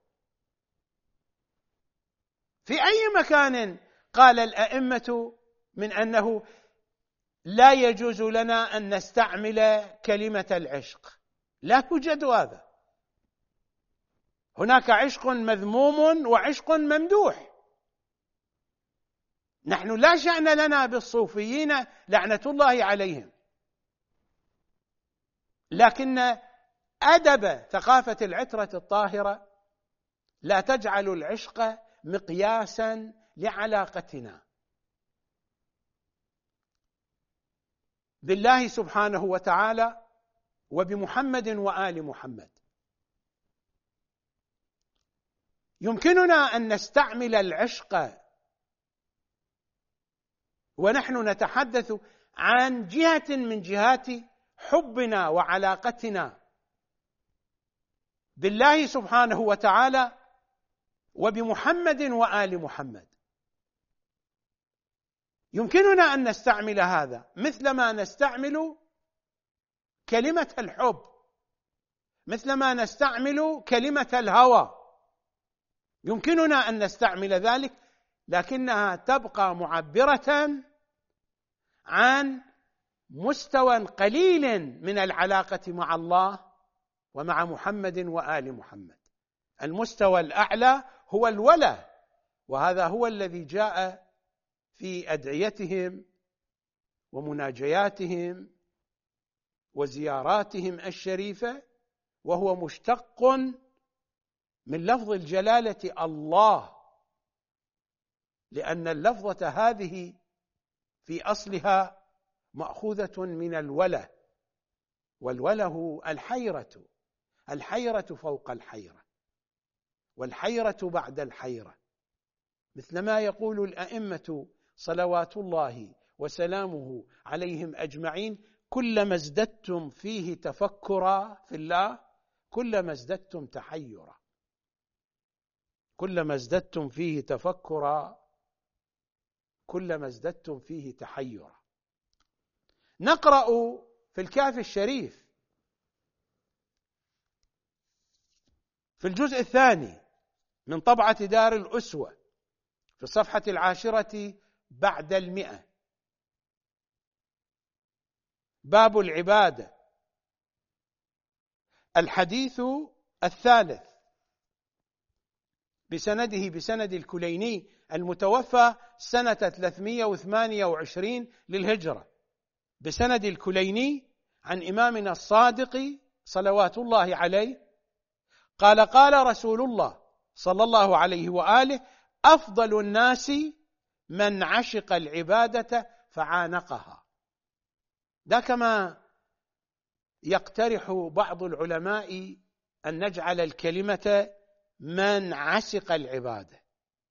في أي مكان قال الأئمة من أنه لا يجوز لنا أن نستعمل كلمة العشق؟ لا يوجد هذا. هناك عشق مذموم وعشق ممدوح. نحن لا شأن لنا بالصوفيين لعنة الله عليهم، لكن أدب ثقافة العترة الطاهرة لا تجعل العشق مقياسا لعلاقتنا بالله سبحانه وتعالى وبمحمد وآل محمد. يمكننا أن نستعمل العشق ونحن نتحدث عن جهة من جهات حبنا وعلاقتنا بالله سبحانه وتعالى وبمحمد وآل محمد. يمكننا أن نستعمل هذا مثلما نستعمل كلمة الحب، مثلما نستعمل كلمة الهوى، يمكننا أن نستعمل ذلك، لكنها تبقى معبرة عن مستوى قليل من العلاقة مع الله ومع محمد وآل محمد. المستوى الأعلى هو الوله، وهذا هو الذي جاء في أدعيتهم ومناجياتهم وزياراتهم الشريفة، وهو مشتق من لفظ الجلالة الله، لأن اللفظة هذه في أصلها مأخوذة من الوله، والوله الحيرة، الحيرة فوق الحيرة، والحيرة بعد الحيرة، مثلما يقول الأئمة صلوات الله وسلامه عليهم أجمعين: كلما ازددتم فيه تفكرا في الله كلما ازددتم تحيرا، كلما ازددتم فيه تفكرا كلما ازددتم فيه تحيرا. نقرأ في الكافي الشريف في الجزء الثاني من طبعة دار الأسوة في الصفحة 10 بعد 100: باب العبادة، الحديث الثالث بسند الكليني المتوفى سنة 328 للهجرة، بسند الكليني عن إمامنا الصادق صلوات الله عليه قال: قال رسول الله صلى الله عليه وآله: أفضل الناس من عشق العبادة فعانقها. ده كما يقترح بعض العلماء أن نجعل الكلمة من عشق العبادة.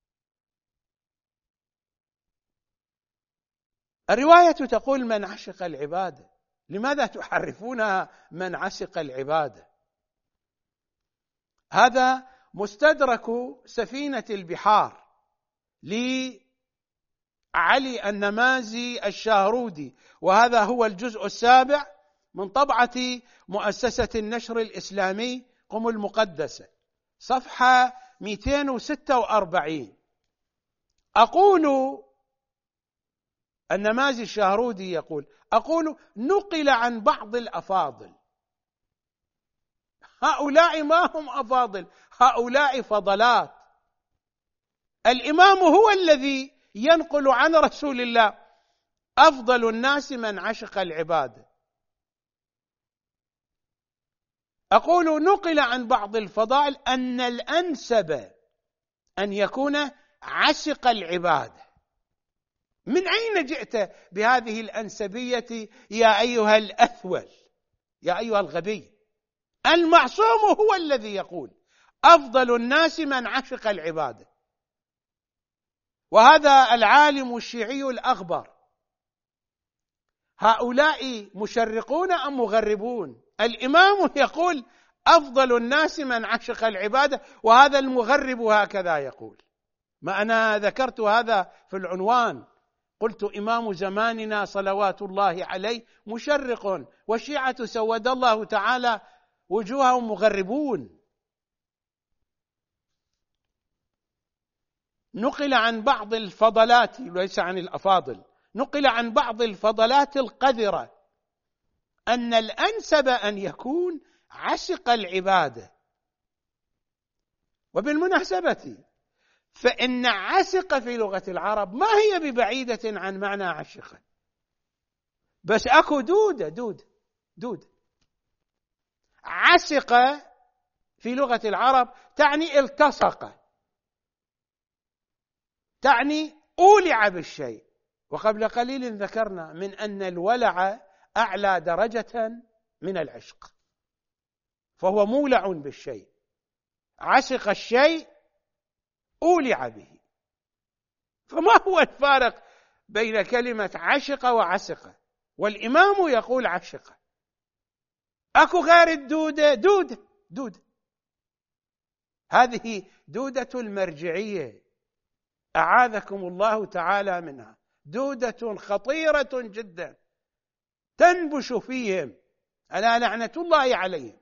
الرواية تقول من عشق العبادة، لماذا تحرفونها من عشق العبادة؟ هذا مستدرك سفينة البحار لعلي النمازي الشاهرودي، وهذا هو الجزء 7 من طبعة مؤسسة النشر الإسلامي قم المقدسة، صفحة 246. أقول النمازي الشاهرودي يقول: نقل عن بعض الأفاضل، هؤلاء ما هم أفاضل، هؤلاء فضلات. الإمام هو الذي ينقل عن رسول الله: أفضل الناس من عشق العبادة. أقول نقل عن بعض الفضائل أن الأنسب أن يكون عشق العبادة. من أين جئت بهذه الأنسبية يا أيها الأثول، يا أيها الغبي؟ المعصوم هو الذي يقول: أفضل الناس من عشق العبادة. وهذا العالم الشيعي الأخبر. هؤلاء مشرقون أم مغربون؟ الإمام يقول: أفضل الناس من عشق العبادة، وهذا المغرب هكذا يقول. ما أنا ذكرت هذا في العنوان، قلت إمام زماننا صلوات الله عليه مشرق، والشيعة سود الله تعالى وجوههم مغربون. نقل عن بعض الفضلات، ليس عن الأفاضل، نقل عن بعض الفضلات القذرة أن الأنسب أن يكون عشق العبادة. وبالمناسبة فإن عشق في لغة العرب ما هي ببعيدة عن معنى عشق، بس أكو دودة. عشق في لغة العرب تعني التصق، تعني أولع بالشيء. وقبل قليل ذكرنا من أن الولع أعلى درجة من العشق، فهو مولع بالشيء. عشق الشيء أولع به. فما هو الفارق بين كلمة عشق وعسق؟ والإمام يقول عشق. أكو غير الدودة؟ دودة. هذه دودة المرجعية، أعاذكم الله تعالى منها. دودة خطيرة جدا تنبش فيهم، ألا لعنة الله عليهم.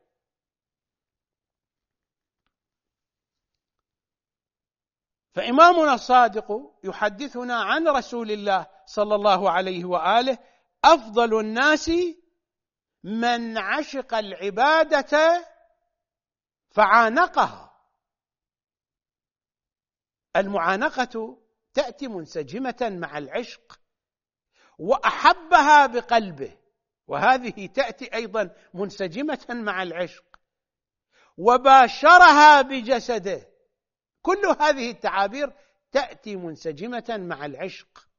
فإمامنا الصادق يحدثنا عن رسول الله صلى الله عليه وآله: أفضل الناس من عشق العبادة فعانقها. المعانقة تأتي منسجمة مع العشق، وأحبها بقلبه، وهذه تأتي أيضا منسجمة مع العشق، وباشرها بجسده. كل هذه التعابير تأتي منسجمة مع العشق،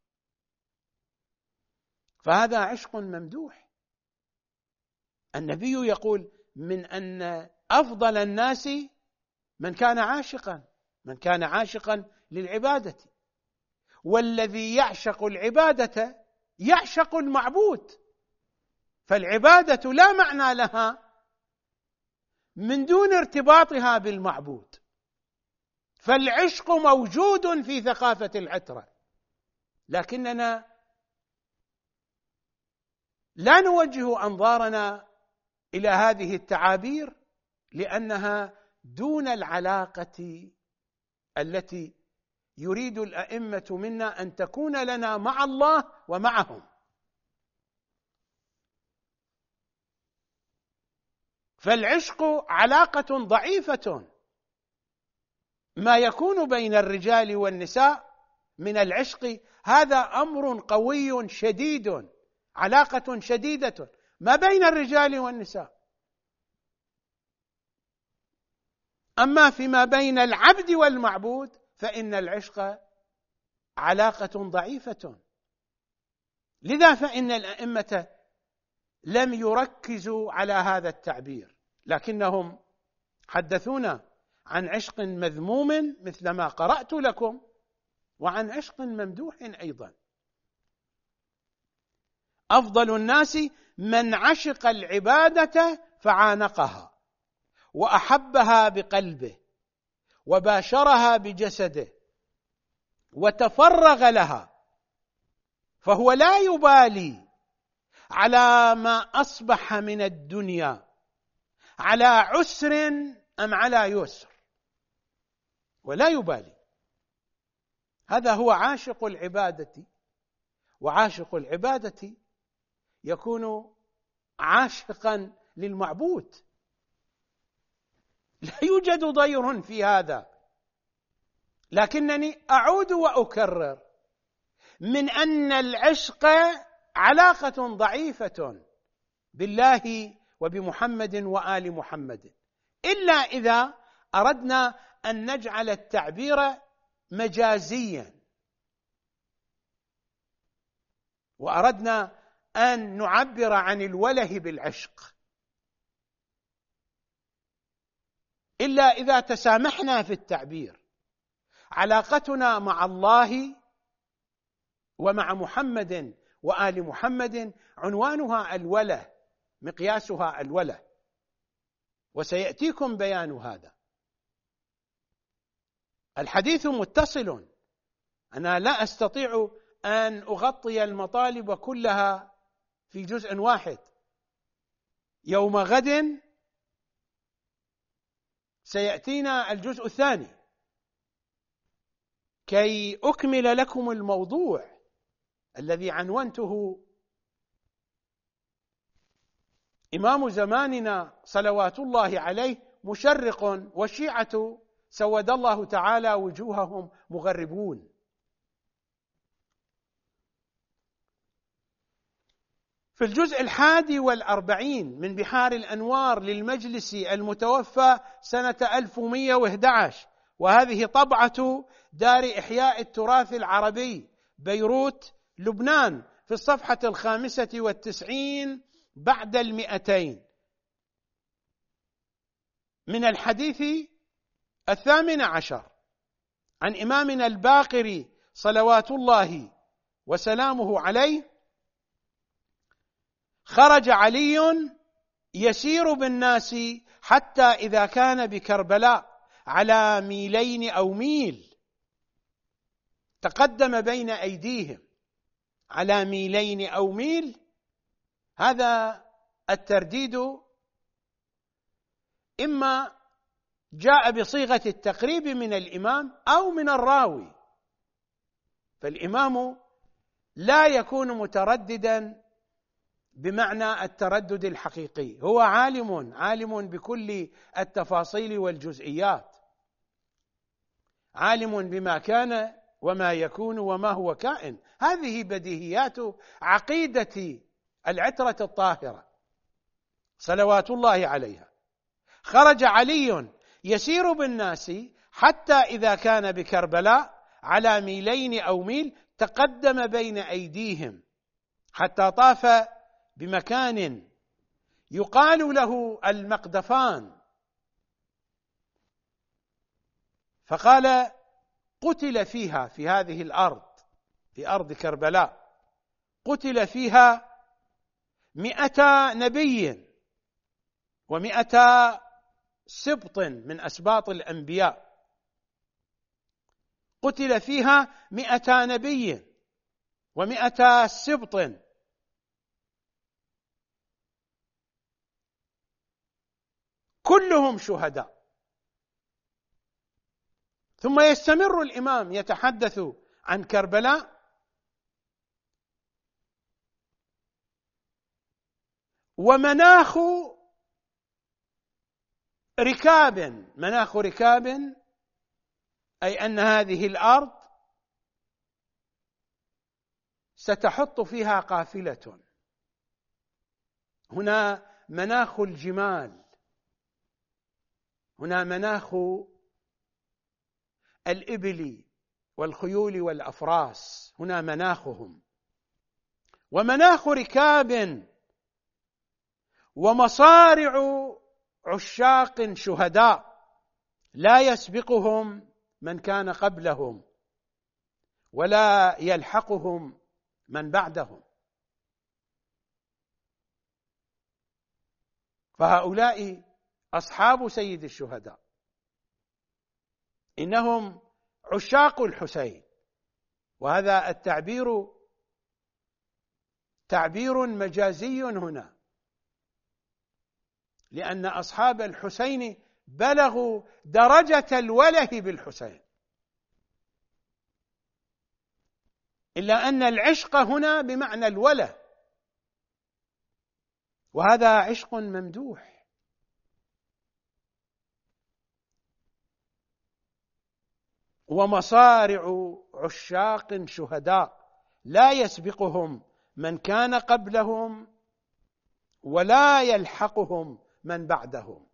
فهذا عشق ممدوح. النبي يقول من أن أفضل الناس من كان عاشقا للعبادة، والذي يعشق العبادة يعشق المعبود، فالعبادة لا معنى لها من دون ارتباطها بالمعبود. فالعشق موجود في ثقافة العترة، لكننا لا نوجه أنظارنا إلى هذه التعابير لأنها دون العلاقة التي يريد الأئمة منا أن تكون لنا مع الله ومعهم. فالعشق علاقة ضعيفة. ما يكون بين الرجال والنساء من العشق هذا أمر قوي شديد، علاقة شديدة ما بين الرجال والنساء. أما فيما بين العبد والمعبود فإن العشق علاقة ضعيفة. لذا فإن الأئمة لم يركزوا على هذا التعبير، لكنهم حدثونا عن عشق مذموم مثل ما قرأت لكم، وعن عشق ممدوح أيضا. أفضل الناس من عشق العبادة فعانقها وأحبها بقلبه وباشرها بجسده وتفرغ لها، فهو لا يبالي على ما أصبح من الدنيا، على عسر أم على يسر، ولا يبالي. هذا هو عاشق العبادة. وعاشق العبادة يكون عاشقا للمعبود. لا يوجد ضير في هذا، لكنني أعود وأكرر من أن العشق علاقة ضعيفة بالله وبمحمد وآل محمد، إلا إذا أردنا أن نجعل التعبير مجازيا، وأردنا أن نعبر عن الوله بالعشق، إلا إذا تسامحنا في التعبير. علاقتنا مع الله ومع محمد وآل محمد عنوانها الوله، مقياسها الوله، وسيأتيكم بيان هذا. الحديث متصل، أنا لا أستطيع أن أغطي المطالب كلها في جزء واحد. يوم غد سيأتينا الجزء الثاني كي أكمل لكم الموضوع الذي عنونته إمام زماننا صلوات الله عليه مشرق، والشيعة سود الله تعالى وجوههم مغربون. في الجزء 41 من بحار الأنوار للمجلس المتوفى سنة 1111، وهذه طبعة دار إحياء التراث العربي بيروت لبنان، في الصفحة 95 بعد 200 من الحديث 18 عن إمامنا الباقر صلوات الله وسلامه عليه: خرج علي يسير بالناس حتى إذا كان بكربلاء على ميلين أو ميل، تقدم بين أيديهم. على ميلين أو ميل، هذا الترديد إما جاء بصيغة التقريب من الإمام أو من الراوي، فالإمام لا يكون مترددا بمعنى التردد الحقيقي، هو عالم بكل التفاصيل والجزئيات، عالم بما كان وما يكون وما هو كائن. هذه بديهيات عقيدة العترة الطاهرة صلوات الله عليها. خرج علي يسير بالناس حتى إذا كان بكربلاء على ميلين أو ميل، تقدم بين أيديهم حتى طاف بمكان يقال له المقدفان، فقال: قتل فيها، في هذه الأرض، في أرض كربلاء، قتل فيها 100 نبي و100 سبط من أسباط الأنبياء، قتل فيها 100 نبي و100 سبط، كلهم شهداء. ثم يستمر الإمام يتحدث عن كربلاء: ومناخ ركاب، مناخ ركاب أي أن هذه الأرض ستحط فيها قافلة. هنا مناخ الجمال، هنا مناخ الإبل والخيول والأفراس، هنا مناخهم. ومناخ ركاب ومصارع عشاق شهداء لا يسبقهم من كان قبلهم ولا يلحقهم من بعدهم. فهؤلاء أصحاب سيد الشهداء، إنهم عشاق الحسين، وهذا التعبير تعبير مجازي هنا، لأن أصحاب الحسين بلغوا درجة الوله بالحسين، إلا أن العشق هنا بمعنى الوله، وهذا عشق ممدوح. ومصارع عشاق شهداء لا يسبقهم من كان قبلهم ولا يلحقهم من بعدهم.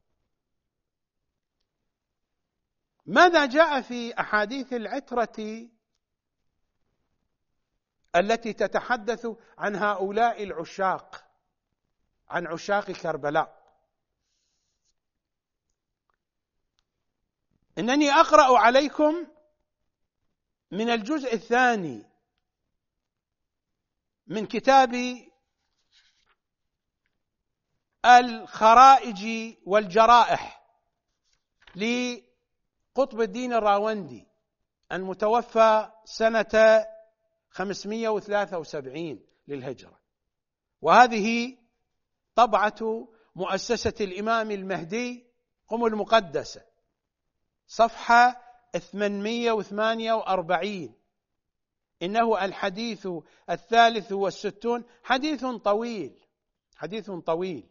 ماذا جاء في أحاديث العترة التي تتحدث عن هؤلاء العشاق، عن عشاق كربلاء؟ إنني أقرأ عليكم من الجزء الثاني من كتاب الخرائج والجرائح لقطب الدين الراوندي المتوفى سنة 573 للهجرة، وهذه طبعة مؤسسة الإمام المهدي قم المقدسة، صفحة 848. إنه الحديث 63، حديث طويل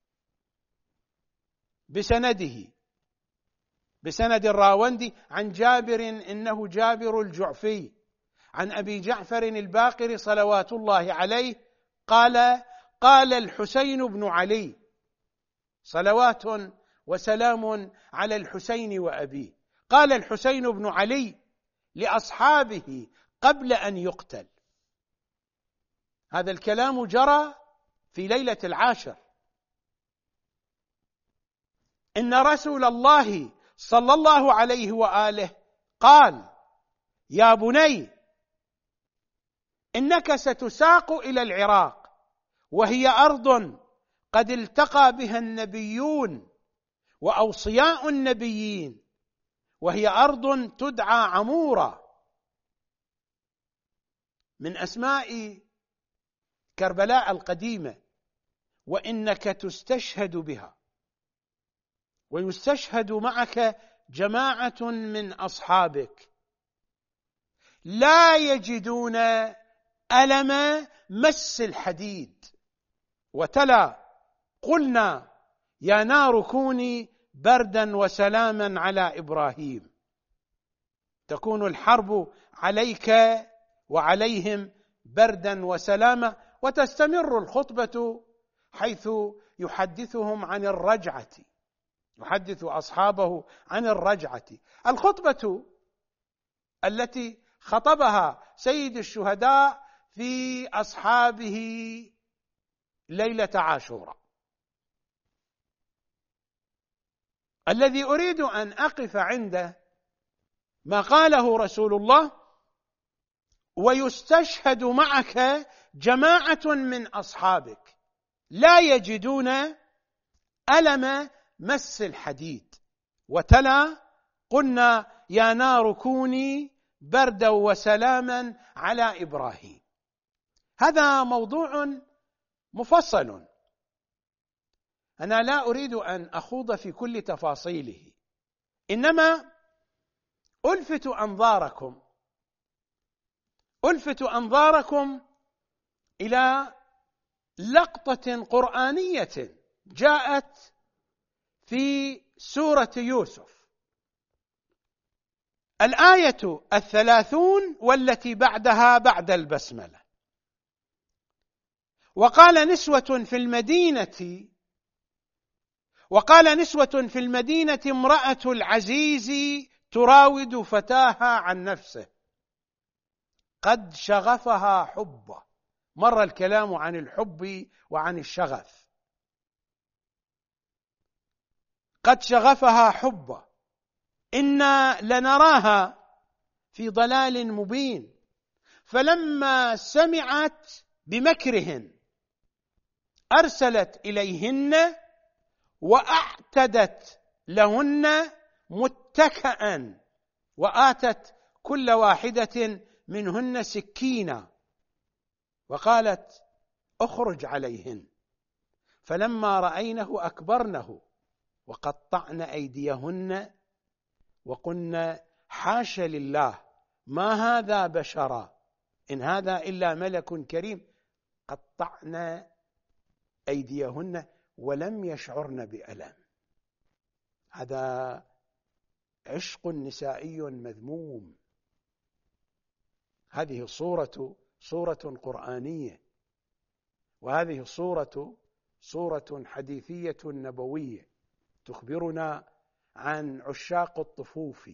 بسند الراوندي عن جابر، إنه جابر الجعفي، عن أبي جعفر الباقر صلوات الله عليه قال: قال الحسين بن علي صلوات وسلام على الحسين وأبيه، قال الحسين بن علي لأصحابه قبل أن يقتل. هذا الكلام جرى في ليلة 10. إن رسول الله صلى الله عليه وآله قال: يا بني، إنك ستساق إلى العراق، وهي أرض قد التقى بها النبيون وأوصياء النبيين، وهي أرض تدعى عمورة، من أسماء كربلاء القديمة، وإنك تستشهد بها، ويستشهد معك جماعة من أصحابك لا يجدون ألم مس الحديد. وتلا: قلنا يا نار كوني بردا وسلاما على إبراهيم. تكون الحرب عليك وعليهم بردا وسلاما. وتستمر الخطبة حيث يحدثهم عن الرجعة، يحدث أصحابه عن الرجعة. الخطبة التي خطبها سيد الشهداء في أصحابه ليلة عاشوراء. الذي أريد أن أقف عنده ما قاله رسول الله: ويستشهد معك جماعة من أصحابك لا يجدون ألم مس الحديد. وتلا: قلنا يا نار كوني بردا وسلاما على إبراهيم. هذا موضوع مفصل، أنا لا أريد أن أخوض في كل تفاصيله، إنما ألفت أنظاركم إلى لقطة قرآنية جاءت في سورة يوسف، الآية 30 والتي بعدها بعد البسملة: وقال نسوة في المدينة امرأة العزيز تراود فتاها عن نفسه قد شغفها حبا. مر الكلام عن الحب وعن الشغف، قد شغفها حبا، إنا لنراها في ضلال مبين. فلما سمعت بمكرهن أرسلت إليهن وأعتدت لهن متكئا، وآتت كل واحدة منهن سكينا، وقالت اخرج عليهن. فلما رأينه أكبرنه وقطعن أيديهن وقلن حاش لله ما هذا بشرا إن هذا إلا ملك كريم. قطعن أيديهن ولم يشعرن بألم. هذا عشق نسائي مذموم. هذه صورة قرآنية، وهذه صورة حديثية نبوية تخبرنا عن عشاق الطفوف.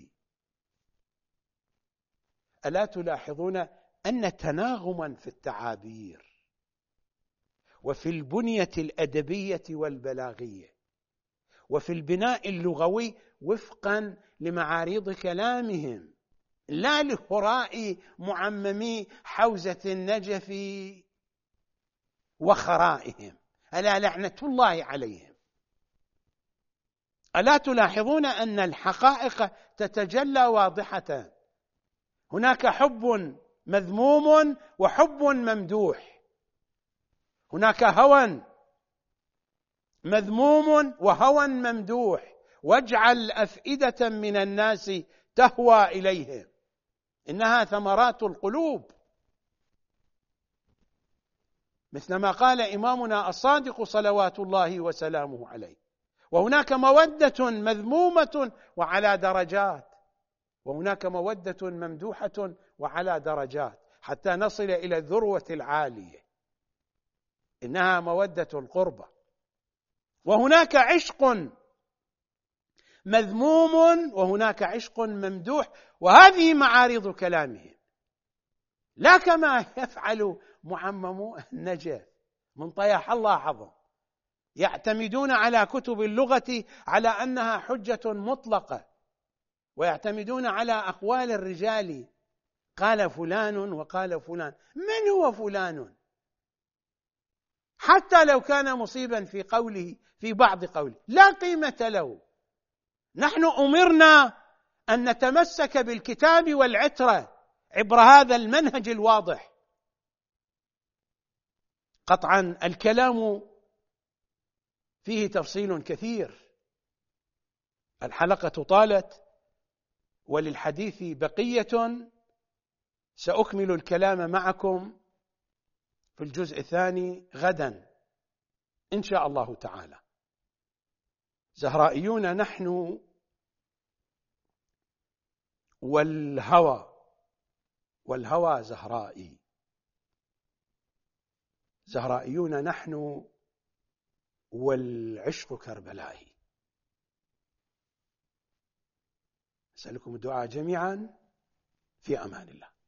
ألا تلاحظون أن تناغما في التعابير وفي البنية الأدبية والبلاغية وفي البناء اللغوي وفقا لمعاريض كلامهم، لا لهراء معممي حوزة النجف وخرائهم، ألا لعنة الله عليهم. ألا تلاحظون أن الحقائق تتجلى واضحة؟ هناك حب مذموم وحب ممدوح، هناك هوى مذموم وهوى ممدوح. واجعل أفئدة من الناس تهوى إليهم إنها ثمرات القلوب، مثلما قال إمامنا الصادق صلوات الله وسلامه عليه. وهناك مودة مذمومة وعلى درجات، وهناك مودة ممدوحة وعلى درجات، حتى نصل إلى الذروة العالية، إنها مودة القربى. وهناك عشق مذموم وهناك عشق ممدوح، وهذه معارض كلامهم، لا كما يفعل معممو النجف من طيح الله حظهم، يعتمدون على كتب اللغة على أنها حجة مطلقة، ويعتمدون على أقوال الرجال، قال فلان وقال فلان. من هو فلان؟ حتى لو كان مصيبا في قوله، في بعض قوله، لا قيمة له. نحن أمرنا أن نتمسك بالكتاب والعترة عبر هذا المنهج الواضح. قطعا الكلام فيه تفصيل كثير، الحلقة طالت وللحديث بقية، سأكمل الكلام معكم في الجزء الثاني غدا إن شاء الله تعالى. زهرائيون نحن والهوى زهرائي، زهرائيون نحن والعشق كربلائي. أسألكم الدعاء جميعا، في أمان الله.